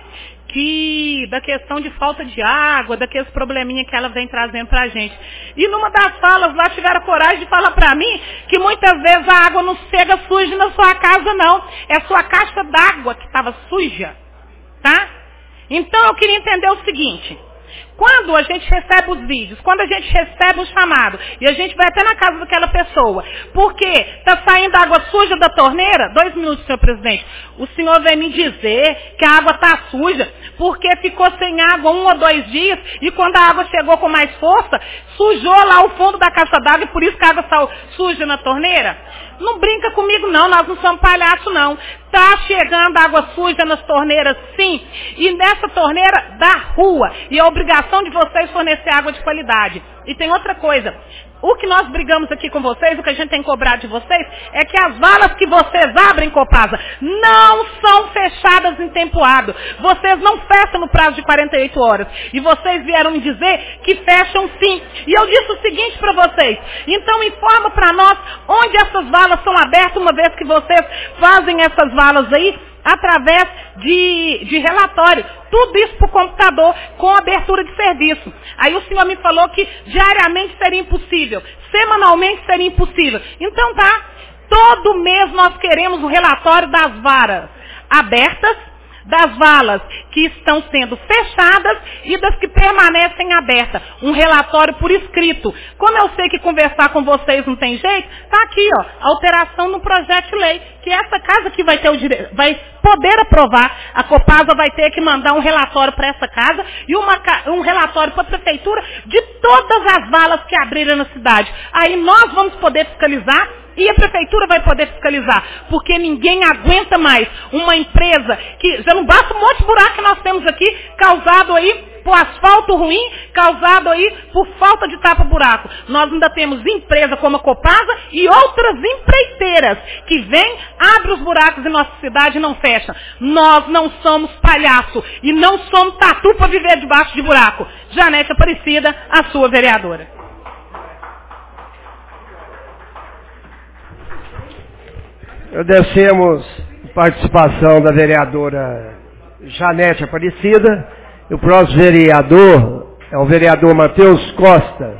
Que da questão de falta de água, daqueles probleminha que ela vem trazendo pra gente. E numa das falas lá tiveram coragem de falar pra mim que muitas vezes a água não chega suja na sua casa não, é a sua caixa d'água que estava suja, tá? Então eu queria entender o seguinte: quando a gente recebe os vídeos, quando a gente recebe o chamado, e a gente vai até na casa daquela pessoa, porque está saindo água suja da torneira, dois minutos, senhor presidente, o senhor vem me dizer que a água está suja, porque ficou sem água um ou dois dias, e quando a água chegou com mais força, sujou lá o fundo da caixa d'água, e por isso que a água saiu suja na torneira? Não brinca comigo não, nós não somos palhaço não. Está chegando água suja nas torneiras sim, e nessa torneira da rua, e a obrigação de vocês fornecer água de qualidade. E tem outra coisa, o que nós brigamos aqui com vocês, o que a gente tem cobrado de vocês, é que as valas que vocês abrem, Copasa, não são fechadas em tempo hábil. Vocês não fecham no prazo de quarenta e oito horas. E vocês vieram me dizer que fecham sim. E eu disse o seguinte para vocês, então informa para nós onde essas valas são abertas, uma vez que vocês fazem essas valas aí, através de, de relatório. Tudo isso por computador, com abertura de serviço. Aí o senhor me falou que diariamente seria impossível, semanalmente seria impossível. Então tá, todo mês nós queremos o relatório das varas abertas, das valas que estão sendo fechadas e das que permanecem abertas. Um relatório por escrito. Como eu sei que conversar com vocês não tem jeito, está aqui, ó, alteração no projeto de lei, que essa casa que vai ter o dire... vai poder aprovar, a Copasa vai ter que mandar um relatório para essa casa e uma, um relatório para a prefeitura de todas as valas que abriram na cidade. Aí nós vamos poder fiscalizar e a prefeitura vai poder fiscalizar, porque ninguém aguenta mais uma empresa que já não basta um monte de buraco que nós temos aqui, causado aí por asfalto ruim, causado aí por falta de tapa-buraco. Nós ainda temos empresa como a Copasa e outras empreiteiras que vêm, abrem os buracos em nossa cidade e não fecham. Nós não somos palhaço e não somos tatu para viver debaixo de buraco. Janete Aparecida, a sua vereadora. Agradecemos a participação da vereadora Janete Aparecida. E o próximo vereador é o vereador Matheus Costa.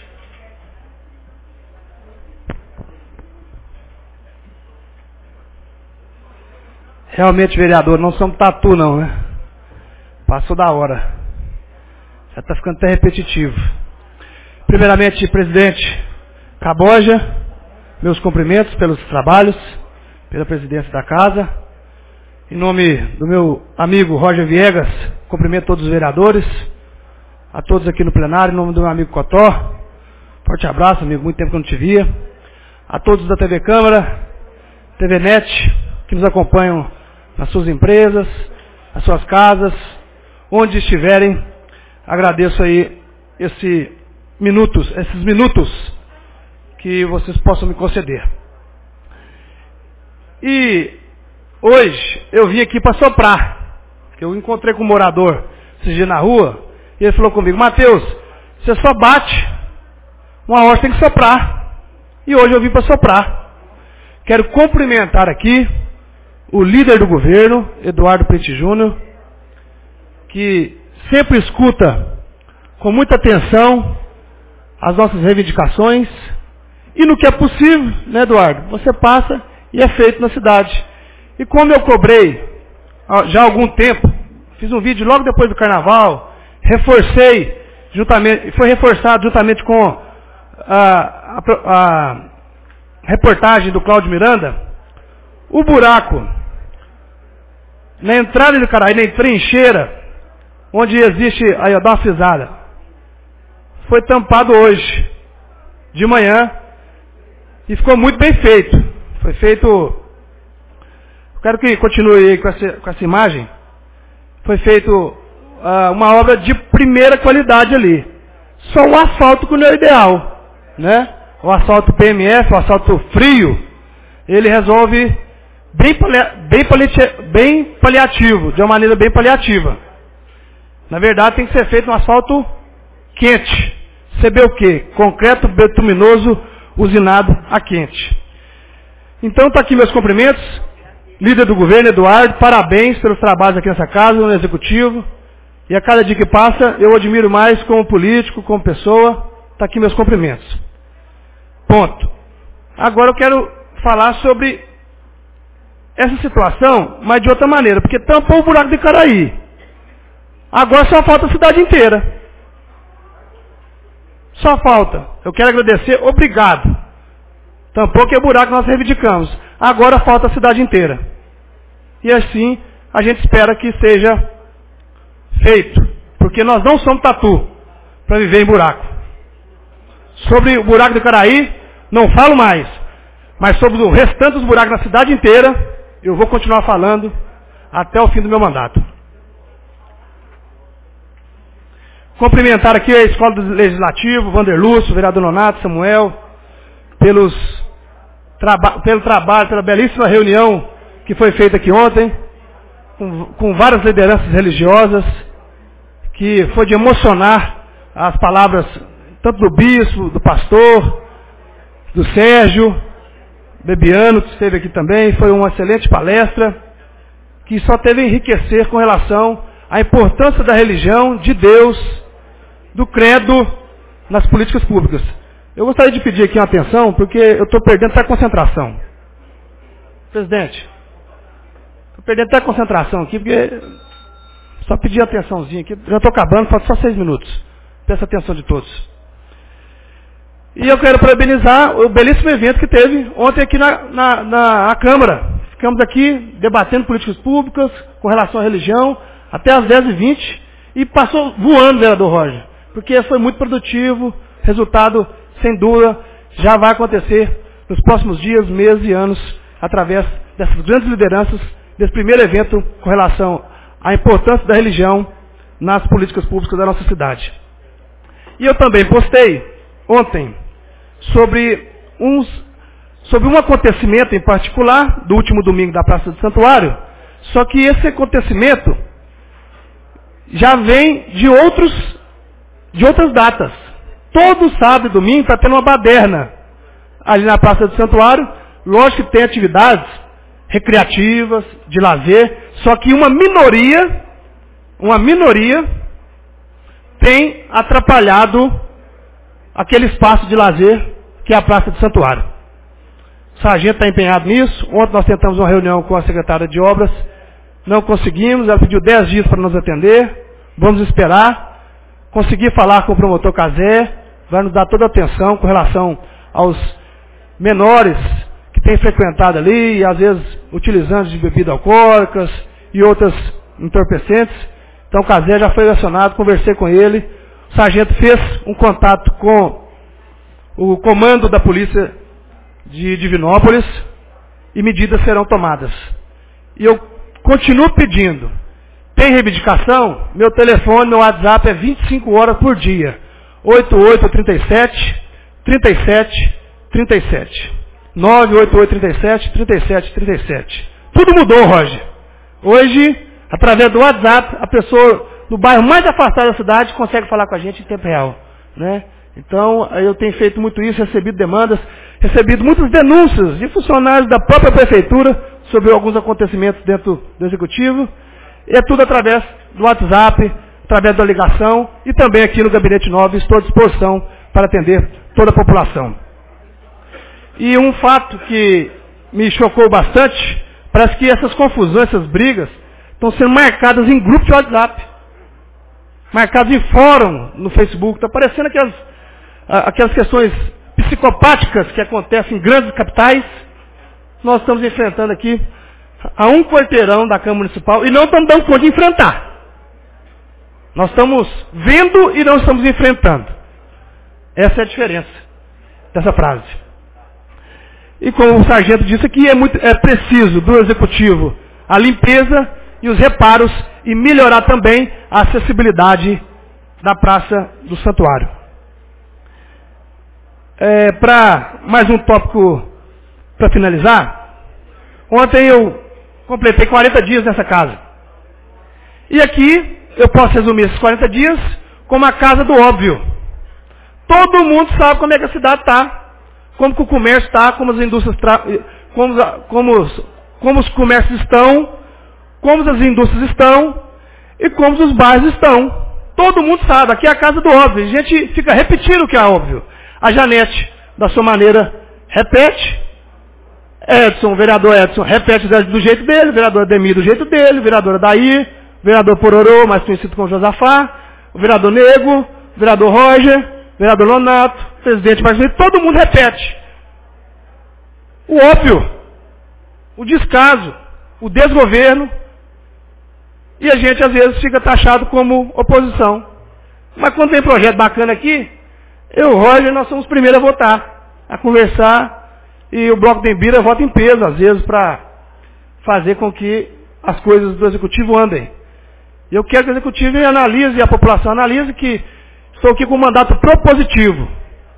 Realmente, vereador, não somos tatu não, né? Passou da hora. Já está ficando até repetitivo. Primeiramente, presidente Caboja, meus cumprimentos pelos trabalhos, pela presidência da casa. Em nome do meu amigo Roger Viegas, cumprimento todos os vereadores, a todos aqui no plenário, em nome do meu amigo Cotó. Forte abraço, amigo, muito tempo que eu não te via. A todos da T V Câmara, T V Net, que nos acompanham nas suas empresas, nas suas casas, onde estiverem. Agradeço aí esse minutos, esses minutos que vocês possam me conceder. E hoje eu vim aqui para soprar, que eu encontrei com um morador esse dia na rua, e ele falou comigo: Matheus, você só bate, uma hora tem que soprar. E hoje eu vim para soprar. Quero cumprimentar aqui o líder do governo, Eduardo Prete Júnior, que sempre escuta com muita atenção as nossas reivindicações, e no que é possível, né, Eduardo, você passa e é feito na cidade. E como eu cobrei já há algum tempo, fiz um vídeo logo depois do carnaval, reforcei, juntamente, foi reforçado juntamente com a, a, a reportagem do Cláudio Miranda, o buraco na entrada do Caraí, na trincheira, onde existe, aí eu dou uma frisada, foi tampado hoje, de manhã, e ficou muito bem feito. Foi feito, eu quero que continue aí com essa, com essa imagem, foi feito uh, uma obra de primeira qualidade ali. Só o asfalto que não é ideal, né? O asfalto P M F, o asfalto frio, ele resolve bem, palia, bem, paliati, bem paliativo, de uma maneira bem paliativa. Na verdade, tem que ser feito um asfalto quente. C B o quê? Concreto bituminoso usinado a quente. Então, está aqui meus cumprimentos. Líder do governo, Eduardo, parabéns pelos trabalhos aqui nessa casa, no Executivo. E a cada dia que passa, eu admiro mais como político, como pessoa. Está aqui meus cumprimentos. Ponto. Agora eu quero falar sobre essa situação, mas de outra maneira, porque tampou o buraco de Caraí. Agora só falta a cidade inteira. Só falta. Eu quero agradecer, obrigado. Tampou que é o buraco que nós reivindicamos. Agora falta a cidade inteira. E assim, a gente espera que seja feito. Porque nós não somos tatu para viver em buraco. Sobre o buraco do Caraí, não falo mais. Mas sobre o restante dos buracos na cidade inteira, eu vou continuar falando até o fim do meu mandato. Cumprimentar aqui a Escola do Legislativo, Vander Lúcio, vereador Nonato, Samuel, pelos traba pelo trabalho, pela belíssima reunião que foi feita aqui ontem, com, com várias lideranças religiosas, que foi de emocionar as palavras tanto do bispo, do pastor, do Sérgio, Bebiano, que esteve aqui também. Foi uma excelente palestra, que só teve a enriquecer com relação à importância da religião, de Deus, do credo nas políticas públicas. Eu gostaria de pedir aqui uma atenção, porque eu estou perdendo até a concentração. Presidente, estou perdendo até a concentração aqui, porque só pedir atençãozinha aqui. Já estou acabando, falta só seis minutos. Peço a atenção de todos. E eu quero parabenizar o belíssimo evento que teve ontem aqui na, na, na, na Câmara. Ficamos aqui debatendo políticas públicas com relação à religião até às dez e vinte e passou voando, vereador Roger, porque foi muito produtivo, resultado, sem dúvida, já vai acontecer nos próximos dias, meses e anos, através dessas grandes lideranças, desse primeiro evento com relação à importância da religião nas políticas públicas da nossa cidade. E eu também postei ontem sobre, uns, sobre um acontecimento em particular, do último domingo da Praça do Santuário, só que esse acontecimento já vem de, outros, de outras datas. Todo sábado e domingo está tendo uma baderna ali na Praça do Santuário. Lógico que tem atividades recreativas, de lazer, só que uma minoria, uma minoria tem atrapalhado aquele espaço de lazer que é a Praça do Santuário. O sargento está empenhado nisso. Ontem nós tentamos uma reunião com a secretária de obras, não conseguimos, ela pediu dez dias para nos atender, vamos esperar. Consegui falar com o promotor Cazé, vai nos dar toda a atenção com relação aos menores que têm frequentado ali, e às vezes utilizando de bebidas alcoólicas e outras entorpecentes. Então o Cazé já foi acionado, conversei com ele, o sargento fez um contato com o comando da polícia de Divinópolis e medidas serão tomadas. E eu continuo pedindo, tem reivindicação? Meu telefone, meu WhatsApp é vinte e cinco horas por dia. oito oito três sete, três sete, três sete. nove oito oito três sete, três sete, três sete. Tudo mudou, Roger. Hoje, através do WhatsApp, a pessoa no bairro mais afastado da cidade consegue falar com a gente em tempo real, né? Então, eu tenho feito muito isso, recebido demandas, recebido muitas denúncias de funcionários da própria prefeitura sobre alguns acontecimentos dentro do Executivo. E é tudo através do WhatsApp, através da ligação e também aqui no Gabinete nove, estou à disposição para atender toda a população. E um fato que me chocou bastante, parece que essas confusões, essas brigas, estão sendo marcadas em grupos de WhatsApp, marcadas em fórum no Facebook. Está parecendo aquelas, aquelas questões psicopáticas que acontecem em grandes capitais, nós estamos enfrentando aqui a um quarteirão da Câmara Municipal e não estamos dando conta de enfrentar. Nós estamos vendo e não estamos enfrentando. Essa é a diferença dessa frase. E como o sargento disse aqui, é, muito, é preciso do Executivo a limpeza e os reparos e melhorar também a acessibilidade da Praça do Santuário. É, para mais um tópico para finalizar, ontem eu completei quarenta dias nessa casa. E aqui eu posso resumir esses quarenta dias como a casa do óbvio. Todo mundo sabe como é que a cidade está, como que o comércio está, como as indústrias tra... como, como, os... como os comércios estão, como as indústrias estão e como os bairros estão. Todo mundo sabe, aqui é a casa do óbvio. A gente fica repetindo o que é óbvio. A Janete, da sua maneira, repete. Edson, o vereador Edson, repete do jeito dele. O vereador Ademir do jeito dele. O vereador Adair. O vereador Pororô, mais conhecido como Josafá. O vereador Nego. O vereador Roger. O vereador Lonato. O presidente Marcinho. Todo mundo repete. O óbvio. O descaso. O desgoverno. E a gente, às vezes, fica taxado como oposição. Mas quando tem projeto bacana aqui, eu e o Roger, nós somos os primeiros a votar, a conversar, e o Bloco de Embira vota em peso, às vezes, para fazer com que as coisas do Executivo andem. E eu quero que o Executivo analise, e a população analise, que estou aqui com um mandato propositivo.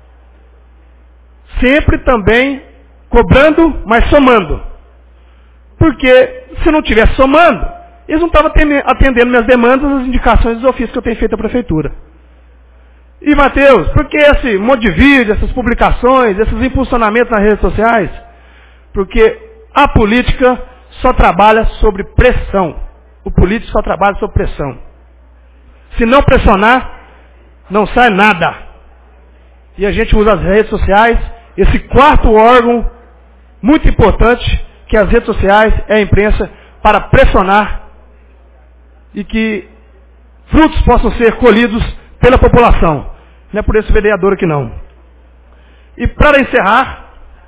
Sempre também cobrando, mas somando. Porque se não estivesse somando, eles não estavam atendendo minhas demandas, as indicações dos ofícios que eu tenho feito à Prefeitura. E, Matheus, por que esse monte de vídeo, essas publicações, esses impulsionamentos nas redes sociais? Porque a política só trabalha sobre pressão. O político só trabalha sobre pressão. Se não pressionar, não sai nada. E a gente usa as redes sociais, esse quarto órgão muito importante, que as redes sociais é a imprensa, para pressionar e que frutos possam ser colhidos pela população. Não é por esse vereador aqui não. E para encerrar,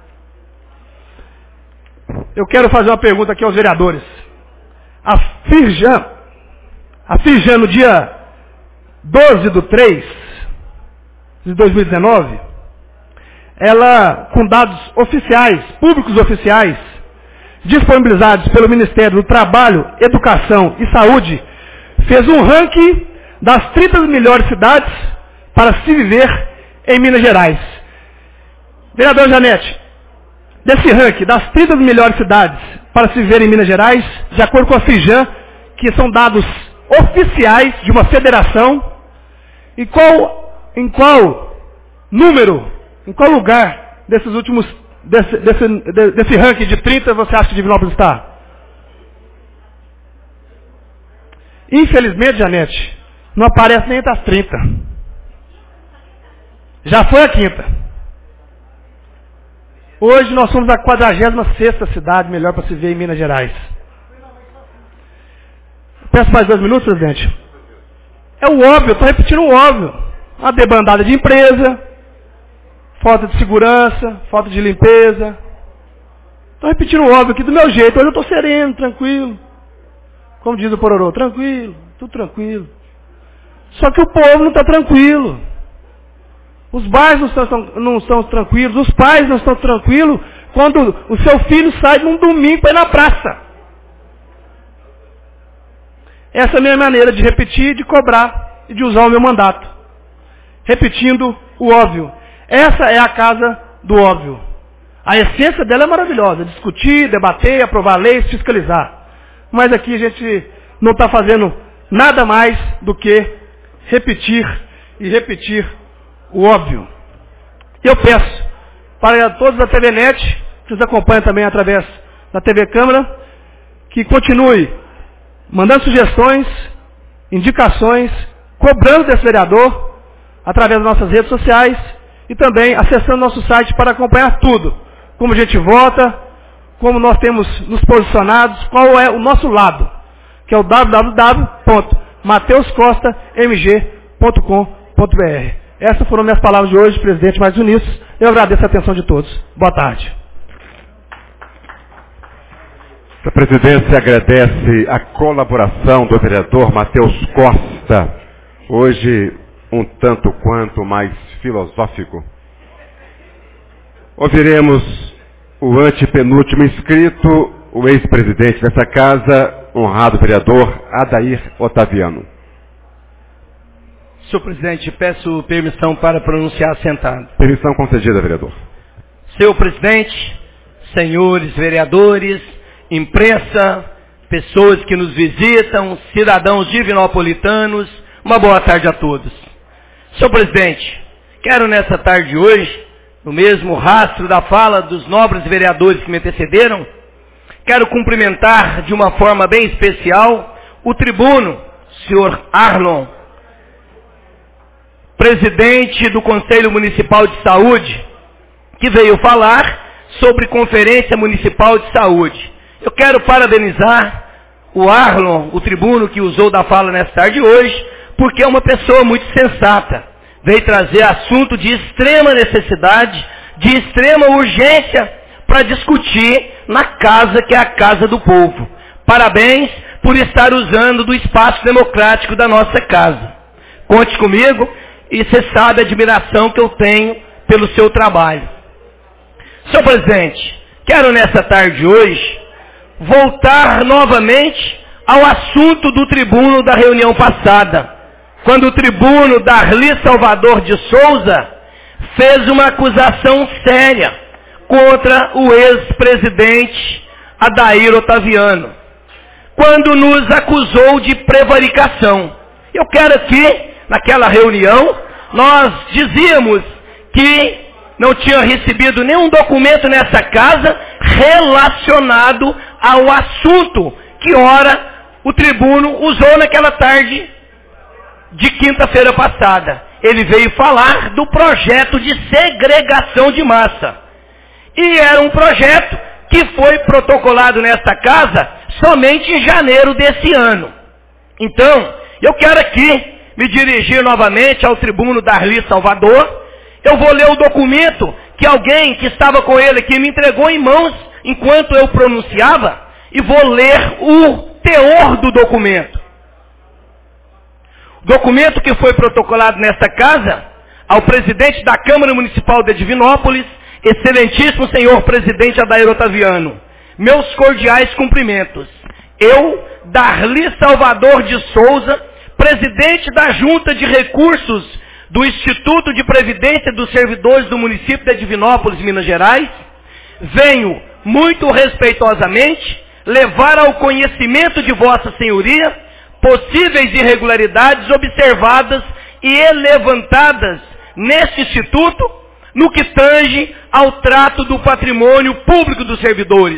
eu quero fazer uma pergunta aqui aos vereadores. A Firjan, a Firjan no dia doze de três de dois mil e dezenove, ela, com dados oficiais, públicos oficiais, disponibilizados pelo Ministério do Trabalho, Educação e Saúde, fez um ranking das trinta melhores cidades para se viver em Minas Gerais. Vereador Janete, desse ranking das trinta melhores cidades para se viver em Minas Gerais, de acordo com a Firjan, que são dados oficiais de uma federação, em qual, em qual número, em qual lugar desses últimos, desse, desse, desse ranking de trinta você acha que Divinópolis está? Infelizmente, Janete, não aparece nem entre as trinta. Já foi a quinta. Hoje nós somos a quadragésima sexta cidade melhor para se ver em Minas Gerais. Peço mais dois minutos, presidente. É o óbvio, estou repetindo o óbvio. Uma debandada de empresa, falta de segurança, falta de limpeza. Estou repetindo o óbvio aqui do meu jeito. Hoje eu estou sereno, tranquilo. Como diz o Pororô, tranquilo, tudo tranquilo. Só que o povo não está tranquilo. Os bairros não estão, não estão tranquilos, os pais não estão tranquilos quando o seu filho sai num domingo para ir na praça. Essa é a minha maneira de repetir, de cobrar e de usar o meu mandato. Repetindo o óbvio. Essa é a casa do óbvio. A essência dela é maravilhosa. Discutir, debater, aprovar leis, fiscalizar. Mas aqui a gente não está fazendo nada mais do que repetir e repetir o óbvio. Eu peço para todos da T V Net, que nos acompanham também através da T V Câmara, que continue mandando sugestões, indicações, cobrando desse vereador, através das nossas redes sociais, e também acessando nosso site para acompanhar tudo. Como a gente vota, como nós temos nos posicionados, qual é o nosso lado, que é o w w w ponto mateus costa m g ponto com ponto b r. Essas foram minhas palavras de hoje, presidente Marcos Vinícius. Eu agradeço a atenção de todos. Boa tarde. A presidência agradece a colaboração do vereador Matheus Costa, hoje um tanto quanto mais filosófico. Ouviremos o antepenúltimo inscrito, o ex-presidente dessa casa, honrado vereador Adair Otaviano. Senhor presidente, peço permissão para pronunciar sentado. Permissão concedida, vereador. Senhor presidente, senhores vereadores, imprensa, pessoas que nos visitam, cidadãos divinopolitanos, uma boa tarde a todos. Senhor presidente, quero nessa tarde de hoje, no mesmo rastro da fala dos nobres vereadores que me antecederam, quero cumprimentar de uma forma bem especial o tribuno, senhor Arlon, presidente do Conselho Municipal de Saúde, que veio falar sobre Conferência Municipal de Saúde. Eu quero parabenizar o Arlon, o tribuno que usou da fala nessa tarde de hoje, porque é uma pessoa muito sensata. Veio trazer assunto de extrema necessidade, de extrema urgência, para discutir na casa que é a casa do povo. Parabéns por estar usando do espaço democrático da nossa casa. Conte comigo e você sabe a admiração que eu tenho pelo seu trabalho. Senhor presidente, quero nessa tarde de hoje voltar novamente ao assunto do tribuno da reunião passada, quando o tribuno Darli Salvador de Souza fez uma acusação séria contra o ex-presidente Adair Otaviano, quando nos acusou de prevaricação. Eu quero aqui, naquela reunião, nós dizíamos que não tinha recebido nenhum documento nessa casa relacionado ao assunto que, ora, o tribuno usou naquela tarde de quinta-feira passada. Ele veio falar do projeto de segregação de massa. E era um projeto que foi protocolado nesta casa somente em janeiro desse ano. Então, eu quero aqui me dirigir novamente ao tribuno Darli Salvador. Eu vou ler o documento que alguém que estava com ele aqui me entregou em mãos enquanto eu pronunciava, e vou ler o teor do documento. Documento que foi protocolado nesta casa ao presidente da Câmara Municipal de Divinópolis, excelentíssimo senhor presidente Adair Otaviano. Meus cordiais cumprimentos. Eu, Darli Salvador de Souza, presidente da Junta de Recursos do Instituto de Previdência dos Servidores do município de Divinópolis, Minas Gerais, venho muito respeitosamente levar ao conhecimento de Vossa Senhoria possíveis irregularidades observadas e levantadas neste instituto no que tange ao trato do patrimônio público dos servidores.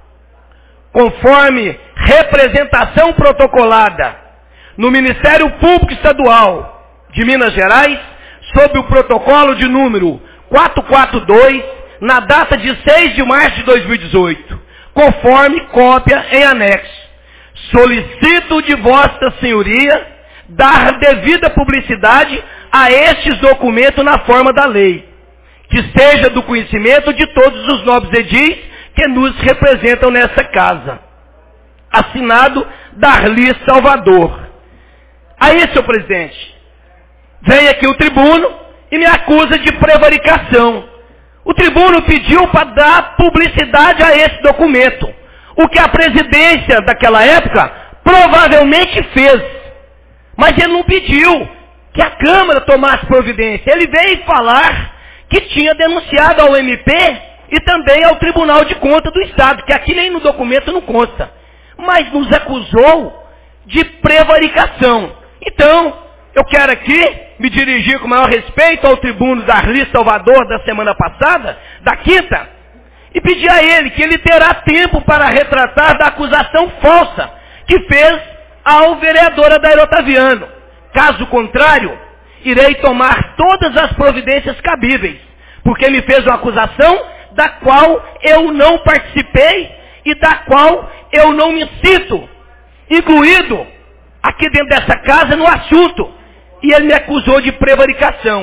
Conforme representação protocolada no Ministério Público Estadual de Minas Gerais, sob o protocolo de número quatrocentos e quarenta e dois, na data de seis de março de dois mil e dezoito, conforme cópia em anexo. Solicito de Vossa Senhoria dar devida publicidade a estes documentos na forma da lei, que seja do conhecimento de todos os nobres edis que nos representam nessa casa. Assinado Darli Salvador. Aí, senhor presidente, vem aqui o tribuno e me acusa de prevaricação. O tribuno pediu para dar publicidade a esse documento, o que a presidência daquela época provavelmente fez. Mas ele não pediu que a Câmara tomasse providência. Ele veio falar que tinha denunciado ao M P e também ao Tribunal de Contas do Estado, que aqui nem no documento não consta. Mas nos acusou de prevaricação. Então, eu quero aqui me dirigir com o maior respeito ao tribuno Darli Salvador da semana passada, da quinta, e pedir a ele que ele terá tempo para retratar da acusação falsa que fez ao vereador Adair Otaviano. Caso contrário, irei tomar todas as providências cabíveis, porque me fez uma acusação da qual eu não participei e da qual eu não me sinto incluído aqui dentro dessa casa no assunto. E ele me acusou de prevaricação.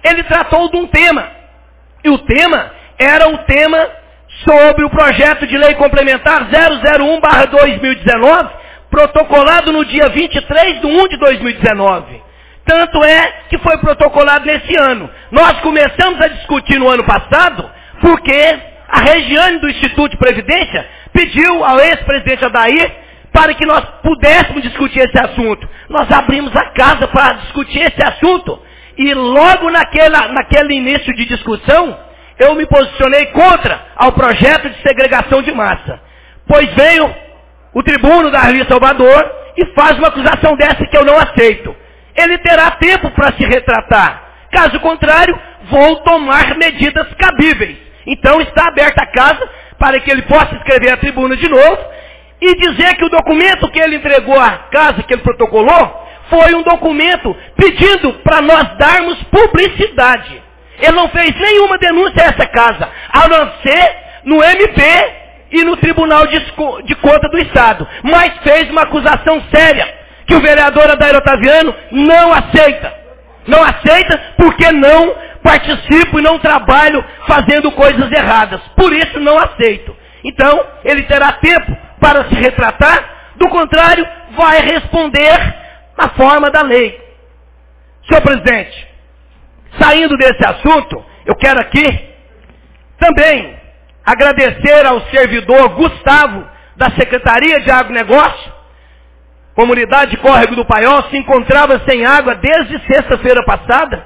ele tratou de um tema. E o tema era o tema sobre o projeto de lei complementar zero zero um barra dois mil e dezenove, protocolado no dia vinte e três de um de dois mil e dezenove. Tanto é que foi protocolado nesse ano. Nós começamos a discutir no ano passado, porque a Regiane do Instituto de Previdência pediu ao ex-presidente Adair para que nós pudéssemos discutir esse assunto. Nós abrimos a casa para discutir esse assunto. E logo naquela, naquele início de discussão, eu me posicionei contra ao projeto de segregação de massa. Pois veio o tribuno da Rio Salvador e faz uma acusação dessa que eu não aceito. Ele terá tempo para se retratar. Caso contrário, vou tomar medidas cabíveis. Então está aberta a casa para que ele possa escrever a tribuna de novo e dizer que o documento que ele entregou à casa, que ele protocolou, foi um documento pedindo para nós darmos publicidade. Ele não fez nenhuma denúncia a essa casa, a não ser no M P e no Tribunal de, de Conta do Estado. Mas fez uma acusação séria, que o vereador Adair Otaviano não aceita. Não aceita porque não participo e não trabalho fazendo coisas erradas. Por isso não aceito. Então, ele terá tempo para se retratar, do contrário, vai responder na forma da lei. Senhor presidente, saindo desse assunto, eu quero aqui também agradecer ao servidor Gustavo, da Secretaria de Agronegócio. Comunidade Córrego do Paiol se encontrava sem água desde sexta-feira passada,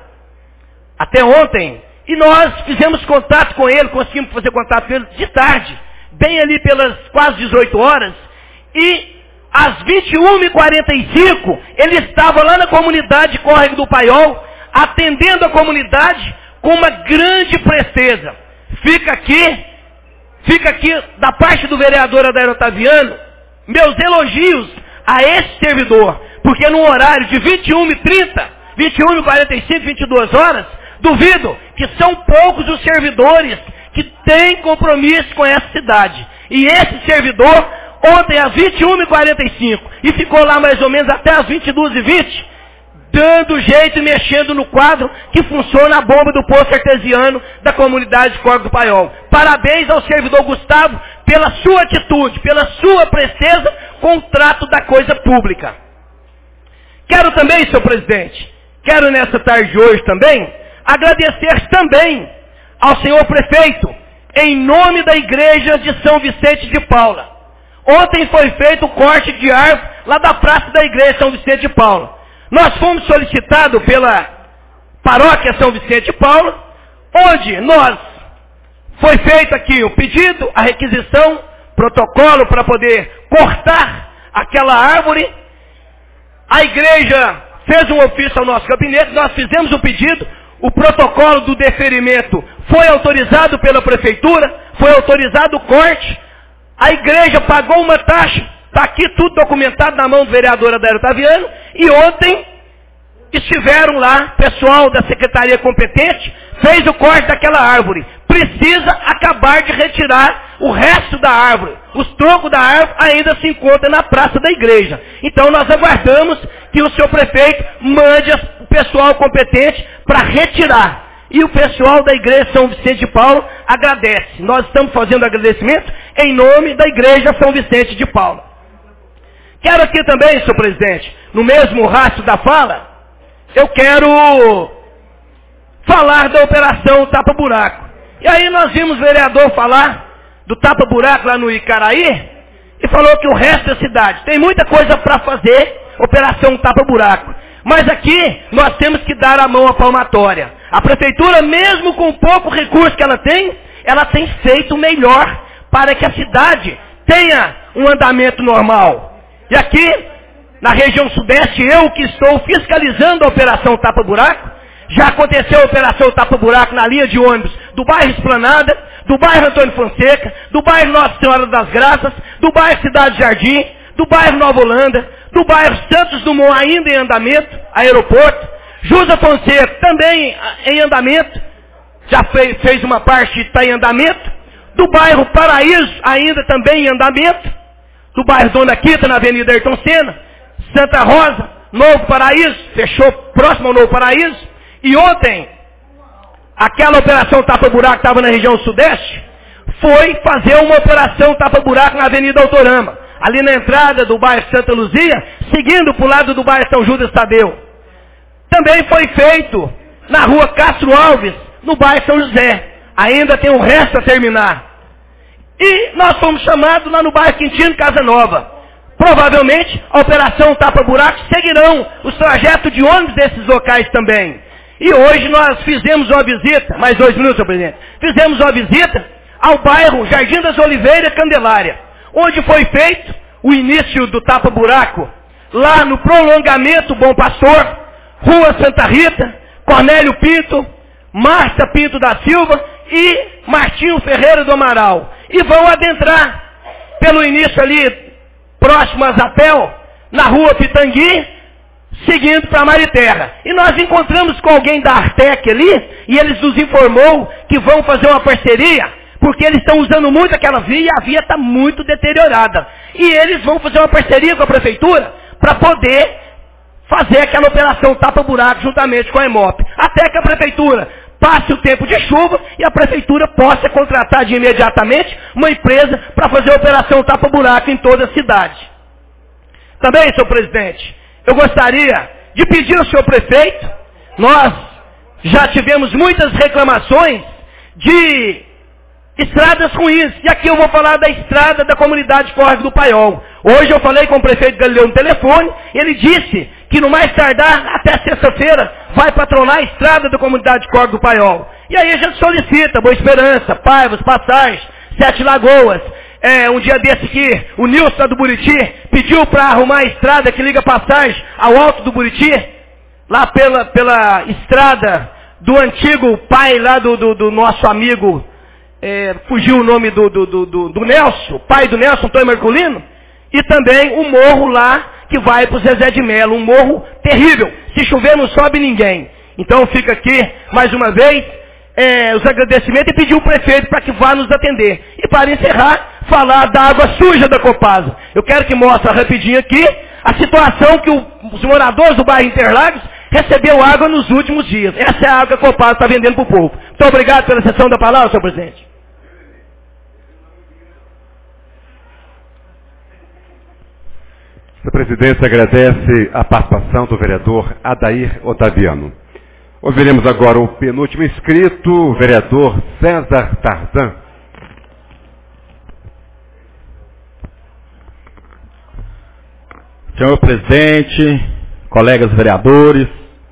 até ontem, e nós fizemos contato com ele, conseguimos fazer contato com ele de tarde, bem ali pelas quase dezoito horas, e às vinte e uma e quarenta e cinco, ele estava lá na comunidade Córrego do Paiol, atendendo a comunidade com uma grande presteza. Fica aqui, fica aqui da parte do vereador Adair Otaviano, meus elogios a esse servidor, porque num horário de vinte e uma e trinta, vinte e uma e quarenta e cinco, vinte e duas horas, duvido que são poucos os servidores que têm compromisso com essa cidade. E esse servidor, ontem às vinte e uma e quarenta e cinco, e ficou lá mais ou menos até às vinte e duas e vinte, dando jeito e mexendo no quadro que funciona a bomba do poço artesiano da comunidade de Córrego do Paiol. Parabéns ao servidor Gustavo pela sua atitude, pela sua presteza com o trato da coisa pública. Quero também, senhor presidente, quero nessa tarde de hoje também, agradecer também ao senhor prefeito, em nome da igreja de São Vicente de Paula. Ontem foi feito o corte de árvore lá da praça da igreja São Vicente de Paula. Nós fomos solicitados pela paróquia São Vicente de Paula, onde nós, foi feito aqui o pedido, a requisição, protocolo para poder cortar aquela árvore. A igreja fez um ofício ao nosso gabinete, nós fizemos o pedido, o protocolo do deferimento foi autorizado pela prefeitura, foi autorizado o corte, a igreja pagou uma taxa, está aqui tudo documentado na mão do vereador Adair Otaviano, e ontem estiveram lá, pessoal da secretaria competente, fez o corte daquela árvore. Precisa acabar de retirar o resto da árvore. Os troncos da árvore ainda se encontram na praça da igreja. Então nós aguardamos que o senhor prefeito mande o pessoal competente para retirar. E o pessoal da igreja São Vicente de Paulo agradece. Nós estamos fazendo agradecimento em nome da igreja São Vicente de Paulo. Quero aqui também, senhor presidente, no mesmo rastro da fala, eu quero falar da operação Tapa Buraco. E aí nós vimos o vereador falar do Tapa Buraco lá no Icaraí, e falou que o resto da cidade tem muita coisa para fazer, operação Tapa Buraco. Mas aqui nós temos que dar a mão à palmatória. A prefeitura, mesmo com pouco recurso que ela tem, ela tem feito o melhor para que a cidade tenha um andamento normal. E aqui, na região sudeste, eu que estou fiscalizando a operação Tapa Buraco, já aconteceu a operação Tapa Buraco na linha de ônibus do bairro Esplanada, do bairro Antônio Fonseca, do bairro Nossa Senhora das Graças, do bairro Cidade Jardim, do bairro Nova Holanda, do bairro Santos Dumont ainda em andamento, aeroporto, Jusa Fonseca também em andamento, já fez, fez uma parte, está em andamento, do bairro Paraíso ainda também em andamento, do bairro Dona Quita na Avenida Ayrton Senna, Santa Rosa, Novo Paraíso, fechou próximo ao Novo Paraíso, e ontem aquela operação tapa-buraco que estava na região sudeste, foi fazer uma operação tapa-buraco na Avenida Autorama, ali na entrada do bairro Santa Luzia, seguindo para o lado do bairro São Judas Tadeu. Também foi feito na rua Castro Alves, no bairro São José. Ainda tem um resto a terminar. E nós fomos chamados lá no bairro Quintino Casa Nova. Provavelmente a operação tapa-buraco seguirão os trajetos de ônibus desses locais também. E hoje nós fizemos uma visita, mais dois minutos, senhor presidente, fizemos uma visita ao bairro Jardim das Oliveiras, Candelária, onde foi feito o início do tapa-buraco, lá no prolongamento Bom Pastor, Rua Santa Rita, Cornélio Pinto, Márcia Pinto da Silva e Martinho Ferreira do Amaral. E vão adentrar pelo início ali, próximo a Zapel, na Rua Pitangui, seguindo para Mariterra. E nós encontramos com alguém da Artec ali, e eles nos informou que vão fazer uma parceria, porque eles estão usando muito aquela via e a via está muito deteriorada. E eles vão fazer uma parceria com a prefeitura para poder fazer aquela operação tapa-buraco juntamente com a EMOP. Até que a prefeitura passe o tempo de chuva e a prefeitura possa contratar de imediatamente uma empresa para fazer a operação tapa-buraco em toda a cidade. Também, senhor presidente, eu gostaria de pedir ao senhor prefeito, nós já tivemos muitas reclamações de estradas ruins. E aqui eu vou falar da estrada da comunidade Córrego do Paiol. Hoje eu falei com o prefeito Galileu no telefone, ele disse que no mais tardar, até sexta-feira, vai patrolar a estrada da comunidade Córrego do Paiol. E aí a gente solicita Boa Esperança, Paivas, Passagens, Sete Lagoas. É, um dia desse que o Nilson do Buriti pediu para arrumar a estrada que liga Passagem ao Alto do Buriti, lá pela, pela estrada do antigo pai lá do, do, do nosso amigo, é, fugiu o nome do, do, do, do, do Nelson, pai do Nelson, Antônio Marculino, e também o morro lá que vai para o Zezé de Melo, um morro terrível. Se chover não sobe ninguém. Então fica aqui, mais uma vez, é, os agradecimentos e pedir o prefeito para que vá nos atender. E para encerrar, falar da água suja da Copasa. Eu quero que mostre rapidinho aqui a situação que o, os moradores do bairro Interlagos recebeu água nos últimos dias. Essa é a água que a Copasa está vendendo para o povo. Muito obrigado pela sessão da palavra, senhor presidente. A presidência agradece a participação do vereador Adair Otaviano. Ouviremos agora o penúltimo inscrito, o vereador César Tarzan. Senhor presidente, colegas vereadores,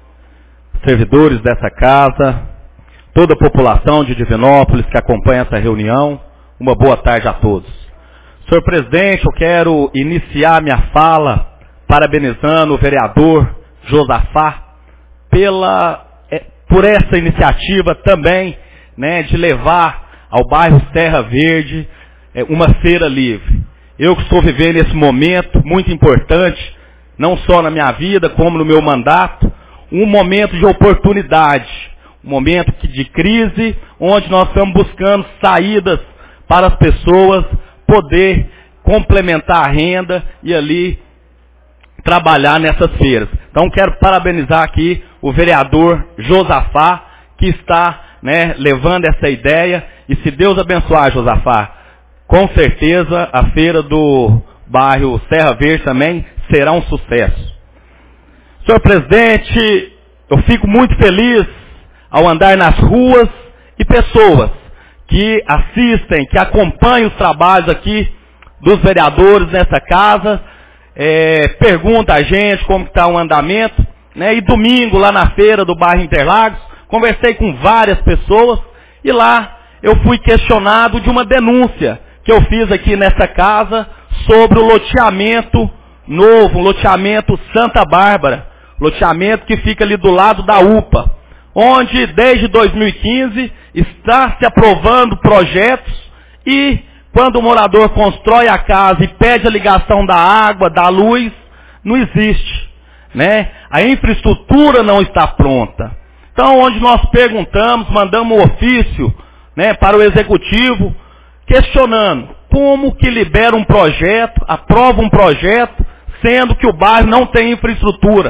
servidores dessa casa, toda a população de Divinópolis que acompanha essa reunião, uma boa tarde a todos. Senhor presidente, eu quero iniciar minha fala parabenizando o vereador Josafá pela, é, por essa iniciativa também, né, de levar ao bairro Serra Verde é, uma feira livre. Eu que estou vivendo esse momento muito importante, não só na minha vida, como no meu mandato, um momento de oportunidade, um momento de crise, onde nós estamos buscando saídas para as pessoas poder complementar a renda e ali trabalhar nessas feiras. Então quero parabenizar aqui o vereador Josafá, que está, né, levando essa ideia, e se Deus abençoar, Josafá, com certeza a feira do bairro Serra Verde também será um sucesso. Senhor presidente, eu fico muito feliz ao andar nas ruas e pessoas que assistem, que acompanham os trabalhos aqui dos vereadores nessa casa, é, pergunta a gente como está o andamento, né? E domingo lá na feira do bairro Interlagos, conversei com várias pessoas e lá eu fui questionado de uma denúncia que eu fiz aqui nessa casa sobre o loteamento novo, o loteamento Santa Bárbara, loteamento que fica ali do lado da U P A, onde desde dois mil e quinze está se aprovando projetos e quando o morador constrói a casa e pede a ligação da água, da luz, não existe, né? A infraestrutura não está pronta. Então, onde nós perguntamos, mandamos um ofício, né, para o executivo, questionando como que libera um projeto, aprova um projeto, sendo que o bairro não tem infraestrutura.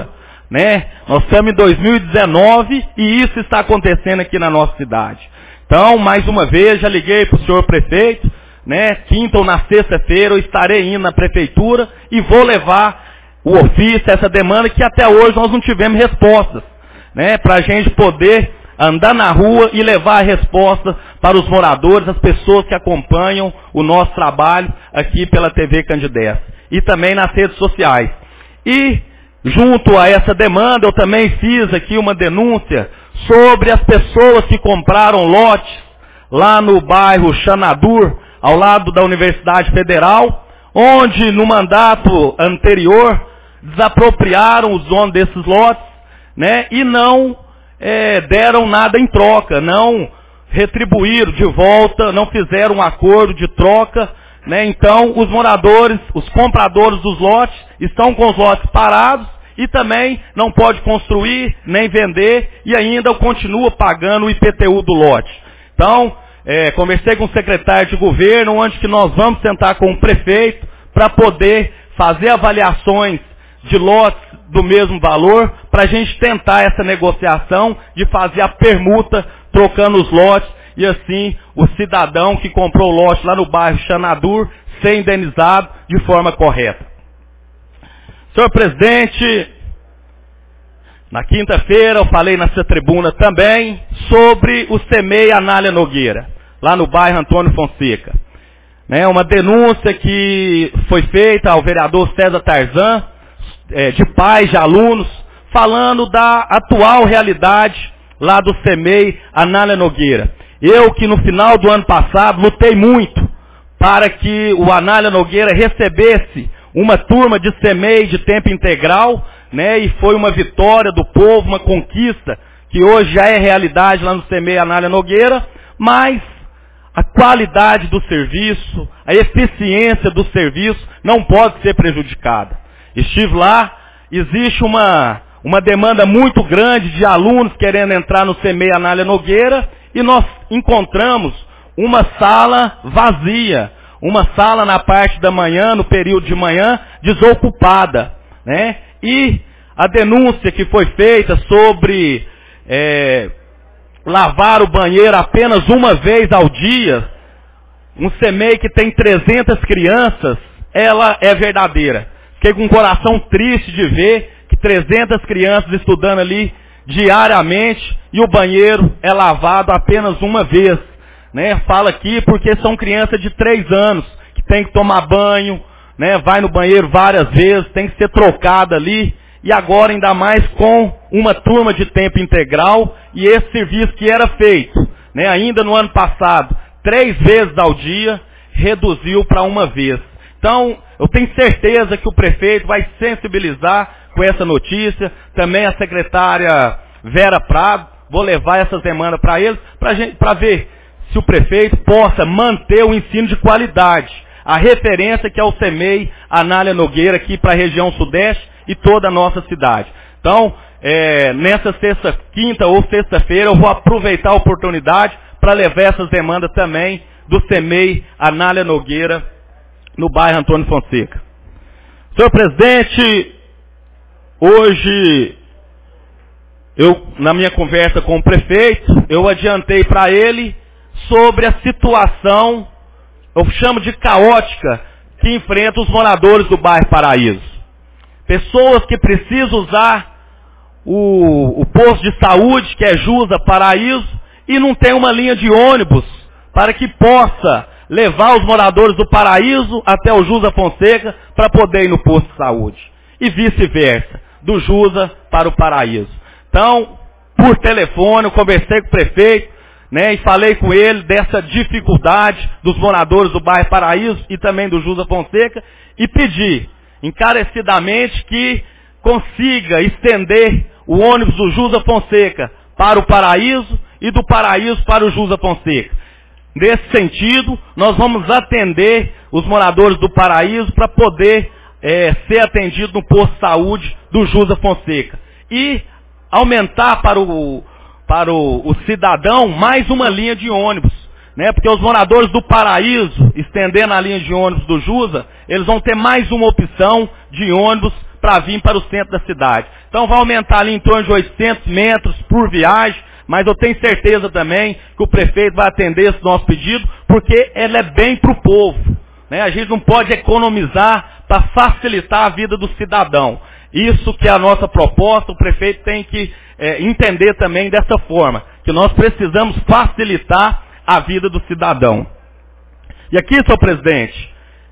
né? Nós estamos em dois mil e dezenove e isso está acontecendo aqui na nossa cidade. Então, mais uma vez, já liguei para o senhor prefeito, né? Quinta ou na sexta-feira eu estarei indo na prefeitura e vou levar o ofício, essa demanda que até hoje nós não tivemos respostas, né? Para a gente poder andar na rua e levar a resposta para os moradores, as pessoas que acompanham o nosso trabalho aqui pela T V Candidez e também nas redes sociais. E junto a essa demanda eu também fiz aqui uma denúncia sobre as pessoas que compraram lotes lá no bairro Xanadur, ao lado da Universidade Federal, onde no mandato anterior desapropriaram os donos desses lotes, né, e não é, deram nada em troca, não retribuíram de volta, não fizeram um acordo de troca, né. Então os moradores, os compradores dos lotes estão com os lotes parados e também não pode construir nem vender e ainda continua pagando o I P T U do lote. Então, é, conversei com o secretário de governo, onde que nós vamos sentar com o prefeito para poder fazer avaliações de lotes do mesmo valor, para a gente tentar essa negociação de fazer a permuta trocando os lotes e assim o cidadão que comprou o lote lá no bairro Xanadur ser indenizado de forma correta. Senhor presidente, na quinta-feira eu falei nessa tribuna também sobre o SEMEI Anália Nogueira, lá no bairro Antônio Fonseca. Né, uma denúncia que foi feita ao vereador César Tarzan, é, de pais, de alunos, falando da atual realidade lá do SEMEI Anália Nogueira. Eu que no final do ano passado lutei muito para que o Anália Nogueira recebesse uma turma de SEMEI de tempo integral, né, e foi uma vitória do povo, uma conquista que hoje já é realidade lá no SEMEI Anália Nogueira, mas a qualidade do serviço, a eficiência do serviço não pode ser prejudicada. Estive lá, existe uma, uma demanda muito grande de alunos querendo entrar no SEMEI Anália Nogueira e nós encontramos uma sala vazia, uma sala na parte da manhã, no período de manhã, desocupada, né? E a denúncia que foi feita sobre é, lavar o banheiro apenas uma vez ao dia, um SEMEI que tem trezentas crianças, ela é verdadeira. Fiquei com um coração triste de ver que trezentas crianças estudando ali diariamente e o banheiro é lavado apenas uma vez. Né? Fala aqui porque são crianças de três anos que tem que tomar banho, né? Vai no banheiro várias vezes, tem que ser trocada ali. E agora ainda mais com uma turma de tempo integral e esse serviço que era feito, né, ainda no ano passado, três vezes ao dia, reduziu para uma vez. Então, eu tenho certeza que o prefeito vai sensibilizar com essa notícia, também a secretária Vera Prado, vou levar essas demandas para eles, para ver se o prefeito possa manter o ensino de qualidade, a referência que é o SEMEI Anália Nogueira aqui para a região sudeste e toda a nossa cidade. Então, é, nessa sexta, quinta ou sexta-feira, eu vou aproveitar a oportunidade para levar essas demandas também do SEMEI Anália Nogueira no bairro Antônio Fonseca. Senhor presidente, hoje, eu, na minha conversa com o prefeito, eu adiantei para ele sobre a situação, eu chamo de caótica, que enfrenta os moradores do bairro Paraíso. Pessoas que precisam usar o, o posto de saúde, que é Jusa Paraíso, e não tem uma linha de ônibus para que possa levar os moradores do Paraíso até o Jusa Fonseca para poder ir no posto de saúde. E vice-versa, do Jusa para o Paraíso. Então, por telefone, eu conversei com o prefeito, né, e falei com ele dessa dificuldade dos moradores do bairro Paraíso e também do Jusa Fonseca e pedi encarecidamente que consiga estender o ônibus do Jusa Fonseca para o Paraíso e do Paraíso para o Jusa Fonseca. Nesse sentido, nós vamos atender os moradores do Paraíso para poder é, ser atendido no posto de saúde do Jusa Fonseca. E aumentar para o, para o, o cidadão mais uma linha de ônibus. Né? Porque os moradores do Paraíso, estendendo a linha de ônibus do Jusa, eles vão ter mais uma opção de ônibus para vir para o centro da cidade. Então vai aumentar ali em torno de oitocentos metros por viagem, mas eu tenho certeza também que o prefeito vai atender esse nosso pedido, porque ele é bem para o povo. Né? A gente não pode economizar para facilitar a vida do cidadão. Isso que é a nossa proposta, o prefeito tem que é, entender também dessa forma, que nós precisamos facilitar a vida do cidadão. E aqui, senhor presidente,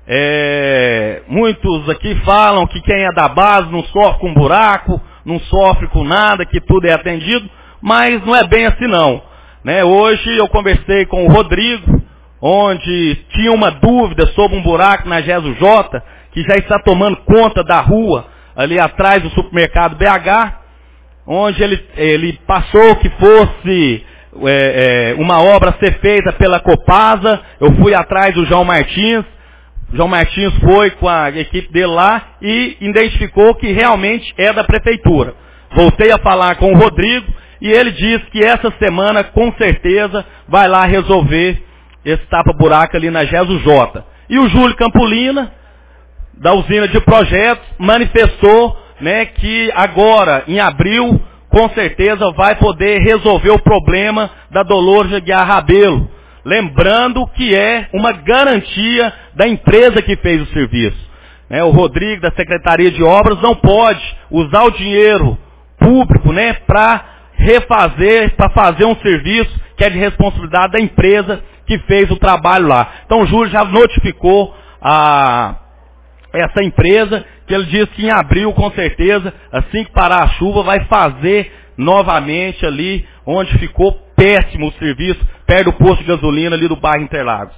é, muitos aqui falam que quem é da base não sofre com buraco, não sofre com nada, que tudo é atendido, mas não é bem assim não. Né? Hoje eu conversei com o Rodrigo, onde tinha uma dúvida sobre um buraco na Gesso J, que já está tomando conta da rua, ali atrás do supermercado B H, onde ele, ele passou que fosse é, é, uma obra a ser feita pela Copasa. Eu fui atrás do João Martins, o João Martins foi com a equipe dele lá e identificou que realmente é da prefeitura. Voltei a falar com o Rodrigo e ele disse que essa semana com certeza vai lá resolver esse tapa-buraco ali na Gesso J. E o Júlio Campolina, da usina de projetos, manifestou, né, que agora, em abril, com certeza vai poder resolver o problema da Dolores Aguiar Rabelo. Lembrando que é uma garantia da empresa que fez o serviço. Né, o Rodrigo, da Secretaria de Obras, não pode usar o dinheiro público, né, para refazer, para fazer um serviço que é de responsabilidade da empresa que fez o trabalho lá. Então o Júlio já notificou a essa empresa, que ele disse que em abril, com certeza, assim que parar a chuva, vai fazer novamente ali, onde ficou péssimo o serviço, perto do posto de gasolina ali do bairro Interlagos.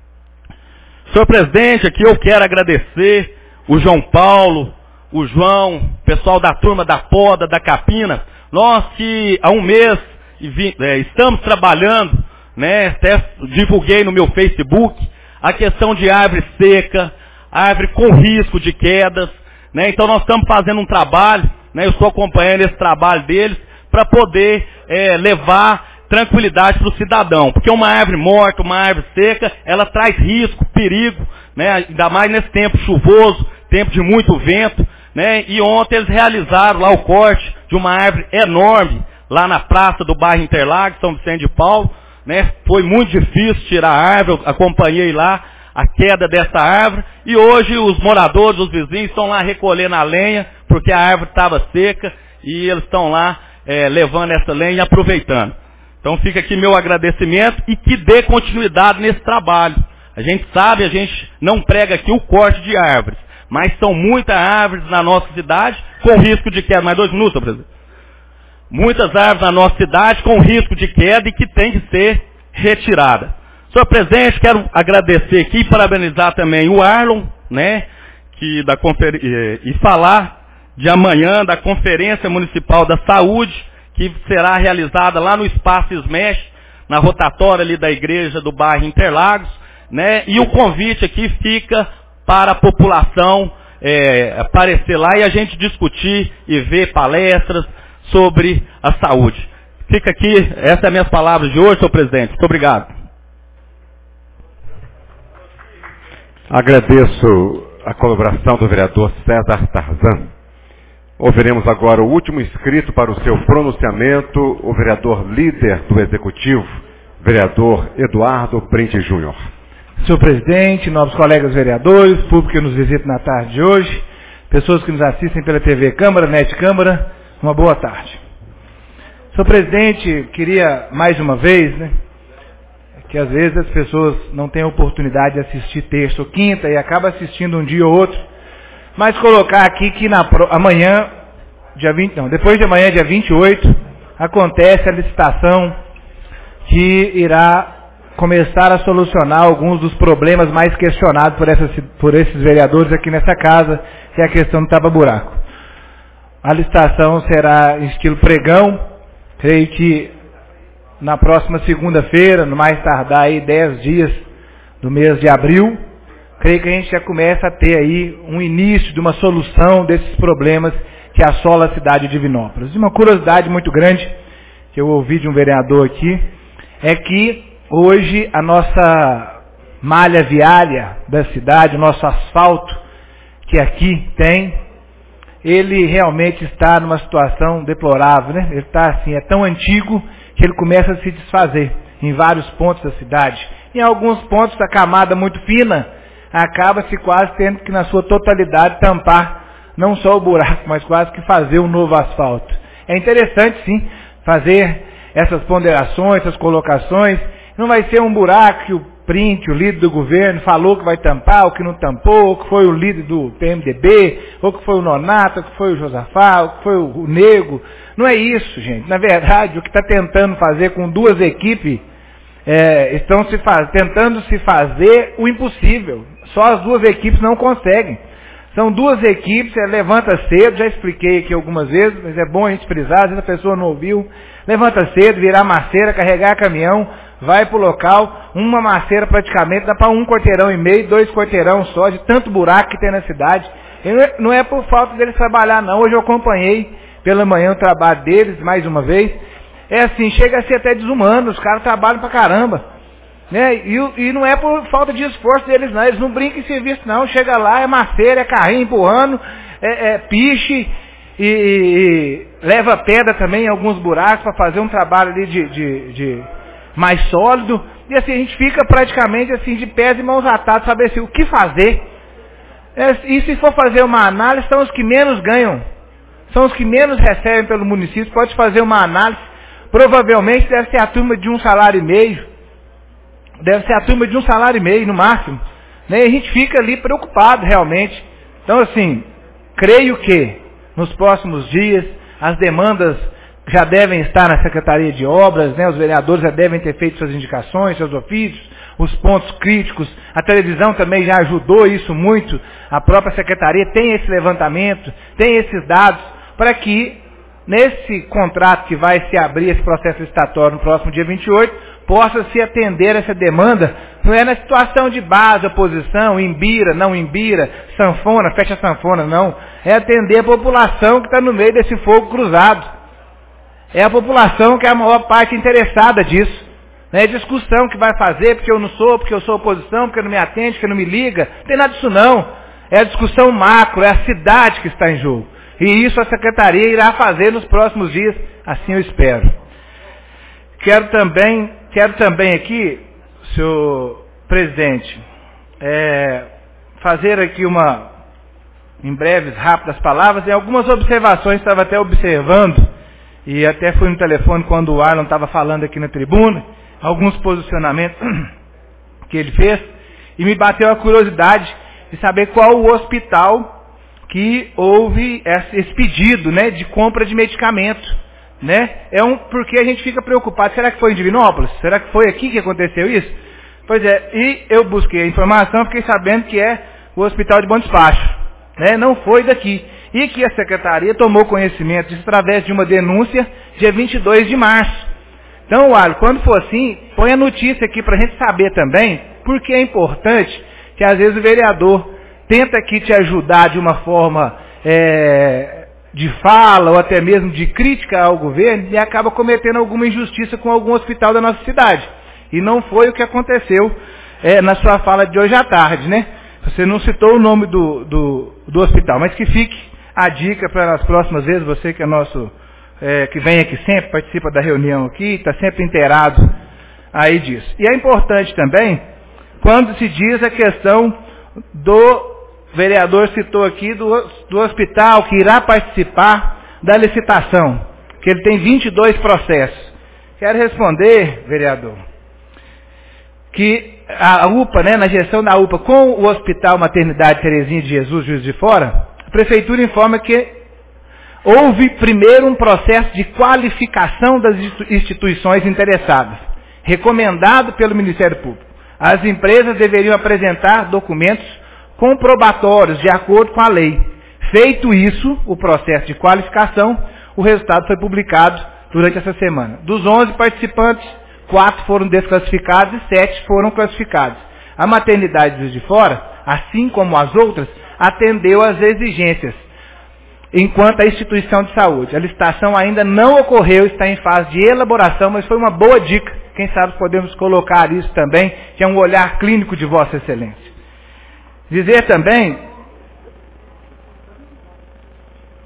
Senhor presidente, aqui eu quero agradecer o João Paulo, o João, o pessoal da turma da Poda, da Capina, nós que há um mês é, estamos trabalhando, né, até divulguei no meu Facebook, a questão de árvore seca, árvore com risco de quedas, né? Então nós estamos fazendo um trabalho, né? Eu estou acompanhando esse trabalho deles para poder é, levar tranquilidade para o cidadão, porque uma árvore morta, uma árvore seca, ela traz risco, perigo, né? Ainda mais nesse tempo chuvoso, tempo de muito vento, né? E ontem eles realizaram lá o corte de uma árvore enorme lá na praça do bairro Interlagos, São Vicente de Paulo, né? Foi muito difícil tirar a árvore, eu acompanhei lá a queda dessa árvore, e hoje os moradores, os vizinhos estão lá recolhendo a lenha, porque a árvore estava seca, e eles estão lá é, levando essa lenha e aproveitando. Então fica aqui meu agradecimento, e que dê continuidade nesse trabalho. A gente sabe, a gente não prega aqui o corte de árvores, mas são muitas árvores na nossa cidade com risco de queda. Mais dois minutos, presidente. Muitas árvores na nossa cidade com risco de queda e que tem que ser retirada. Senhor presidente, quero agradecer aqui e parabenizar também o Arlon, né, que da confer... e falar de amanhã da Conferência Municipal da Saúde, que será realizada lá no Espaço Smash, na rotatória ali da igreja do bairro Interlagos, né, e o convite aqui fica para a população é, aparecer lá e a gente discutir e ver palestras sobre a saúde. Fica aqui, essas são as minhas palavras de hoje, senhor presidente. Muito obrigado. Agradeço a colaboração do vereador César Tarzan. Ouviremos agora o último inscrito para o seu pronunciamento, o vereador líder do Executivo, vereador Eduardo Brinte Júnior. Senhor presidente, novos colegas vereadores, público que nos visita na tarde de hoje, pessoas que nos assistem pela T V Câmara, Net Câmara, uma boa tarde. Senhor presidente, queria mais uma vez, né, que às vezes as pessoas não têm oportunidade de assistir terça ou quinta e acaba assistindo um dia ou outro, mas colocar aqui que na, amanhã, dia vinte, não, depois de amanhã, dia vinte e oito, acontece a licitação que irá começar a solucionar alguns dos problemas mais questionados por, essas, por esses vereadores aqui nessa casa, que é a questão do tapa-buraco. A licitação será em estilo pregão, creio que na próxima segunda-feira, no mais tardar aí dez dias do mês de abril, creio que a gente já começa a ter aí um início de uma solução desses problemas que assola a cidade de Divinópolis. E uma curiosidade muito grande que eu ouvi de um vereador aqui é que hoje a nossa malha viária da cidade, o nosso asfalto que aqui tem, ele realmente está numa situação deplorável, né? Ele está assim, é tão antigo que ele começa a se desfazer em vários pontos da cidade. Em alguns pontos, a camada muito fina acaba-se quase tendo que, na sua totalidade, tampar não só o buraco, mas quase que fazer um novo asfalto. É interessante, sim, fazer essas ponderações, essas colocações. Não vai ser um buraco que o print, o líder do governo, falou que vai tampar, o que não tampou, o que foi o líder do P M D B, ou que foi o Nonato, o que foi o Josafá, o que foi o Nego. Não é isso, gente. Na verdade, o que está tentando fazer com duas equipes, é, estão se faz, tentando se fazer o impossível. Só as duas equipes não conseguem. São duas equipes, é, levanta cedo, já expliquei aqui algumas vezes, mas é bom a gente frisar, às vezes a pessoa não ouviu. Levanta cedo, virar maceira, carregar caminhão, vai para o local, uma maceira praticamente dá para um quarteirão e meio, dois quarteirão só, de tanto buraco que tem na cidade. E não é, não é por falta deles trabalhar, não. Hoje eu acompanhei pela manhã o trabalho deles, mais uma vez. É assim, chega a ser até desumano, os caras trabalham pra caramba. Né? E, e não é por falta de esforço deles, não. Eles não brincam em serviço, não. Chega lá, é maceira, é carrinho empurrando, é, é piche e, e leva pedra também em alguns buracos para fazer um trabalho ali de, de, de mais sólido. E assim, a gente fica praticamente assim de pés e mãos atadas, saber assim, o que fazer. É, e se for fazer uma análise, são os que menos ganham. São os que menos recebem pelo município. Pode fazer uma análise. Provavelmente deve ser a turma de um salário e meio. Deve ser a turma de um salário e meio, no máximo. Né? E a gente fica ali preocupado, realmente. Então, assim, creio que nos próximos dias as demandas já devem estar na Secretaria de Obras, né? Os vereadores já devem ter feito suas indicações, seus ofícios, os pontos críticos. A televisão também já ajudou isso muito. A própria Secretaria tem esse levantamento, tem esses dados, para que nesse contrato que vai se abrir esse processo licitatório no próximo dia vinte e oito, possa se atender essa demanda. Não é na situação de base, oposição, imbira, não imbira, sanfona, fecha sanfona, não. É atender a população que está no meio desse fogo cruzado. É a população que é a maior parte interessada disso. Não é discussão que vai fazer porque eu não sou, porque eu sou oposição, porque não me atende, porque não me liga. Não tem nada disso não. É a discussão macro, é a cidade que está em jogo. E isso a Secretaria irá fazer nos próximos dias, assim eu espero. Quero também, quero também aqui, senhor presidente, é, fazer aqui uma, em breves, rápidas palavras, e algumas observações, estava até observando, e até fui no telefone quando o Arlon estava falando aqui na tribuna, alguns posicionamentos que ele fez, e me bateu a curiosidade de saber qual o hospital que houve esse pedido, né, de compra de medicamento, né? É um, porque a gente fica preocupado, será que foi em Divinópolis? Será que foi aqui que aconteceu isso? Pois é, e eu busquei a informação, fiquei sabendo que é o Hospital de Bom Despacho, né? Não foi daqui. E que a Secretaria tomou conhecimento disso através de uma denúncia dia vinte e dois de março. Então, Arlon, quando for assim, põe a notícia aqui para a gente saber também, porque é importante que às vezes o vereador tenta aqui te ajudar de uma forma é, de fala ou até mesmo de crítica ao governo e acaba cometendo alguma injustiça com algum hospital da nossa cidade. E não foi o que aconteceu é, na sua fala de hoje à tarde, né? Você não citou o nome do, do, do hospital, mas que fique a dica para as próximas vezes, você que é nosso, é, que vem aqui sempre, participa da reunião aqui, está sempre inteirado aí disso. E é importante também, quando se diz a questão do o vereador citou aqui do, do hospital que irá participar da licitação, que ele tem vinte e dois processos. Quero responder, vereador, que a UPA, né, na gestão da UPA com o Hospital Maternidade Terezinha de Jesus, Juiz de Fora, a Prefeitura informa que houve primeiro um processo de qualificação das instituições interessadas, recomendado pelo Ministério Público. As empresas deveriam apresentar documentos comprobatórios de acordo com a lei. Feito isso, o processo de qualificação, o resultado foi publicado durante essa semana. Dos onze participantes, quatro foram desclassificados e sete foram classificados. A maternidade de Fora, assim como as outras, atendeu às exigências, enquanto a instituição de saúde. A licitação ainda não ocorreu, está em fase de elaboração, mas foi uma boa dica. Quem sabe podemos colocar isso também, que é um olhar clínico de Vossa Excelência. Dizer também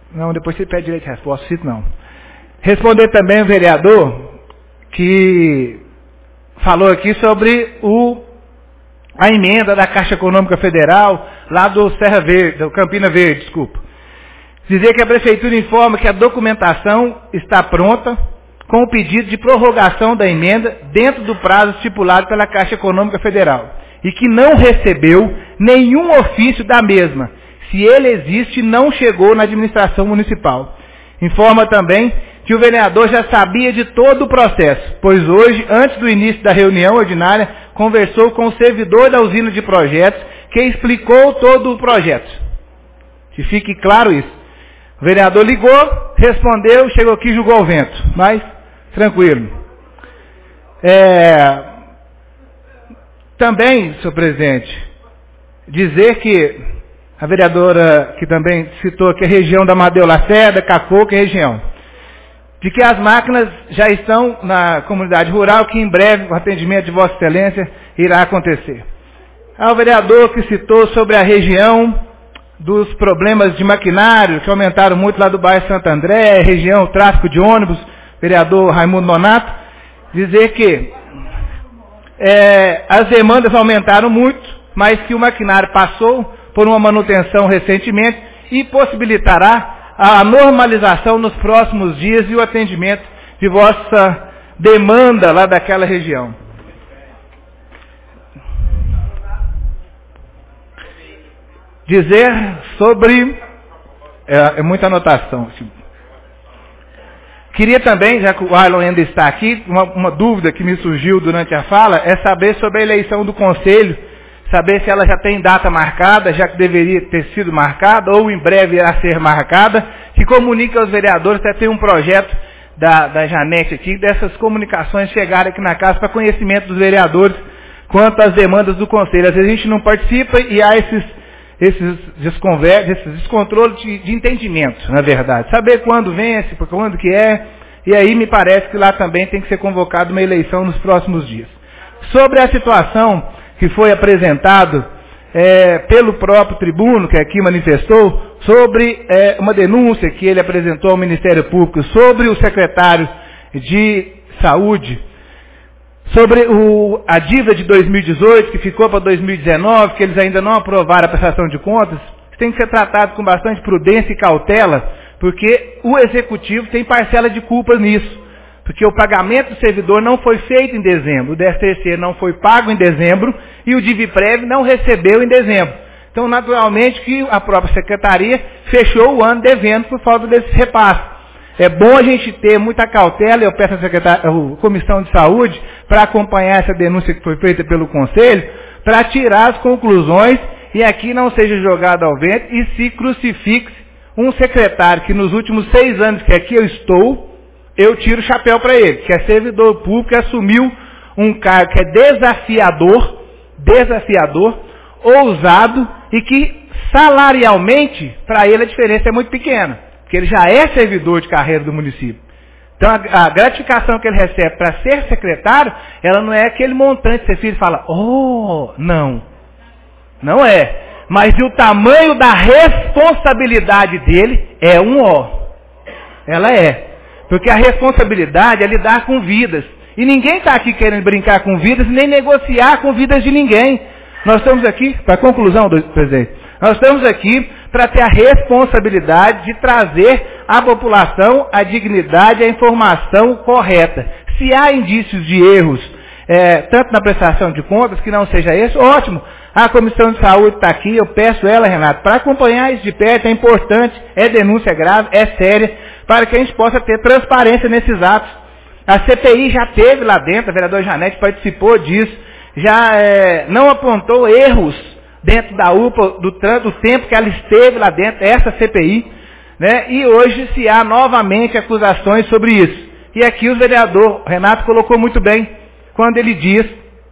Não, depois você pede direito de resposta, cito não. Responder também o vereador que falou aqui sobre o, a emenda da Caixa Econômica Federal, lá do Serra Verde, do Campina Verde, desculpa. Dizer que a Prefeitura informa que a documentação está pronta com o pedido de prorrogação da emenda dentro do prazo estipulado pela Caixa Econômica Federal e que não recebeu nenhum ofício da mesma. Se ele existe, não chegou na administração municipal. Informa também que o vereador já sabia de todo o processo, pois hoje, antes do início da reunião ordinária, conversou com o servidor da usina de projetos, que explicou todo o projeto. Que fique claro isso. O vereador ligou, respondeu, chegou aqui e julgou o vento. Mas, tranquilo. É, também, senhor presidente, dizer que a vereadora que também citou aqui a região da Amadeu Lacerda, Cacoca e região, de que as máquinas já estão na comunidade rural, que em breve o atendimento de Vossa Excelência irá acontecer. Há o vereador que citou sobre a região dos problemas de maquinário, que aumentaram muito lá do bairro Santo André, região, tráfego de ônibus, vereador Raimundo Nonato, dizer que é, as demandas aumentaram muito, mas que o maquinário passou por uma manutenção recentemente e possibilitará a normalização nos próximos dias e o atendimento de vossa demanda lá daquela região. Dizer sobre... É, é muita anotação. Queria também, já que o Arlon ainda está aqui, uma, uma dúvida que me surgiu durante a fala, é saber sobre a eleição do Conselho, saber se ela já tem data marcada, já que deveria ter sido marcada, ou em breve irá ser marcada, que comunique aos vereadores, até tem um projeto da, da Janete aqui, dessas comunicações chegarem aqui na casa para conhecimento dos vereadores quanto às demandas do Conselho. Às vezes a gente não participa e há esses, esses, desconver, esses descontroles de, de entendimento, na verdade. Saber quando vence, quando que é, e aí me parece que lá também tem que ser convocada uma eleição nos próximos dias. Sobre a situação que foi apresentado é, pelo próprio tribuno, que aqui manifestou, sobre é, uma denúncia que ele apresentou ao Ministério Público sobre o secretário de Saúde, sobre o, a dívida de dois mil e dezoito, que ficou para dois mil e dezenove, que eles ainda não aprovaram a prestação de contas, tem que ser tratado com bastante prudência e cautela, porque o Executivo tem parcela de culpa nisso. Porque o pagamento do servidor não foi feito em dezembro, o D S T C não foi pago em dezembro e o DIVIPREV não recebeu em dezembro. Então, naturalmente, que a própria Secretaria fechou o ano devendo por falta desse repasse. É bom a gente ter muita cautela, eu peço à Secretaria, a Comissão de Saúde para acompanhar essa denúncia que foi feita pelo Conselho, para tirar as conclusões e aqui não seja jogado ao vento e se crucifique um secretário que nos últimos seis anos que aqui eu estou, eu tiro o chapéu para ele, que é servidor público, que assumiu um cargo que é desafiador, desafiador, ousado e que salarialmente, para ele a diferença é muito pequena, porque ele já é servidor de carreira do município. Então a, a gratificação que ele recebe para ser secretário, ela não é aquele montante que você fica e fala, oh, não, não é. Mas o tamanho da responsabilidade dele é um ó. Ela é. Porque a responsabilidade é lidar com vidas. E ninguém está aqui querendo brincar com vidas, nem negociar com vidas de ninguém. Nós estamos aqui, para conclusão, presidente, nós estamos aqui para ter a responsabilidade de trazer à população a dignidade, a informação correta. Se há indícios de erros, é, tanto na prestação de contas, que não seja esse, ótimo. A Comissão de Saúde está aqui, eu peço ela, Renato, para acompanhar isso de perto, é importante, é denúncia grave, é séria, para que a gente possa ter transparência nesses atos. A C P I já teve lá dentro, a vereadora Janete participou disso, já é, não apontou erros dentro da U P A, do, do tempo que ela esteve lá dentro, essa C P I, né? E hoje se há novamente acusações sobre isso. E aqui o vereador Renato colocou muito bem, quando ele diz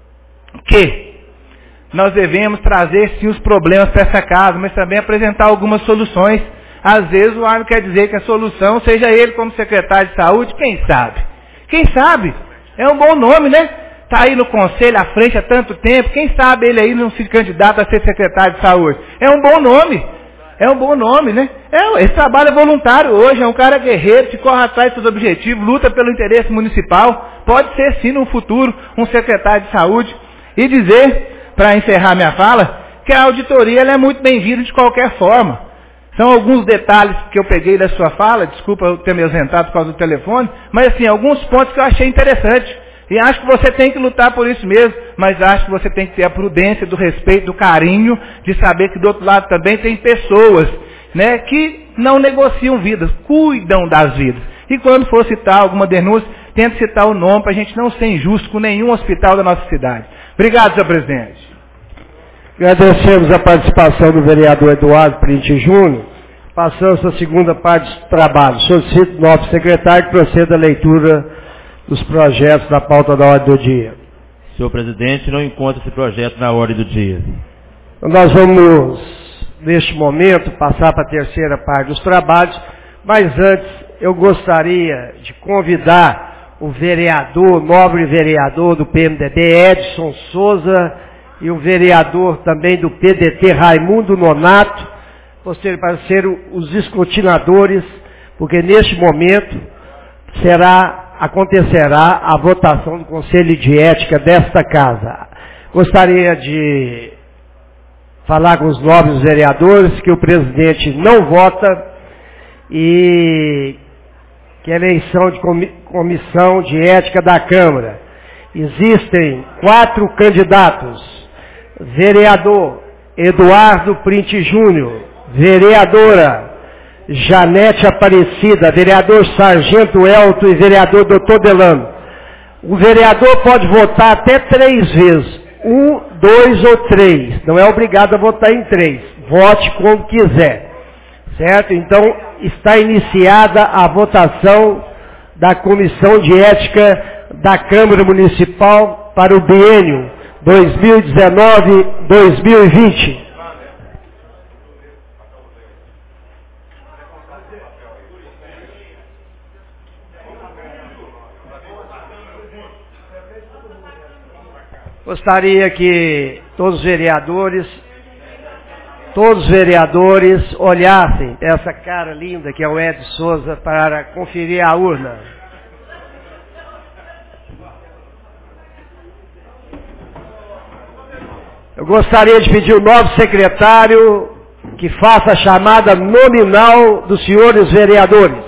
que nós devemos trazer sim os problemas para essa casa, mas também apresentar algumas soluções. Às vezes o Arno quer dizer que a solução seja ele como secretário de saúde, quem sabe? Quem sabe? É um bom nome, né? Está aí no conselho à frente há tanto tempo, quem sabe ele aí não se candidata a ser secretário de saúde? É um bom nome. É um bom nome, né? É, esse trabalho é voluntário hoje, é um cara guerreiro que corre atrás dos seus objetivos, luta pelo interesse municipal. Pode ser sim no futuro um secretário de saúde. E dizer, para encerrar minha fala, que a auditoria ela é muito bem-vinda de qualquer forma. São alguns detalhes que eu peguei da sua fala, desculpa eu ter me ausentado por causa do telefone, mas assim, alguns pontos que eu achei interessantes. E acho que você tem que lutar por isso mesmo, mas acho que você tem que ter a prudência, do respeito, do carinho, de saber que do outro lado também tem pessoas, né, que não negociam vidas, cuidam das vidas. E quando for citar alguma denúncia, tente citar o nome para a gente não ser injusto com nenhum hospital da nossa cidade. Obrigado, senhor presidente. Agradecemos a participação do vereador Eduardo Print Júnior. Passamos a segunda parte do trabalho. Solicito o novo secretário que proceda a leitura dos projetos da pauta da ordem do dia. Senhor presidente, não encontro esse projeto na ordem do dia. Então, nós vamos, neste momento, passar para a terceira parte dos trabalhos, mas antes eu gostaria de convidar o vereador, o nobre vereador do P M D B, Edson Souza, e o vereador também do P D T, Raimundo Nonato, para ser os escrutinadores, porque neste momento será acontecerá a votação do Conselho de Ética desta casa. Gostaria de falar com os nobres vereadores que o presidente não vota e que a eleição de comissão de ética da Câmara. Existem quatro candidatos. Vereador Eduardo Print Júnior, vereadora Janete Aparecida, vereador Sargento Elton e vereador doutor Delano. O vereador pode votar até três vezes. Um, dois ou três. Não é obrigado a votar em três. Vote como quiser. Certo? Então, está iniciada a votação da Comissão de Ética da Câmara Municipal para o biênio dois mil e dezenove a dois mil e vinte. Gostaria que todos os vereadores, todos os vereadores olhassem essa cara linda que é o Ed Souza para conferir a urna. Eu gostaria de pedir ao novo secretário que faça a chamada nominal dos senhores vereadores.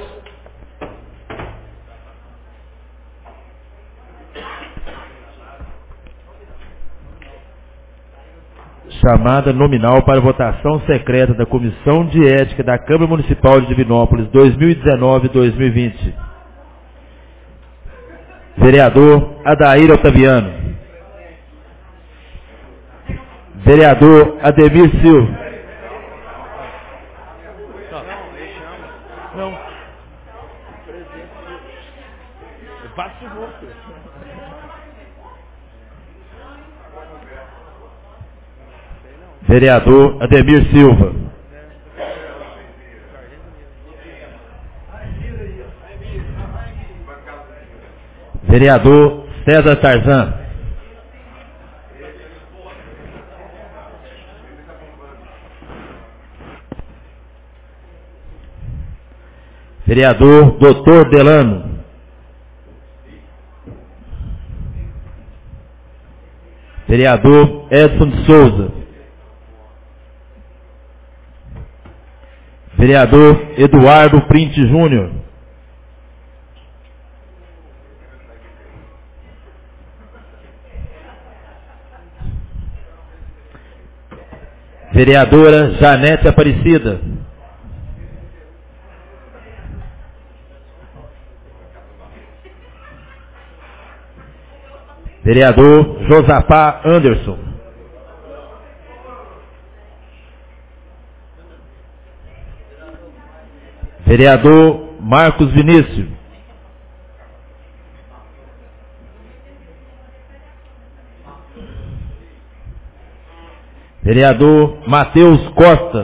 Chamada nominal para votação secreta da Comissão de Ética da Câmara Municipal de Divinópolis dois mil e dezenove a dois mil e vinte. Vereador Adair Otaviano. Vereador Ademir Silva. Não. Vereador Ademir Silva. Vereador César Tarzan. Vereador doutor Delano. Vereador Edson de Souza. Vereador Eduardo Print Júnior. Vereadora Janete Aparecida. Vereador Josafá Anderson. Vereador Marcos Vinícius. Vereador Matheus Costa.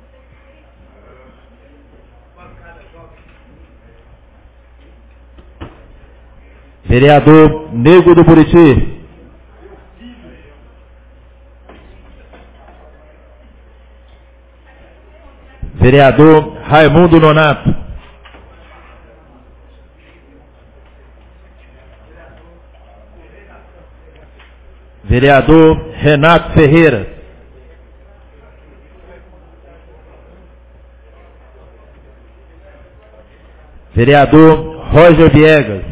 Vereador Nego do Buriti. Vereador Raimundo Nonato. Vereador Renato Ferreira. Vereador Roger Viegas.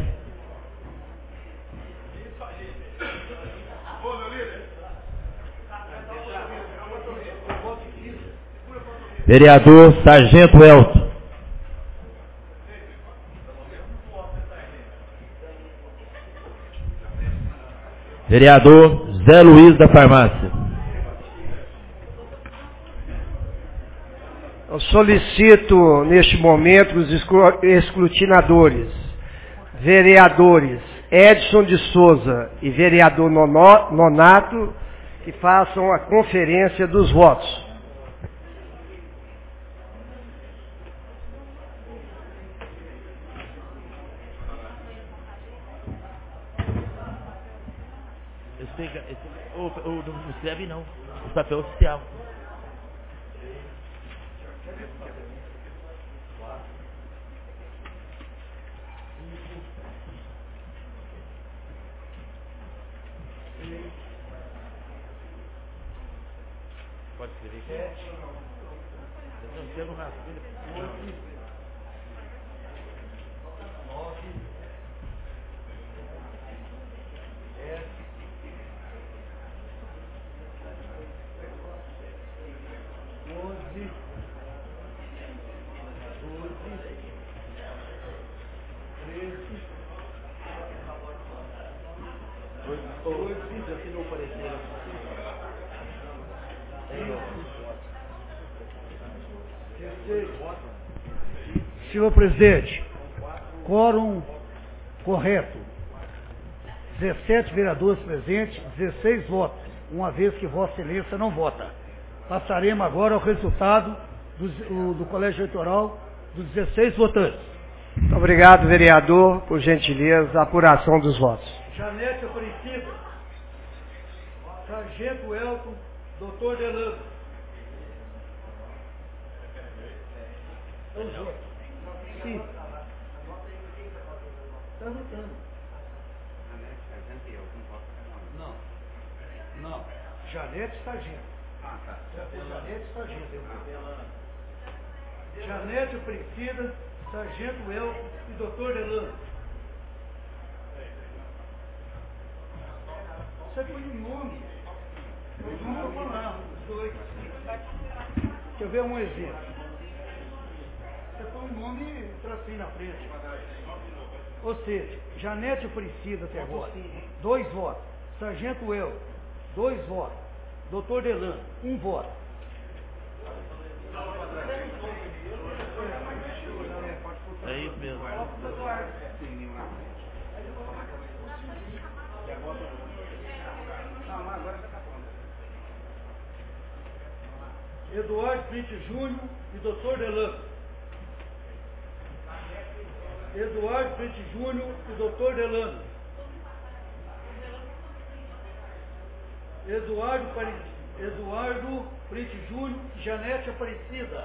Vereador Sargento Elton. Vereador Zé Luiz da Farmácia. Eu solicito, neste momento, os escrutinadores, vereadores Edson de Souza e vereador Nonato, que façam a conferência dos votos. Não escreve não, o papel oficial. Pode escrever aqui? Eu não quero rascunho. Senhor presidente, quórum correto. dezessete vereadores presentes, dezesseis votos, uma vez que Vossa Excelência não vota. Passaremos agora ao resultado do, do colégio eleitoral dos dezesseis votantes. Muito obrigado, vereador, por gentileza, a apuração dos votos. Janete Aparecida, Sargento Elton, doutor Delano. Sim. Está anotando. Não. Não. Janete Sargento. Ah, tá. Janete Sargento. Janete Aparecida, Sargento Elton e doutor Delano. Você foi um nome. Eu não estou falando, os dois. Deixa eu ver um exemplo. Você põe um nome e tracinho na frente. Ou seja, Janete Aparecida até agora, dois votos. Sargento El, dois votos. Doutor Delano, um voto. É isso mesmo. Eduardo Brito Júnior e doutor Delano. Eduardo Brito Júnior e doutor Delano. Eduardo, Pari... Eduardo Brito Júnior e Janete Aparecida.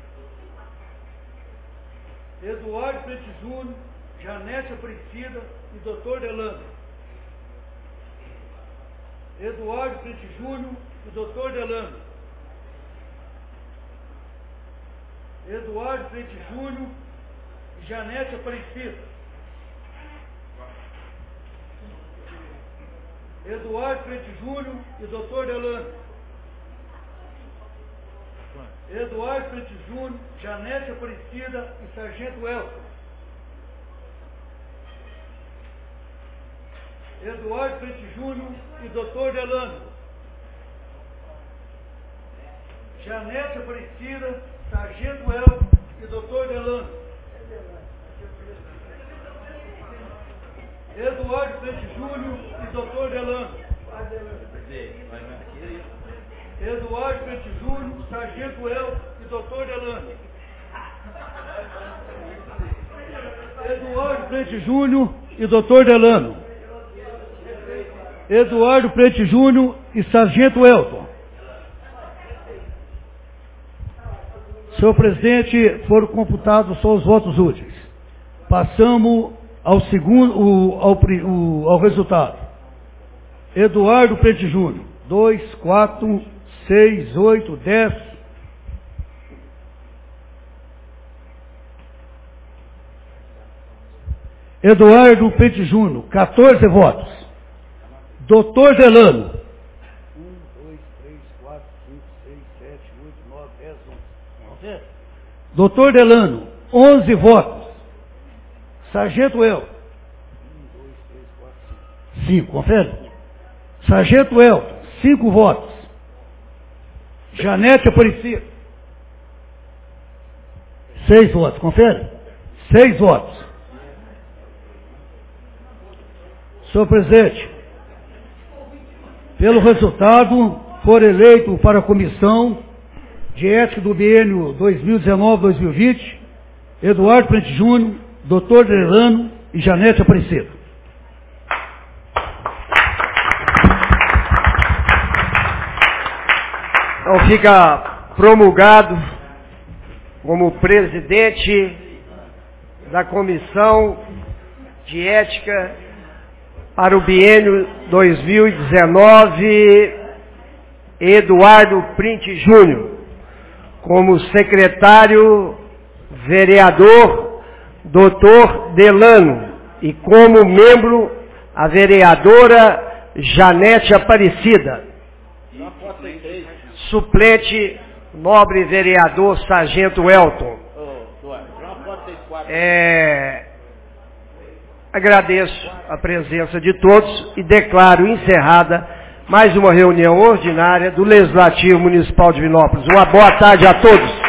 Eduardo Brito Júnior, Janete Aparecida e doutor Delano. Eduardo Brito Júnior e doutor Delano. Eduardo Brito Júnior e Janete Aparecida. Eduardo Brito Júnior e doutor Delano. Eduardo Brito Júnior, Janete Aparecida e Sargento Elton. Eduardo Brito Júnior e doutor Delano. Janete Aparecida, Sargento Elton e doutor Delano. Eduardo Brito Júnior e doutor Delano. Eduardo Brito Júnior, Sargento Elton e doutor Delano. Eduardo Brito Júnior e doutor Delano. Eduardo Brito Júnior e Sargento Elton. Senhor presidente, foram computados só os votos úteis. Passamos ao segundo, o, ao, o, ao resultado. Eduardo Prete Júnior, dois, quatro, seis, oito, dez. Eduardo Prete Júnior, quatorze votos. Doutor Delano. um, dois, três, quatro, cinco, seis, sete, oito, nove, dez, onze. Doutor Delano, onze votos. Sargento El. um, dois, três, quatro, cinco. Confere? Sargento El, cinco votos. Janete Aparecida. seis votos. Confere? seis votos. Senhor presidente, pelo resultado, foram eleitos para a Comissão de Ética do biênio dois mil e dezenove a dois mil e vinte, Eduardo Prete Júnior, doutor Delano e Janete Aparecida. Então fica promulgado como presidente da Comissão de Ética para o biênio dois mil e dezenove, Eduardo Prete Júnior. Como secretário, vereador, doutor Delano. E como membro, a vereadora Janete Aparecida. Suplente, nobre vereador Sargento Elton. É... Agradeço a presença de todos e declaro encerrada mais uma reunião ordinária do Legislativo Municipal de Divinópolis. Uma boa tarde a todos.